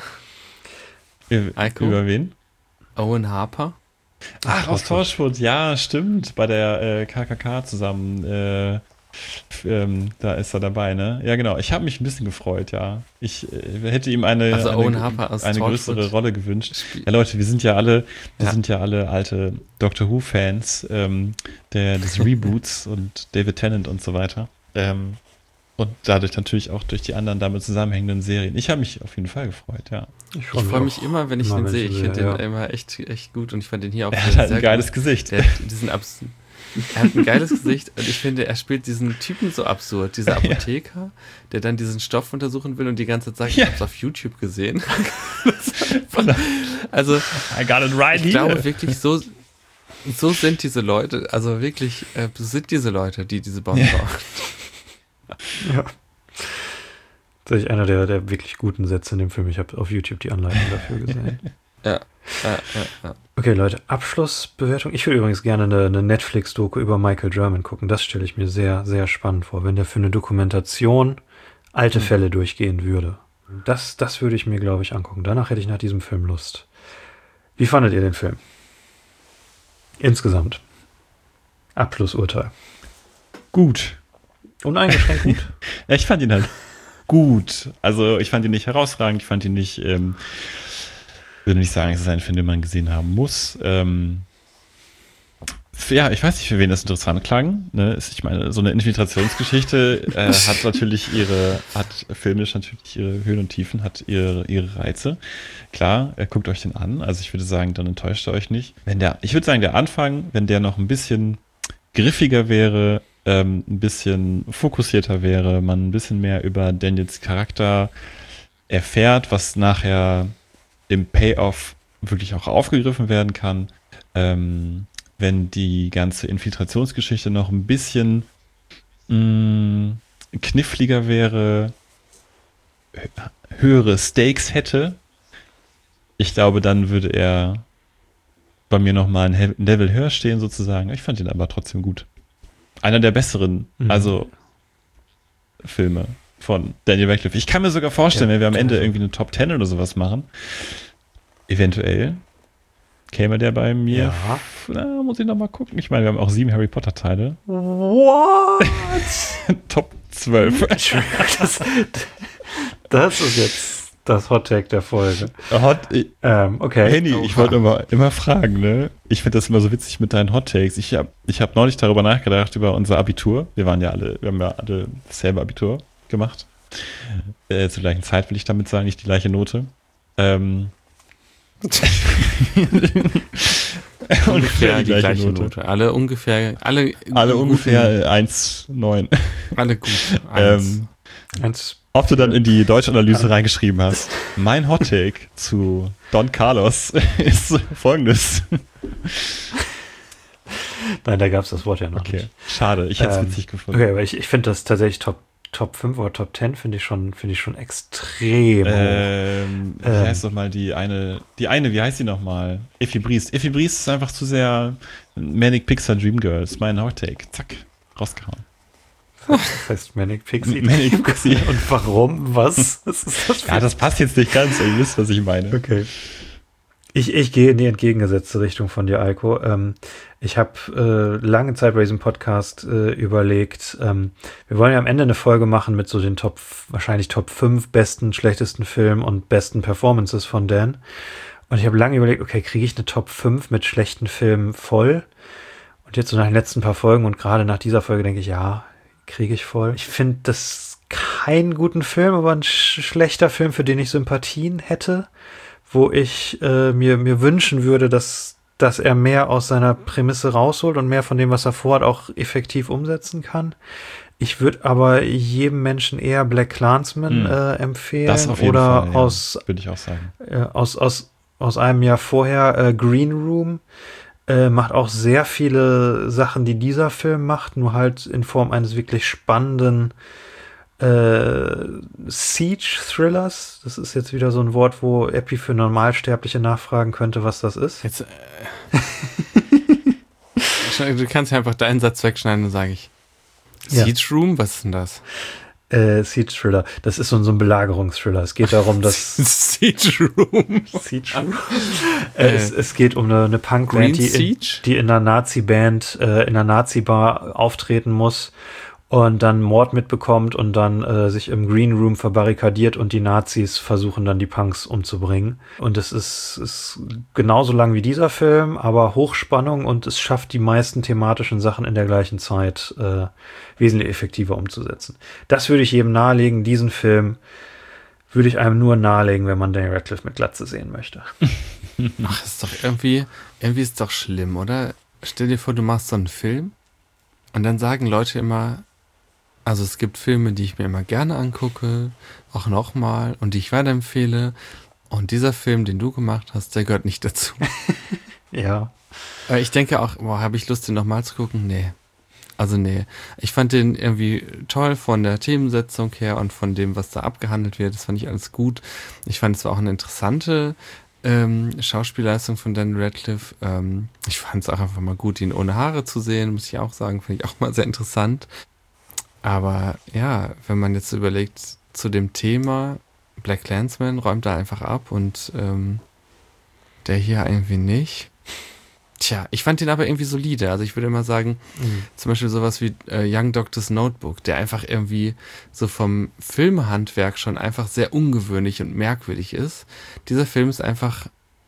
[SPEAKER 3] Über wen?
[SPEAKER 4] Owen Harper.
[SPEAKER 3] Ach, aus Torchwood, ja, stimmt. Bei der KKK zusammen. Da ist er dabei, ne? Ja, genau. Ich habe mich ein bisschen gefreut, ja. Ich hätte ihm eine größere Rolle gewünscht. Ja, Leute, wir sind ja alle alte Doctor Who-Fans des Reboots und David Tennant und so weiter. Und dadurch natürlich auch durch die anderen damit zusammenhängenden Serien. Ich habe mich auf jeden Fall gefreut, ja.
[SPEAKER 4] Ich freue mich immer, wenn ich den sehe. Ich finde den immer echt gut und ich fand den hier auch
[SPEAKER 3] sehr gut. Er hat ein geiles Gesicht.
[SPEAKER 4] Er hat ein geiles Gesicht und ich finde, er spielt diesen Typen so absurd. Dieser Apotheker, der dann diesen Stoff untersuchen will und die ganze Zeit sagt, ich habe es auf YouTube gesehen. Also,
[SPEAKER 3] I got it right
[SPEAKER 4] ich glaube wirklich, so sind diese Leute, also wirklich, sind diese Leute, die diese Bomben bauen.
[SPEAKER 2] Ja. Das ist einer der wirklich guten Sätze in dem Film. Ich habe auf YouTube die Anleitung dafür gesehen.
[SPEAKER 4] Ja.
[SPEAKER 2] Okay, Leute, Abschlussbewertung. Ich würde übrigens gerne eine Netflix-Doku über Michael German gucken. Das stelle ich mir sehr, sehr spannend vor, wenn der für eine Dokumentation alte Fälle durchgehen würde. Das würde ich mir, glaube ich, angucken. Danach hätte ich nach diesem Film Lust. Wie fandet ihr den Film? Insgesamt. Abschlussurteil.
[SPEAKER 3] Gut.
[SPEAKER 2] Uneingeschränkt gut.
[SPEAKER 3] Ja, ich fand ihn halt gut. Also ich fand ihn nicht herausragend, ich fand ihn nicht, würde nicht sagen, es ist ein Film, den man gesehen haben muss. Ja, ich weiß nicht, für wen das interessant klang. Ne? Ich meine, so eine Infiltrationsgeschichte hat filmisch natürlich ihre Höhen und Tiefen, hat ihre Reize. Klar, guckt euch den an. Also ich würde sagen, dann enttäuscht er euch nicht. Ich würde sagen, der Anfang, wenn der noch ein bisschen griffiger wäre, ein bisschen fokussierter wäre, man ein bisschen mehr über Daniels Charakter erfährt, was nachher im Payoff wirklich auch aufgegriffen werden kann, wenn die ganze Infiltrationsgeschichte noch ein bisschen kniffliger wäre, höhere Stakes hätte, ich glaube, dann würde er bei mir nochmal ein Level höher stehen sozusagen. Ich fand ihn aber trotzdem gut. Einer der besseren, Filme von Daniel Radcliffe. Ich kann mir sogar vorstellen, wenn wir am Ende irgendwie eine Top 10 oder sowas machen, eventuell käme der bei mir. Ja. Muss ich noch mal gucken. Ich meine, wir haben auch 7 Harry Potter Teile.
[SPEAKER 2] What?
[SPEAKER 3] Top 12.
[SPEAKER 2] Das ist jetzt das Hot Take der Folge.
[SPEAKER 3] Okay. Henny, ich wollte immer fragen, ne? Ich finde das immer so witzig mit deinen Hot Takes. Ich hab neulich darüber nachgedacht, über unser Abitur. Wir haben ja alle dasselbe Abitur gemacht. Zur gleichen Zeit will ich damit sagen, nicht die gleiche Note.
[SPEAKER 4] ungefähr die gleiche Note. Alle ungefähr
[SPEAKER 3] 1,9.
[SPEAKER 4] Alle gut.
[SPEAKER 2] 1.
[SPEAKER 3] Ob du dann in die Deutschanalyse reingeschrieben hast. Mein Hot Take zu Don Carlos ist folgendes.
[SPEAKER 2] Nein, da gab es das Wort ja noch nicht.
[SPEAKER 3] Schade, ich hätte es witzig gefunden.
[SPEAKER 2] Okay, aber ich finde das tatsächlich Top 5 oder Top 10 finde ich schon extrem hoch.
[SPEAKER 3] Wie heißt doch mal die eine, wie heißt die nochmal? Effi Briest. Effi Briest ist einfach zu sehr Manic Pixar Dream Girls. Mein Hot Take. Zack, rausgehauen.
[SPEAKER 2] Das heißt Manic Pixie.
[SPEAKER 3] Manic Pixie.
[SPEAKER 2] Und warum? Was ist das?
[SPEAKER 3] Ja, das passt jetzt nicht ganz, ihr wisst, was ich meine.
[SPEAKER 2] Okay. Ich gehe in die entgegengesetzte Richtung von dir, Eiko. Ich habe lange Zeit bei diesem Podcast überlegt, wir wollen ja am Ende eine Folge machen mit so den wahrscheinlich Top 5 besten, schlechtesten Filmen und besten Performances von Dan. Und ich habe lange überlegt, okay, kriege ich eine Top 5 mit schlechten Filmen voll? Und jetzt so nach den letzten paar Folgen und gerade nach dieser Folge denke ich, ja, kriege ich voll. Ich finde das keinen guten Film, aber ein schlechter Film, für den ich Sympathien hätte, wo ich mir wünschen würde, dass er mehr aus seiner Prämisse rausholt und mehr von dem, was er vorhat, auch effektiv umsetzen kann. Ich würde aber jedem Menschen eher Black Klansman empfehlen.
[SPEAKER 3] Das auf jeden
[SPEAKER 2] oder
[SPEAKER 3] Fall,
[SPEAKER 2] aus,
[SPEAKER 3] würde ich auch sagen.
[SPEAKER 2] Aus einem Jahr vorher Green Room. Macht auch sehr viele Sachen, die dieser Film macht, nur halt in Form eines wirklich spannenden Siege-Thrillers. Das ist jetzt wieder so ein Wort, wo Epi für Normalsterbliche nachfragen könnte, was das ist.
[SPEAKER 4] Jetzt, du kannst ja einfach deinen Satz wegschneiden, dann sage ich. Siege Room? Was ist denn das?
[SPEAKER 2] Siege-Thriller. Das ist so ein Belagerungsthriller. Es geht darum, dass...
[SPEAKER 4] Siege Room.
[SPEAKER 2] Siege Room. Es geht um eine Punkband, die in einer Nazi-Band, in einer Nazi-Bar auftreten muss und dann Mord mitbekommt und dann sich im Green Room verbarrikadiert und die Nazis versuchen dann die Punks umzubringen. Und es ist genauso lang wie dieser Film, aber Hochspannung und es schafft die meisten thematischen Sachen in der gleichen Zeit wesentlich effektiver umzusetzen. Das würde ich jedem nahelegen. Diesen Film würde ich einem nur nahelegen, wenn man Daniel Radcliffe mit Glatze sehen möchte.
[SPEAKER 4] Ach, ist doch irgendwie ist doch schlimm, oder? Stell dir vor, du machst so einen Film und dann sagen Leute immer, also es gibt Filme, die ich mir immer gerne angucke, auch nochmal und die ich weiterempfehle. Und dieser Film, den du gemacht hast, der gehört nicht dazu.
[SPEAKER 2] Ja.
[SPEAKER 4] Aber ich denke auch, habe ich Lust, den nochmal zu gucken? Nee. Also nee. Ich fand den irgendwie toll von der Themensetzung her und von dem, was da abgehandelt wird. Das fand ich alles gut. Ich fand, es war auch eine interessante Schauspielleistung von Daniel Radcliffe. Ich fand es auch einfach mal gut, ihn ohne Haare zu sehen, muss ich auch sagen. Finde ich auch mal sehr interessant. Aber ja, wenn man jetzt überlegt, zu dem Thema, Black Klansman räumt da einfach ab und der hier irgendwie nicht. Tja, ich fand den aber irgendwie solide. Also ich würde immer sagen, zum Beispiel sowas wie Young Doctor's Notebook, der einfach irgendwie so vom Filmhandwerk schon einfach sehr ungewöhnlich und merkwürdig ist. Dieser Film ist einfach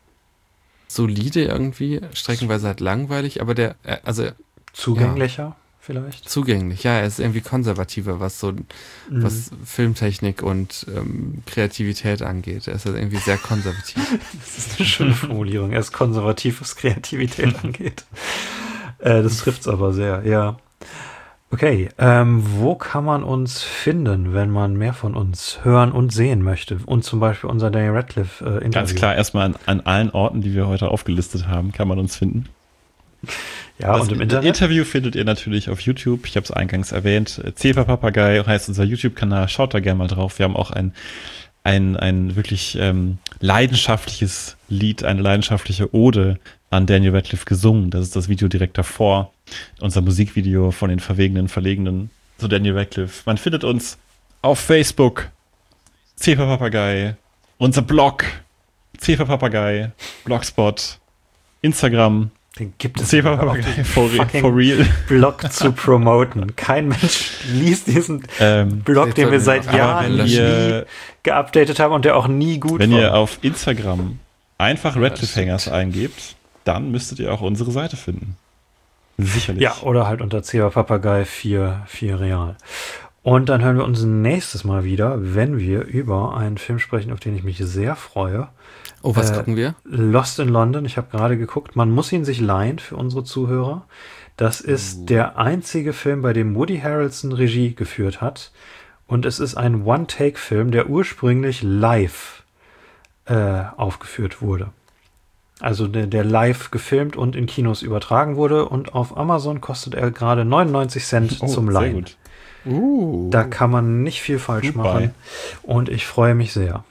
[SPEAKER 4] solide irgendwie, streckenweise halt langweilig, aber
[SPEAKER 2] zugänglicher vielleicht?
[SPEAKER 4] Zugänglich, ja, er ist irgendwie konservativer, was Filmtechnik und Kreativität angeht. Er ist halt irgendwie sehr konservativ.
[SPEAKER 2] Das ist eine schöne Formulierung. Er ist konservativ, was Kreativität angeht. Das trifft's aber sehr, ja. Okay, wo kann man uns finden, wenn man mehr von uns hören und sehen möchte? Und zum Beispiel unser Daniel Radcliffe Interview.
[SPEAKER 3] Ganz klar, erstmal an allen Orten, die wir heute aufgelistet haben, kann man uns finden.
[SPEAKER 2] Ja, und im Internet?
[SPEAKER 3] Das Interview findet ihr natürlich auf YouTube. Ich habe es eingangs erwähnt. Zepa Papagei heißt unser YouTube-Kanal. Schaut da gerne mal drauf. Wir haben auch ein wirklich leidenschaftliches Lied, eine leidenschaftliche Ode an Daniel Radcliffe gesungen. Das ist das Video direkt davor. Unser Musikvideo von den verwegenen Verlegenen zu Daniel Radcliffe. Man findet uns auf Facebook. Zepa Papagei. Unser Blog. Zepa Papagei. Blogspot. Instagram.
[SPEAKER 2] Den gibt es
[SPEAKER 3] for real.
[SPEAKER 2] Blog zu promoten. Kein Mensch liest diesen Blog, den wir seit Jahren nie geupdatet haben und der auch nie gut war.
[SPEAKER 3] Wenn ihr auf Instagram einfach Radcliffe Hangers eingebt, dann müsstet ihr auch unsere Seite finden. Sicherlich.
[SPEAKER 2] Ja, oder halt unter Zepa Papagei 4 Real. Und dann hören wir uns nächstes Mal wieder, wenn wir über einen Film sprechen, auf den ich mich sehr freue.
[SPEAKER 4] Oh, was gucken wir?
[SPEAKER 2] Lost in London. Ich habe gerade geguckt. Man muss ihn sich leihen für unsere Zuhörer. Das ist der einzige Film, bei dem Woody Harrelson Regie geführt hat. Und es ist ein One-Take-Film, der ursprünglich live aufgeführt wurde. Also der live gefilmt und in Kinos übertragen wurde. Und auf Amazon kostet er gerade 99 Cent zum Leihen.
[SPEAKER 3] Sehr gut.
[SPEAKER 2] Da kann man nicht viel falsch machen. Und ich freue mich sehr.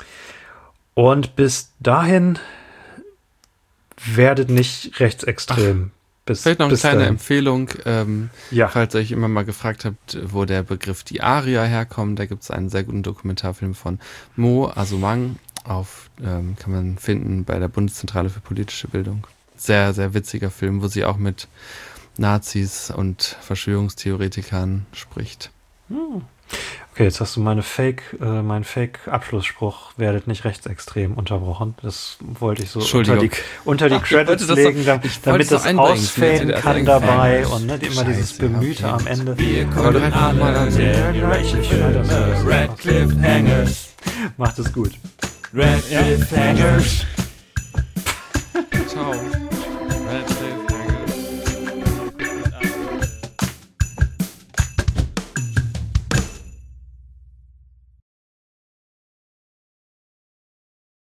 [SPEAKER 2] Und bis dahin werdet nicht rechtsextrem.
[SPEAKER 4] Vielleicht noch eine kleine Empfehlung,
[SPEAKER 2] ja.
[SPEAKER 4] Falls ihr euch immer mal gefragt habt, wo der Begriff die Aria herkommt. Da gibt es einen sehr guten Dokumentarfilm von Mo Asumang. Kann man finden bei der Bundeszentrale für politische Bildung. Sehr, sehr witziger Film, wo sie auch mit Nazis und Verschwörungstheoretikern spricht.
[SPEAKER 2] Okay, jetzt hast du meinen Fake-Abschlussspruch, werdet nicht rechtsextrem, unterbrochen. Das wollte ich so unter die Credits legen, damit das ausfaden kann dabei und immer dieses Bemühte am Ende.
[SPEAKER 1] Wir kommen alle an Radcliffe Hangers.
[SPEAKER 2] Macht es gut.
[SPEAKER 1] Radcliffe Hangers.
[SPEAKER 4] Ciao.